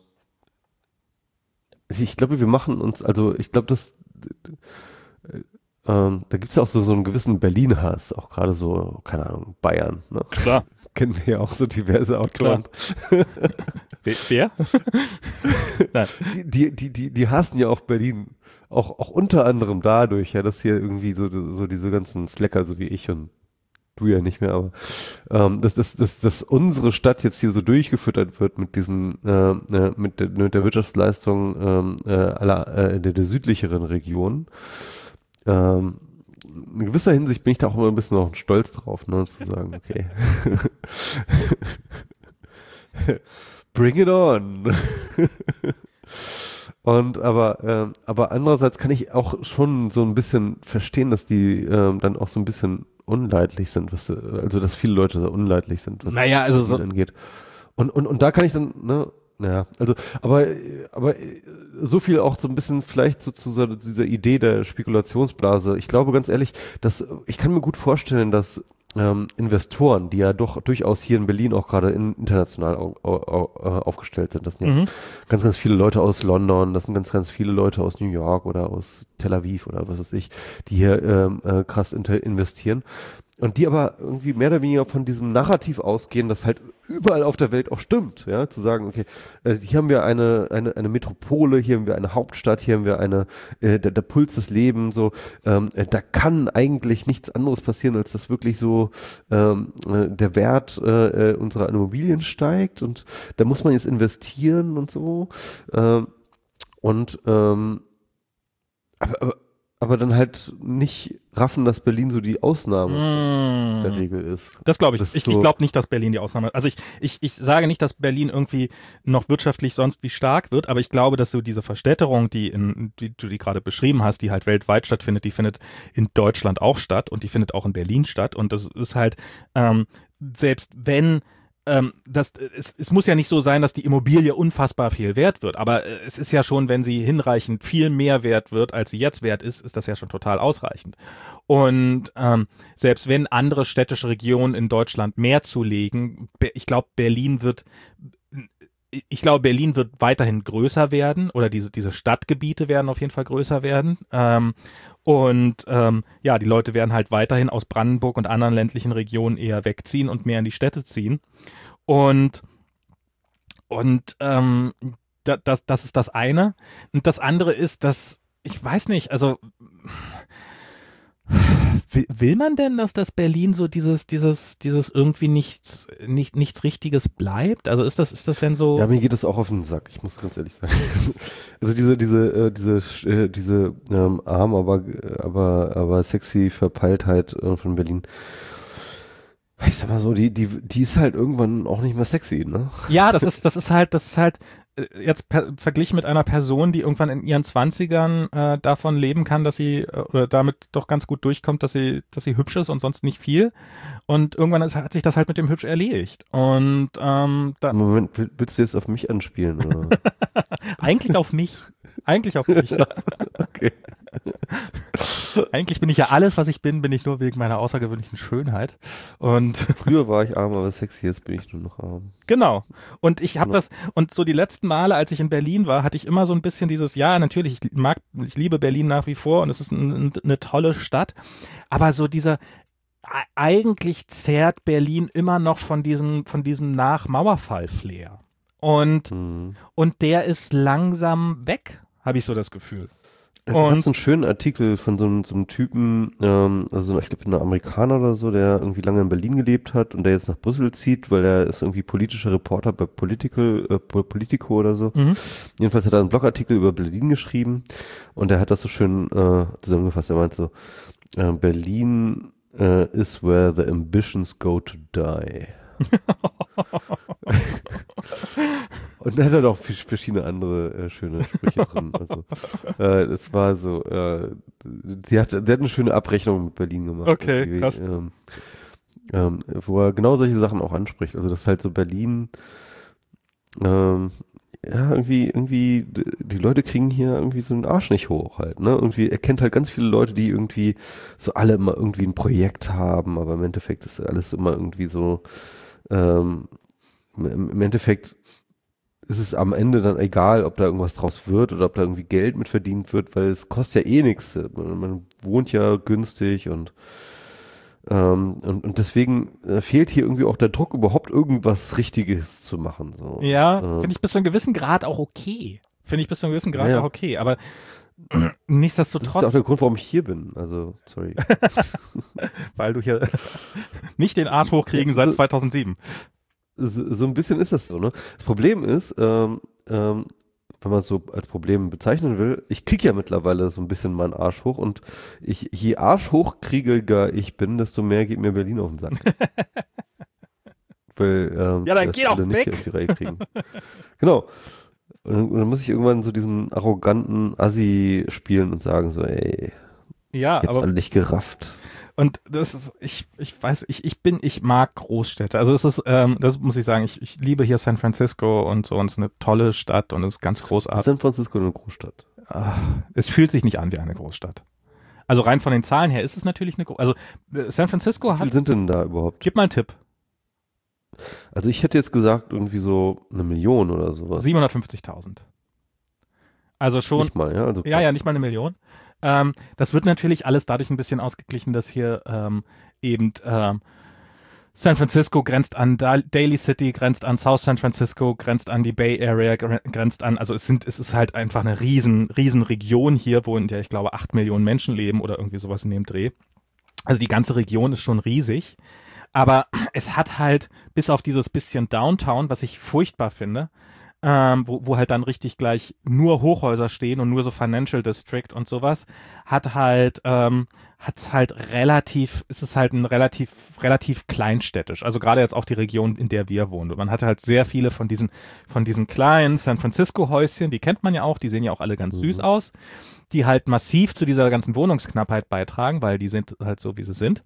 ich glaube, wir machen uns, also ich glaube, das äh, ähm, da gibt es ja auch so, so einen gewissen Berlin-Hass, auch gerade so, keine Ahnung, Bayern. Ne? Klar. Kennen wir ja auch so diverse Autoren. Wer? Nein. Die, die, die, die, die hassen ja auch Berlin. Auch, auch unter anderem dadurch, ja, dass hier irgendwie so, so diese ganzen Slacker, so wie ich und du ja nicht mehr, aber ähm, dass, dass, dass, dass unsere Stadt jetzt hier so durchgefüttert wird mit diesen, äh, äh, mit, der, mit der Wirtschaftsleistung ähm, äh, aller äh, der, der südlicheren Region. Ähm, in gewisser Hinsicht bin ich da auch immer ein bisschen noch stolz drauf, ne, zu sagen, okay. Bring it on. Und aber, ähm, aber andererseits kann ich auch schon so ein bisschen verstehen, dass die ähm, dann auch so ein bisschen unleidlich sind, was, also dass viele Leute so unleidlich sind, was Naja, also das so, angeht. Und, und, und da kann ich dann, ne, ja, also, aber, aber so viel auch so ein bisschen vielleicht so zu so dieser Idee der Spekulationsblase. Ich glaube ganz ehrlich, dass ich kann mir gut vorstellen, dass ähm, Investoren, die ja doch durchaus hier in Berlin auch gerade in, international au, au, au, aufgestellt sind, das sind ja mhm. ganz, ganz viele Leute aus London, das sind ganz, ganz viele Leute aus New York oder aus Tel Aviv oder was weiß ich, die hier ähm, äh, krass inter- investieren. Und die aber irgendwie mehr oder weniger von diesem Narrativ ausgehen, das halt überall auf der Welt auch stimmt, ja, zu sagen, okay, äh, hier haben wir eine, eine, eine Metropole, hier haben wir eine Hauptstadt, hier haben wir eine, äh, der, der Puls des Lebens, so, ähm, äh, da kann eigentlich nichts anderes passieren, als dass wirklich so ähm, äh, der Wert äh, unserer Immobilien steigt und da muss man jetzt investieren und so. Ähm, und ähm, aber, aber aber dann halt nicht raffen, dass Berlin so die Ausnahme Mm. der Regel ist. Das glaube ich. Das ist Ich, so- ich glaube nicht, dass Berlin die Ausnahme. Also ich, ich, ich sage nicht, dass Berlin irgendwie noch wirtschaftlich sonst wie stark wird, aber ich glaube, dass so diese Verstädterung, die in, die du die gerade beschrieben hast, die halt weltweit stattfindet, die findet in Deutschland auch statt und die findet auch in Berlin statt. Und das ist halt, ähm, selbst wenn ähm, das, es, es muss ja nicht so sein, dass die Immobilie unfassbar viel wert wird, aber äh, es ist ja schon, wenn sie hinreichend viel mehr wert wird, als sie jetzt wert ist, ist das ja schon total ausreichend. Und ähm, selbst wenn andere städtische Regionen in Deutschland mehr zulegen, Be- ich glaube, Berlin wird ich glaube, Berlin wird weiterhin größer werden oder diese, diese Stadtgebiete werden auf jeden Fall größer werden. Ähm, und ähm, ja, die Leute werden halt weiterhin aus Brandenburg und anderen ländlichen Regionen eher wegziehen und mehr in die Städte ziehen. Und, und ähm, da, das, das ist das eine. Und das andere ist, dass, ich weiß nicht, also Will, will man denn, dass das Berlin so dieses, dieses, dieses irgendwie nichts, nicht, nichts Richtiges bleibt? Also ist das, ist das denn so? Ja, mir geht es auch auf den Sack, ich muss ganz ehrlich sagen. Also diese, diese, äh, diese, äh, diese ähm, arm, aber, aber, aber sexy Verpeiltheit äh, von Berlin. Ich sag mal so, die, die, die ist halt irgendwann auch nicht mehr sexy, ne? Ja, das ist, das ist halt, das ist halt äh, jetzt per, verglichen mit einer Person, die irgendwann in ihren Zwanzigern äh, davon leben kann, dass sie äh, oder damit doch ganz gut durchkommt, dass sie, dass sie hübsch ist und sonst nicht viel. Und irgendwann ist, hat sich das halt mit dem hübsch erledigt. Und ähm, da, Moment, will- willst du jetzt auf mich anspielen? Oder? eigentlich auf mich. Eigentlich auf mich. Okay. Eigentlich bin ich ja alles, was ich bin, bin ich nur wegen meiner außergewöhnlichen Schönheit. Und Früher war ich arm, aber sexy, jetzt bin ich nur noch arm. genau. Und ich habe das, und so die letzten Male, als ich in Berlin war, hatte ich immer so ein bisschen dieses, ja, natürlich, ich mag, ich liebe Berlin nach wie vor und es ist ein, eine tolle Stadt. Aber so dieser, eigentlich zehrt Berlin immer noch von diesem, von diesem Nach-Mauerfall-Flair. Und, Mhm. und der ist langsam weg, habe ich so das Gefühl. Da gab Und es einen schönen Artikel von so einem, so einem Typen, ähm, also ich glaube ein Amerikaner oder so, der irgendwie lange in Berlin gelebt hat und der jetzt nach Brüssel zieht, weil er ist irgendwie politischer Reporter bei Political, äh, Politico oder so. mhm. Jedenfalls hat er einen Blogartikel über Berlin geschrieben und er hat das so schön äh, zusammengefasst. Er meint so, äh, Berlin äh, is where the ambitions go to die. Und da hat er noch verschiedene andere äh, schöne Sprüche drin. Also, äh, es war so, äh, die hat, der hat eine schöne Abrechnung mit Berlin gemacht. Okay, irgendwie, krass. Ähm, ähm, wo er genau solche Sachen auch anspricht. Also das halt so Berlin, ähm, ja, irgendwie, irgendwie, d- die Leute kriegen hier irgendwie so einen Arsch nicht hoch halt, ne? Irgendwie, er kennt halt ganz viele Leute, die irgendwie so alle immer irgendwie ein Projekt haben, aber im Endeffekt ist alles immer irgendwie so, ähm, im, im Endeffekt ist es am Ende dann egal, ob da irgendwas draus wird oder ob da irgendwie Geld mit verdient wird, weil es kostet ja eh nichts. Man, man wohnt ja günstig und ähm, und, und deswegen äh, fehlt hier irgendwie auch der Druck, überhaupt irgendwas Richtiges zu machen. So. Ja, Äh, finde ich bis zu einem gewissen Grad auch okay. Finde ich bis zu einem gewissen Grad Ja, ja. auch okay. Aber Das ist ja auch nichtsdestotrotz, der Grund, warum ich hier bin. Also, sorry. weil du hier nicht den Arsch hochkriegen seit Also- zweitausendsieben. so, so ein bisschen ist das so, ne? Das Problem ist, ähm, ähm, wenn man es so als Problem bezeichnen will, ich kriege ja mittlerweile so ein bisschen meinen Arsch hoch und ich, je arschhochkriegiger ich bin, desto mehr geht mir Berlin auf den Sack. Weil, ähm, Ja, dann das geh doch alle nicht weg. hier auf die Reihe kriegen. Genau. Und dann, und dann muss ich irgendwann so diesen arroganten Assi spielen und sagen so, ey, Ja, ich hab's aber alle nicht gerafft. und das ist, ich, ich weiß, ich, ich bin, ich mag Großstädte. Also es ist, ähm, das muss ich sagen, ich, ich liebe hier San Francisco und so, und es ist eine tolle Stadt und es ist ganz großartig. San Francisco eine Großstadt. Ah, es fühlt sich nicht an wie eine Großstadt. Also rein von den Zahlen her ist es natürlich eine, Gro- also äh, San Francisco Wie viel hat, sind denn da überhaupt? gib mal einen Tipp, Also ich hätte jetzt gesagt, irgendwie so eine Million oder sowas. siebenhundertfünfzigtausend. Also schon, Nicht mal, ja? Also ja, ja, krass. nicht mal eine Million. Ähm, das wird natürlich alles dadurch ein bisschen ausgeglichen, dass hier ähm, eben ähm, San Francisco grenzt an Da- Daly City, grenzt an South San Francisco, grenzt an die Bay Area, gre- grenzt an, also es sind, es ist halt einfach eine riesen, riesen Region hier, wo in der ich glaube acht Millionen Menschen leben oder irgendwie sowas in dem Dreh. Also die ganze Region ist schon riesig. Aber es hat halt, bis auf dieses bisschen Downtown, was ich furchtbar finde, ähm, wo, wo halt dann richtig gleich nur Hochhäuser stehen und nur so Financial District und sowas, hat halt, ähm, hat halt relativ, ist es halt ein relativ, relativ kleinstädtisch. Also gerade jetzt auch die Region, in der wir wohnen. Und man hat halt sehr viele von diesen, von diesen kleinen San Francisco Häuschen, die kennt man ja auch, die sehen ja auch alle ganz Mhm. süß aus, die halt massiv zu dieser ganzen Wohnungsknappheit beitragen, weil die sind halt so, wie sie sind.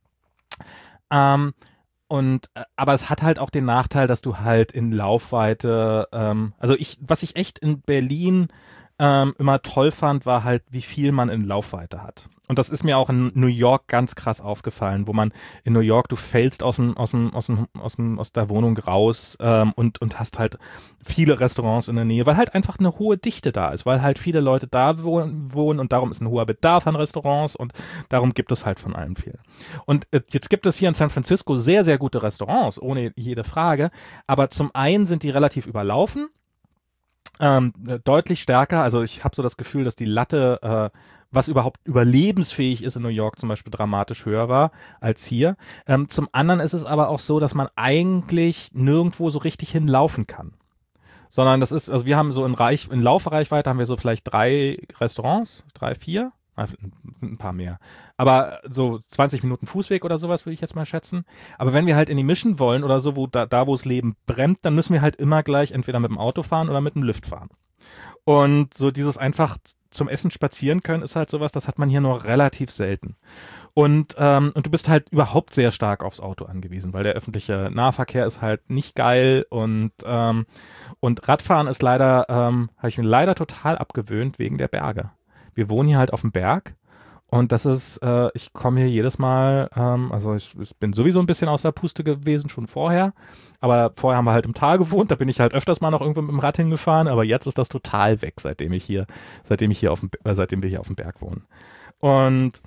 Ähm, und äh, aber es hat halt auch den Nachteil, dass du halt in Laufweite, ähm, also ich, was ich echt in Berlin ähm, immer toll fand, war halt, wie viel man in Laufweite hat. Und das ist mir auch in New York ganz krass aufgefallen, wo man in New York, du fällst aus dem, aus dem, aus dem, aus dem, aus der Wohnung raus ähm, und, und hast halt viele Restaurants in der Nähe, weil halt einfach eine hohe Dichte da ist, weil halt viele Leute da wohnen, wohnen und darum ist ein hoher Bedarf an Restaurants und darum gibt es halt von allem viel. Und äh, jetzt gibt es hier in San Francisco sehr, sehr gute Restaurants, ohne jede Frage, aber zum einen sind die relativ überlaufen, ähm, äh, deutlich stärker. Also ich habe so das Gefühl, dass die Latte, äh, was überhaupt überlebensfähig ist in New York zum Beispiel, dramatisch höher war als hier. Ähm, zum anderen ist es aber auch so, dass man eigentlich nirgendwo so richtig hinlaufen kann. Sondern das ist, also wir haben so in, Reich, in Laufreichweite haben wir so vielleicht drei Restaurants, drei, vier, Ah, sind ein paar mehr. Aber so zwanzig Minuten Fußweg oder sowas würde ich jetzt mal schätzen. Aber wenn wir halt in die Mission wollen oder so, wo da, da wo es Leben brennt, dann müssen wir halt immer gleich entweder mit dem Auto fahren oder mit dem Lift fahren. Und so dieses einfach zum Essen spazieren können ist halt sowas, das hat man hier nur relativ selten. Und, ähm, und du bist halt überhaupt sehr stark aufs Auto angewiesen, weil der öffentliche Nahverkehr ist halt nicht geil und, ähm, und Radfahren ist leider, ähm, habe ich mir leider total abgewöhnt wegen der Berge. Wir wohnen hier halt auf dem Berg und das ist, äh, ich komme hier jedes Mal, ähm, also ich, ich bin sowieso ein bisschen aus der Puste gewesen, schon vorher, aber vorher haben wir halt im Tal gewohnt, da bin ich halt öfters mal noch irgendwo mit dem Rad hingefahren, aber jetzt ist das total weg, seitdem ich hier, seitdem ich hier auf dem, äh, seitdem wir hier auf dem Berg wohnen. Und,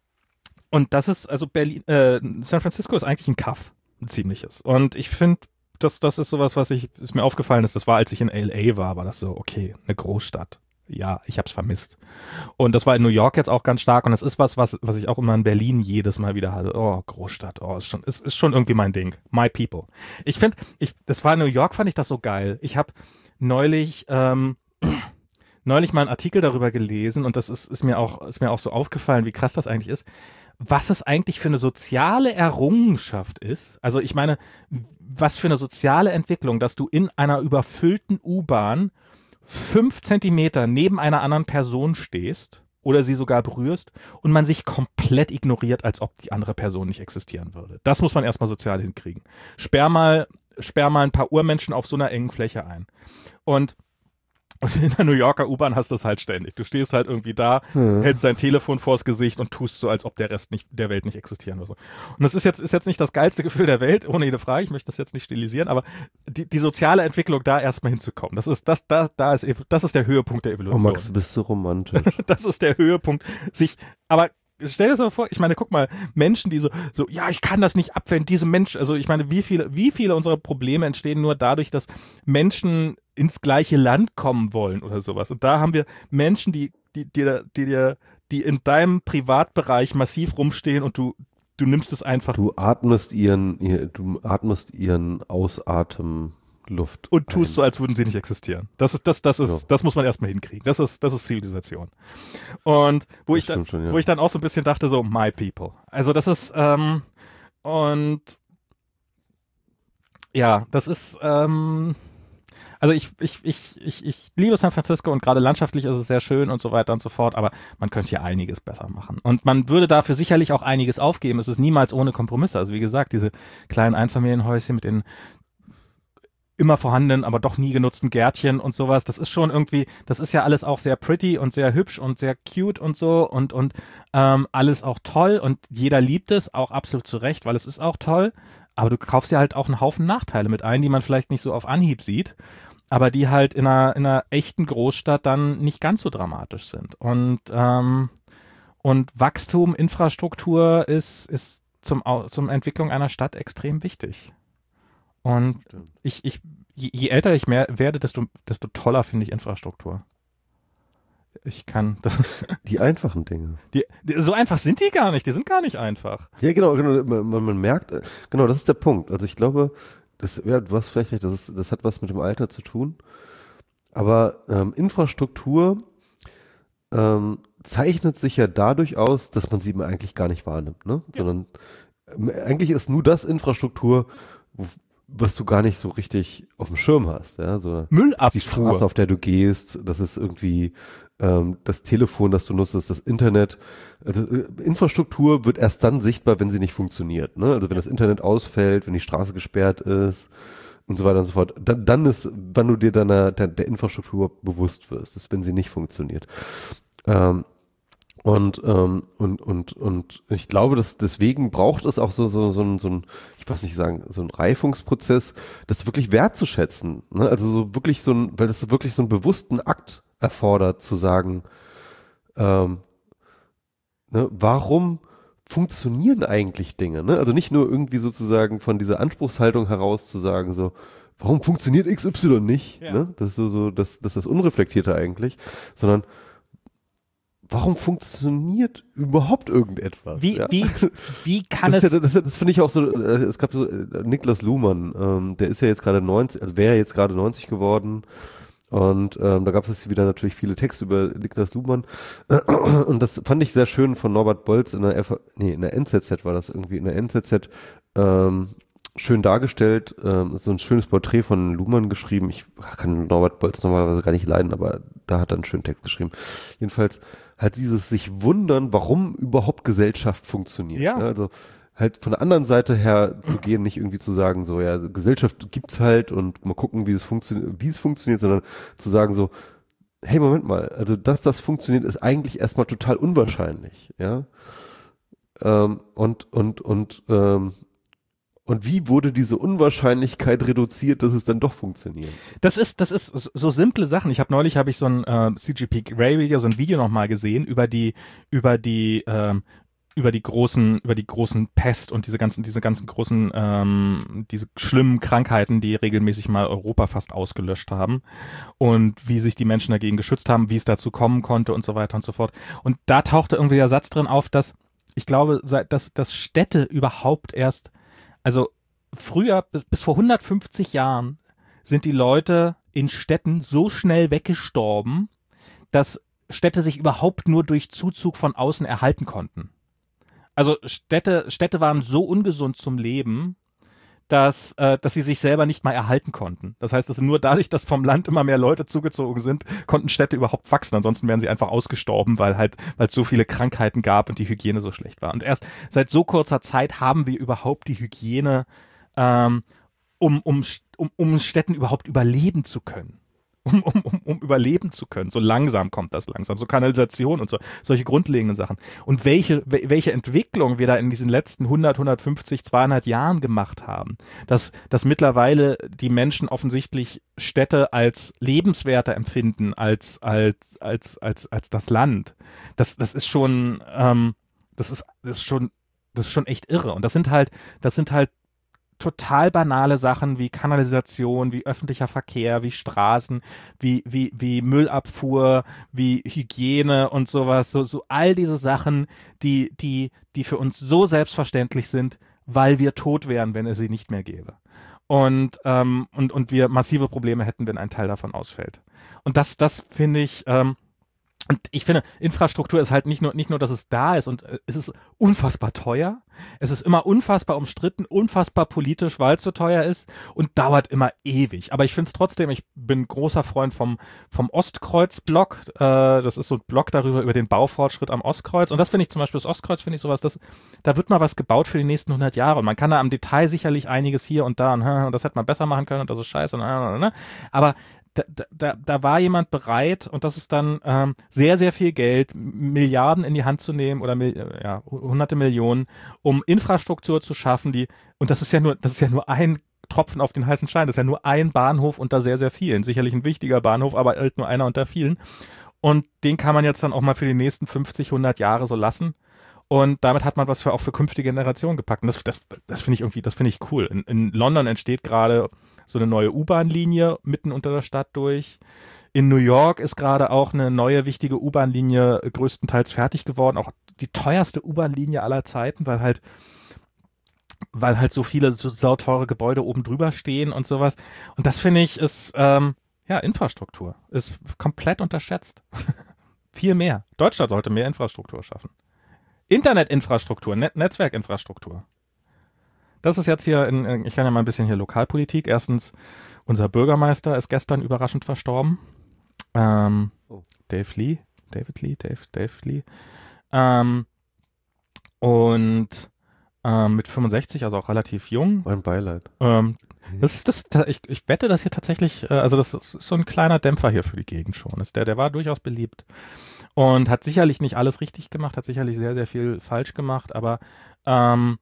und das ist, also Berlin, äh, San Francisco ist eigentlich ein Kaff, ein ziemliches. Und ich finde, das, das ist sowas, was ich, ist mir aufgefallen ist, das war, als ich in L A war, war das so, okay, eine Großstadt. Ja, ich hab's vermisst. Und das war in New York jetzt auch ganz stark und das ist was, was, was ich auch immer in Berlin jedes Mal wieder hatte. Oh, Großstadt, oh, ist schon, ist, ist schon irgendwie mein Ding. My people. Ich finde, ich, das war in New York, fand ich das so geil. Ich habe neulich, ähm, neulich mal einen Artikel darüber gelesen und das ist, ist mir auch, ist mir auch so aufgefallen, wie krass das eigentlich ist, was es eigentlich für eine soziale Errungenschaft ist. Also ich meine, was für eine soziale Entwicklung, dass du in einer überfüllten U-Bahn fünf Zentimeter neben einer anderen Person stehst oder sie sogar berührst und man sich komplett ignoriert, als ob die andere Person nicht existieren würde. Das muss man erstmal sozial hinkriegen. Sperr mal, sperr mal ein paar Urmenschen auf so einer engen Fläche ein. Und Und in der New Yorker U-Bahn hast du es halt ständig. Du stehst halt irgendwie da, Hm. hältst dein Telefon vors Gesicht und tust so, als ob der Rest nicht, der Welt nicht existieren würde. Und das ist jetzt, ist jetzt nicht das geilste Gefühl der Welt, ohne jede Frage. Ich möchte das jetzt nicht stilisieren, aber die, die soziale Entwicklung da erstmal hinzukommen, das ist, das, da, da ist, das ist der Höhepunkt der Oh Evolution. Max, du bist so romantisch. Das ist der Höhepunkt, sich, aber stell dir das mal vor, ich meine, guck mal, Menschen, die so, so, ja, ich kann das nicht abwenden, diese Menschen, also ich meine, wie viele, wie viele unserer Probleme entstehen nur dadurch, dass Menschen ins gleiche Land kommen wollen oder sowas. Und da haben wir Menschen, die, die, die, die, die, die in deinem Privatbereich massiv rumstehen und du, du nimmst es einfach Du atmest ihren, ihr, du atmest ihren Ausatem Luft. und tust ein. so, als würden sie nicht existieren. Das ist, das, das ist, Ja. das muss man erstmal hinkriegen. Das ist, das ist Zivilisation. Und wo Das ich dann, stimmt schon, ja. wo ich dann auch so ein bisschen dachte, so, my people. Also das ist, ähm, und ja, das ist, ähm, Also ich, ich, ich, ich, ich liebe San Francisco und gerade landschaftlich ist es sehr schön und so weiter und so fort, aber man könnte hier einiges besser machen. Und man würde dafür sicherlich auch einiges aufgeben. Es ist niemals ohne Kompromisse. Also wie gesagt, diese kleinen Einfamilienhäuschen mit den immer vorhandenen, aber doch nie genutzten Gärtchen und sowas, das ist schon irgendwie, das ist ja alles auch sehr pretty und sehr hübsch und sehr cute und so und, und ähm, alles auch toll und jeder liebt es, auch absolut zu Recht, weil es ist auch toll, aber du kaufst ja halt auch einen Haufen Nachteile mit ein, die man vielleicht nicht so auf Anhieb sieht, aber die halt in einer, in einer echten Großstadt dann nicht ganz so dramatisch sind. Und, ähm, und Wachstum, Infrastruktur ist, ist zum, zum Entwicklung einer Stadt extrem wichtig. Und ich, ich, je, je älter ich mehr werde, desto, desto toller finde ich Infrastruktur. Ich kann das. Die einfachen Dinge. Die, die, so einfach sind die gar nicht, die sind gar nicht einfach. Ja, genau, genau man, man merkt, genau, das ist der Punkt. Also ich glaube, das, ja, du hast vielleicht recht, das, ist, das hat was mit dem Alter zu tun. Aber ähm, Infrastruktur ähm, zeichnet sich ja dadurch aus, dass man sie eigentlich gar nicht wahrnimmt, ne? Ja. Sondern ähm, eigentlich ist nur das Infrastruktur, was du gar nicht so richtig auf dem Schirm hast, ja, so Müllabfuhr, die Straße, auf der du gehst, das ist irgendwie ähm, das Telefon, das du nutzt, das, das Internet. Also äh, Infrastruktur wird erst dann sichtbar, wenn sie nicht funktioniert, ne? Also wenn das Internet ausfällt, wenn die Straße gesperrt ist und so weiter und so fort. Dann, dann ist, wann du dir deiner der, der Infrastruktur bewusst wirst, ist, wenn sie nicht funktioniert. Ähm, Und, ähm, und, und, und ich glaube, dass deswegen braucht es auch so, so, so ein, so ein, ich weiß nicht sagen, so ein Reifungsprozess, das wirklich wertzuschätzen, ne? Also so wirklich so ein, weil das wirklich so einen bewussten Akt erfordert, zu sagen, ähm, ne, warum funktionieren eigentlich Dinge, ne? Also nicht nur irgendwie sozusagen von dieser Anspruchshaltung heraus zu sagen, so, warum funktioniert X Y nicht, ja. Ne? Das ist so, so, das, das ist das Unreflektierte eigentlich, sondern warum funktioniert überhaupt irgendetwas? Wie, ja? wie, wie kann das es... Ja, das, das finde ich auch so, äh, es gab so äh, Niklas Luhmann, ähm, der ist ja jetzt gerade neunzig, also wäre jetzt gerade neunzig geworden und ähm, da gab es wieder natürlich viele Texte über Niklas Luhmann und das fand ich sehr schön von Norbert Bolz in der, F nee, in der N Z Z war das irgendwie, in der N Z Z ähm, schön dargestellt, ähm, so ein schönes Porträt von Luhmann geschrieben. Ich kann Norbert Bolz normalerweise gar nicht leiden, aber da hat er einen schönen Text geschrieben. Jedenfalls halt dieses sich wundern, warum überhaupt Gesellschaft funktioniert. Ja. Ne? Also halt von der anderen Seite her zu gehen, nicht irgendwie zu sagen, so ja, Gesellschaft gibt's halt und mal gucken, wie es funktioniert, wie es funktioniert, sondern zu sagen so, hey, Moment mal, also dass das funktioniert, ist eigentlich erstmal total unwahrscheinlich, ja. Ähm, und, und, und, ähm, Und wie wurde diese Unwahrscheinlichkeit reduziert, dass es dann doch funktioniert? Das ist, das ist so simple Sachen. Ich habe neulich habe ich so ein äh, C G P Grey Video, so ein Video nochmal gesehen über die, über die, ähm, über die großen, über die großen Pest und diese ganzen, diese ganzen großen, ähm, diese schlimmen Krankheiten, die regelmäßig mal Europa fast ausgelöscht haben und wie sich die Menschen dagegen geschützt haben, wie es dazu kommen konnte und so weiter und so fort. Und da tauchte irgendwie der Satz drin auf, dass ich glaube, dass, dass Städte überhaupt erst Also früher, bis, bis vor hundertfünfzig Jahren, sind die Leute in Städten so schnell weggestorben, dass Städte sich überhaupt nur durch Zuzug von außen erhalten konnten. Also Städte, Städte waren so ungesund zum Leben, dass, äh, dass sie sich selber nicht mal erhalten konnten. Das heißt, dass nur dadurch, dass vom Land immer mehr Leute zugezogen sind, konnten Städte überhaupt wachsen. Ansonsten wären sie einfach ausgestorben, weil halt, weil es so viele Krankheiten gab und die Hygiene so schlecht war. Und erst seit so kurzer Zeit haben wir überhaupt die Hygiene, ähm, um, um, um, um Städten überhaupt überleben zu können. Um, um, um, um überleben zu können. So langsam kommt das langsam. So Kanalisation und so, solche grundlegenden Sachen. Und welche, welche Entwicklung wir da in diesen letzten hundert, hundertfünfzig, zweihundert Jahren gemacht haben. Dass, dass mittlerweile die Menschen offensichtlich Städte als lebenswerter empfinden als, als, als, als, als das Land. Das, das ist schon, ähm, das ist, das ist schon, das ist schon echt irre. Und das sind halt, das sind halt total banale Sachen wie Kanalisation, wie öffentlicher Verkehr, wie Straßen, wie, wie, wie Müllabfuhr, wie Hygiene und sowas, so, so all diese Sachen, die, die, die für uns so selbstverständlich sind, weil wir tot wären, wenn es sie nicht mehr gäbe. Und, ähm, und, und wir massive Probleme hätten, wenn ein Teil davon ausfällt. Und das, das finde ich, ähm, Und ich finde, Infrastruktur ist halt nicht nur, nicht nur, dass es da ist und äh, es ist unfassbar teuer. Es ist immer unfassbar umstritten, unfassbar politisch, weil es so teuer ist und dauert immer ewig. Aber ich finde es trotzdem, ich bin großer Freund vom, vom Ostkreuz-Blog. Äh, das ist so ein Blog darüber, über den Baufortschritt am Ostkreuz. Und das finde ich zum Beispiel, das Ostkreuz finde ich sowas, das, da wird mal was gebaut für die nächsten hundert Jahre. Und man kann da am Detail sicherlich einiges hier und da und, und das hätte man besser machen können und das ist scheiße. Und, und, und, aber Da, da, da war jemand bereit, und das ist dann ähm, sehr, sehr viel Geld, Milliarden in die Hand zu nehmen oder Mil ja, hunderte Millionen, um Infrastruktur zu schaffen, die, und das ist ja nur, das ist ja nur ein Tropfen auf den heißen Stein, das ist ja nur ein Bahnhof unter sehr, sehr vielen. Sicherlich ein wichtiger Bahnhof, aber halt nur einer unter vielen. Und den kann man jetzt dann auch mal für die nächsten fünfzig, hundert Jahre so lassen. Und damit hat man was für auch für künftige Generationen gepackt. Und das, das, das finde ich irgendwie, das finde ich cool. In, in London entsteht gerade so eine neue U-Bahn-Linie mitten unter der Stadt durch. In New York ist gerade auch eine neue wichtige U-Bahn-Linie größtenteils fertig geworden. Auch die teuerste U-Bahn-Linie aller Zeiten, weil halt, weil halt so viele so sauteure Gebäude oben drüber stehen und sowas. Und das finde ich ist, ähm, ja, Infrastruktur. Ist komplett unterschätzt. Viel mehr. Deutschland sollte mehr Infrastruktur schaffen. Internetinfrastruktur, Net Netzwerkinfrastruktur. Das ist jetzt hier, in, ich kann ja mal ein bisschen hier Lokalpolitik. Erstens, unser Bürgermeister ist gestern überraschend verstorben. Ähm, oh. Dave Lee, David Lee, Dave, Dave Lee. Ähm, und ähm, mit fünfundsechzig, also auch relativ jung. Mein Beileid. Ähm, das ist das, ich, ich wette, dass hier tatsächlich, äh, also das ist so ein kleiner Dämpfer hier für die Gegend schon. Ist der, der war durchaus beliebt. Und hat sicherlich nicht alles richtig gemacht, hat sicherlich sehr, sehr viel falsch gemacht, aber ähm,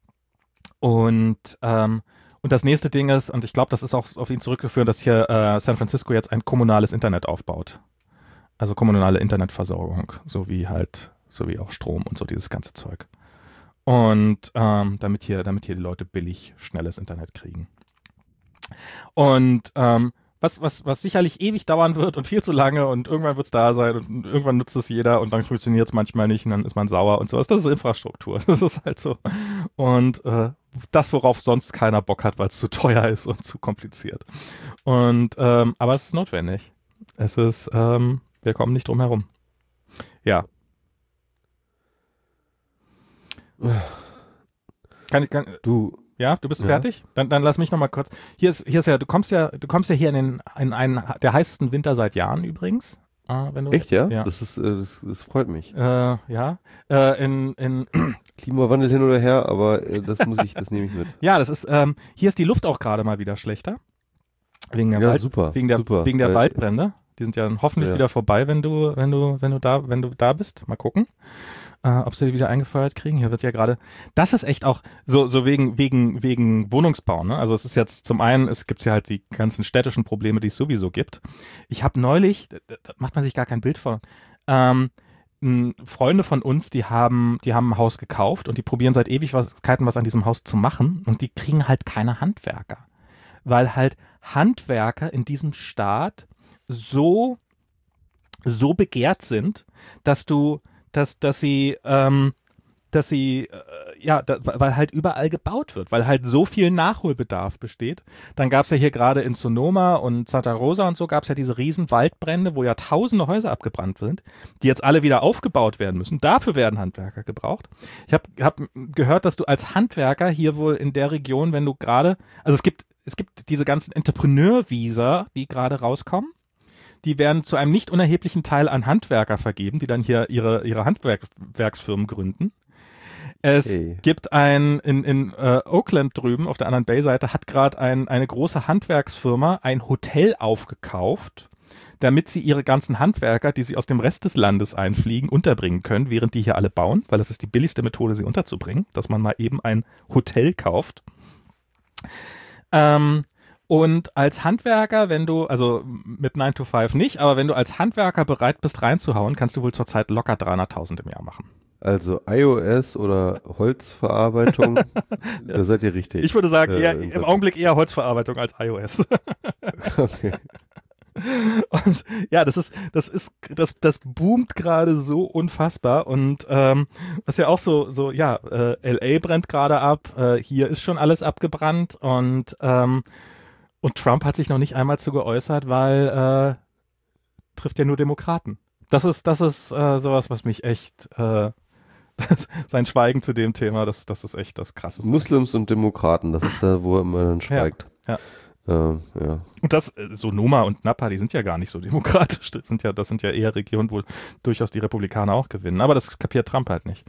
und ähm, und das nächste Ding ist, und ich glaube, das ist auch auf ihn zurückgeführt, dass hier äh, San Francisco jetzt ein kommunales Internet aufbaut. Also kommunale Internetversorgung, so wie halt, so wie auch Strom und so dieses ganze Zeug. Und ähm, damit hier, damit hier die Leute billig, schnelles Internet kriegen. Und ähm, Was, was, was sicherlich ewig dauern wird und viel zu lange und irgendwann wird es da sein und irgendwann nutzt es jeder und dann funktioniert es manchmal nicht und dann ist man sauer und sowas. Das ist Infrastruktur. Das ist halt so. Und äh, das, worauf sonst keiner Bock hat, weil es zu teuer ist und zu kompliziert. Und ähm, aber es ist notwendig. Es ist, ähm, wir kommen nicht drum herum. Ja. Kann ich, kann, du Ja, du bist ja. fertig? Dann, dann lass mich noch mal kurz. Hier ist, hier ist ja, du kommst ja, du kommst ja hier in, den, in einen der heißesten Winter seit Jahren übrigens. Äh, wenn du, Echt, ja? ja. Das ist, äh, das, das freut mich. Äh, ja. Äh, in, in Klimawandel hin oder her, aber äh, das muss ich, das nehme ich mit. Ja, das ist, ähm, hier ist die Luft auch gerade mal wieder schlechter. Wegen der ja, Wald, super, wegen der, super. wegen der äh, Waldbrände. Die sind ja hoffentlich ja. wieder vorbei, wenn du, wenn du, wenn du da, wenn du da bist. Mal gucken. Uh, ob sie die wieder eingefeuert kriegen. Hier wird ja gerade, das ist echt auch so, so wegen, wegen, wegen Wohnungsbau, ne? Also es ist jetzt zum einen, es gibt ja halt die ganzen städtischen Probleme, die es sowieso gibt. Ich habe neulich, da macht man sich gar kein Bild von, ähm, Freunde von uns, die haben, die haben ein Haus gekauft und die probieren seit Ewigkeiten was an diesem Haus zu machen und die kriegen halt keine Handwerker. Weil halt Handwerker in diesem Staat so, so begehrt sind, dass du dass, dass sie, ähm, dass sie, äh, ja, da, weil halt überall gebaut wird, weil halt so viel Nachholbedarf besteht. Dann gab es ja hier gerade in Sonoma und Santa Rosa und so gab es ja diese riesen Waldbrände, wo ja tausende Häuser abgebrannt sind, die jetzt alle wieder aufgebaut werden müssen. Dafür werden Handwerker gebraucht. Ich habe hab gehört, dass du als Handwerker hier wohl in der Region, wenn du gerade, also es gibt, es gibt diese ganzen Entrepreneur-Visa, die gerade rauskommen. Die werden zu einem nicht unerheblichen Teil an Handwerker vergeben, die dann hier ihre, ihre Handwerksfirmen gründen. Es hey. gibt ein, in, in äh, Oakland drüben, auf der anderen Bay-Seite, hat gerade ein, eine große Handwerksfirma ein Hotel aufgekauft, damit sie ihre ganzen Handwerker, die sie aus dem Rest des Landes einfliegen, unterbringen können, während die hier alle bauen, weil das ist die billigste Methode, sie unterzubringen, dass man mal eben ein Hotel kauft. Ähm, Und als Handwerker, wenn du, also mit nine to five nicht, aber wenn du als Handwerker bereit bist reinzuhauen, kannst du wohl zurzeit locker dreihunderttausend im Jahr machen. Also iOS oder Holzverarbeitung, da seid ihr richtig. Ich würde sagen, eher, äh, im Augenblick eher Holzverarbeitung als iOS. Okay. Und ja, das ist, das ist, das, das boomt gerade so unfassbar und ähm, was ja auch so, so ja, äh, L A brennt gerade ab, äh, hier ist schon alles abgebrannt und ähm, Und Trump hat sich noch nicht einmal zu geäußert, weil äh, trifft ja nur Demokraten. Das ist, das ist äh, sowas, was mich echt, äh, sein Schweigen zu dem Thema, das, das ist echt das Krasseste. Muslims und Demokraten, das ist da, wo er immer dann schweigt. Ja. Ähm, ja. Und das, äh, so Noma und Napa, die sind ja gar nicht so demokratisch. Das sind ja, das sind ja eher Regionen, wo durchaus die Republikaner auch gewinnen. Aber das kapiert Trump halt nicht.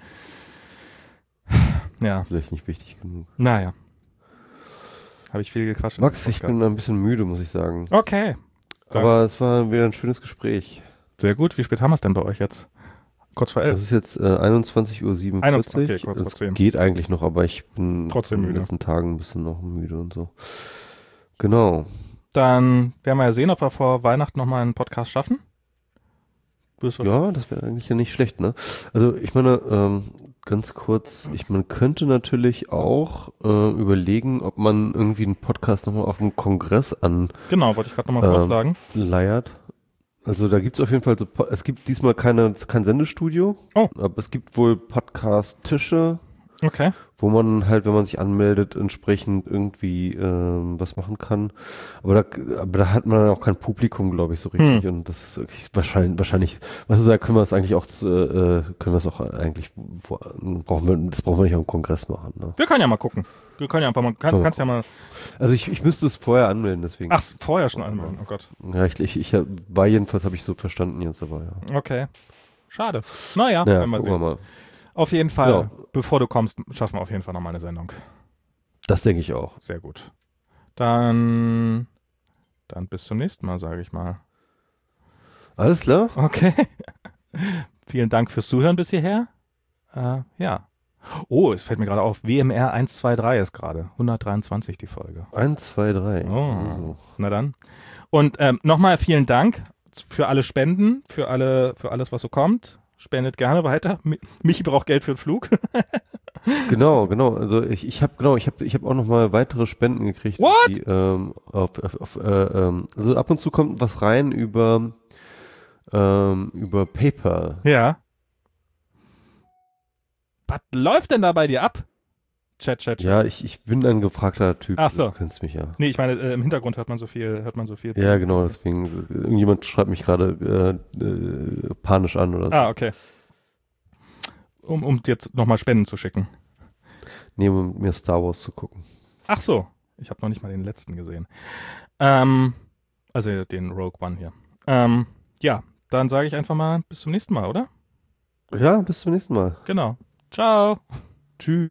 Ja. Vielleicht nicht wichtig genug. Naja. Habe ich viel gequatscht. Max, ich bin ein bisschen müde, muss ich sagen. Okay. Aber es war wieder ein schönes Gespräch. Sehr gut. Wie spät haben wir es denn bei euch jetzt? Kurz vor elf. Es ist jetzt äh, einundzwanzig Uhr siebenundvierzig. einundzwanzig, okay, kurz vor Es zehn. geht eigentlich noch, aber ich bin Trotzdem in müde. den letzten Tagen ein bisschen noch müde und so. Genau. Dann werden wir ja sehen, ob wir vor Weihnachten nochmal einen Podcast schaffen. Ja, das wäre eigentlich ja nicht schlecht, ne? Also ich meine, ähm, ganz kurz, ich man könnte natürlich auch äh, überlegen, ob man irgendwie einen Podcast nochmal auf dem Kongress anleiert. Genau, wollte ich gerade nochmal Ähm, vorschlagen. Also da gibt es auf jeden Fall so, Po- es gibt diesmal keine, kein Sendestudio, Oh. aber es gibt wohl Podcast-Tische, Okay. wo man halt, wenn man sich anmeldet, entsprechend irgendwie ähm, was machen kann. Aber da, aber da hat man dann auch kein Publikum, glaube ich, so richtig. Hm. Und das ist wirklich wahrscheinlich, wahrscheinlich, was ist da, können wir es eigentlich auch, äh, können wir es auch eigentlich, wo, brauchen wir, das brauchen wir nicht am Kongress machen. Ne? Wir können ja mal gucken. Wir können ja einfach mal, kann, Können wir kannst ja mal, Also ich, ich müsste es vorher anmelden, deswegen. ach, vorher schon anmelden, oh Gott. Ja, ich, ich, ich hab- war jedenfalls, habe ich so verstanden jetzt, aber ja. Okay. Schade. Naja, Ja, werden wir gucken wir sehen. mal. Auf jeden Fall, Ja. bevor du kommst, schaffen wir auf jeden Fall nochmal eine Sendung. Das denke ich auch. Sehr gut. Dann, dann bis zum nächsten Mal, sage ich mal. Alles klar? Okay. Vielen Dank fürs Zuhören bis hierher. Äh, ja. Oh, es fällt mir gerade auf, W M R eins zwei drei ist gerade. hundertdreiundzwanzig die Folge. Eins, zwei, drei. Oh. Also so. Na dann. Und ähm, nochmal vielen Dank für alle Spenden, für alle, für alles, was so kommt. Spendet gerne weiter. Mi- Michi braucht Geld für den Flug. Genau, genau. Also ich, ich habe genau, ich habe, ich habe auch noch mal weitere Spenden gekriegt. What? Die, ähm, auf, auf, auf, äh, ähm, also ab und zu kommt was rein über, ähm, über PayPal. Ja. Was läuft denn da bei dir ab? Chat, Chat, Chat. Ja, ich, ich bin ein gefragter Typ. Ach so. Du kennst mich ja. Nee, ich meine, äh, im Hintergrund hört man so viel, hört man so viel. Ja, genau. Deswegen irgendjemand schreibt mich gerade äh, äh, panisch an oder so. Ah, okay. Um, um dir jetzt nochmal Spenden zu schicken. Nee, um mir Star Wars zu gucken. Ach so. Ich habe noch nicht mal den letzten gesehen. Ähm, also den Rogue One hier. Ähm, ja, dann sage ich einfach mal bis zum nächsten Mal, oder? Ja, bis zum nächsten Mal. Genau. Ciao. Tschüss.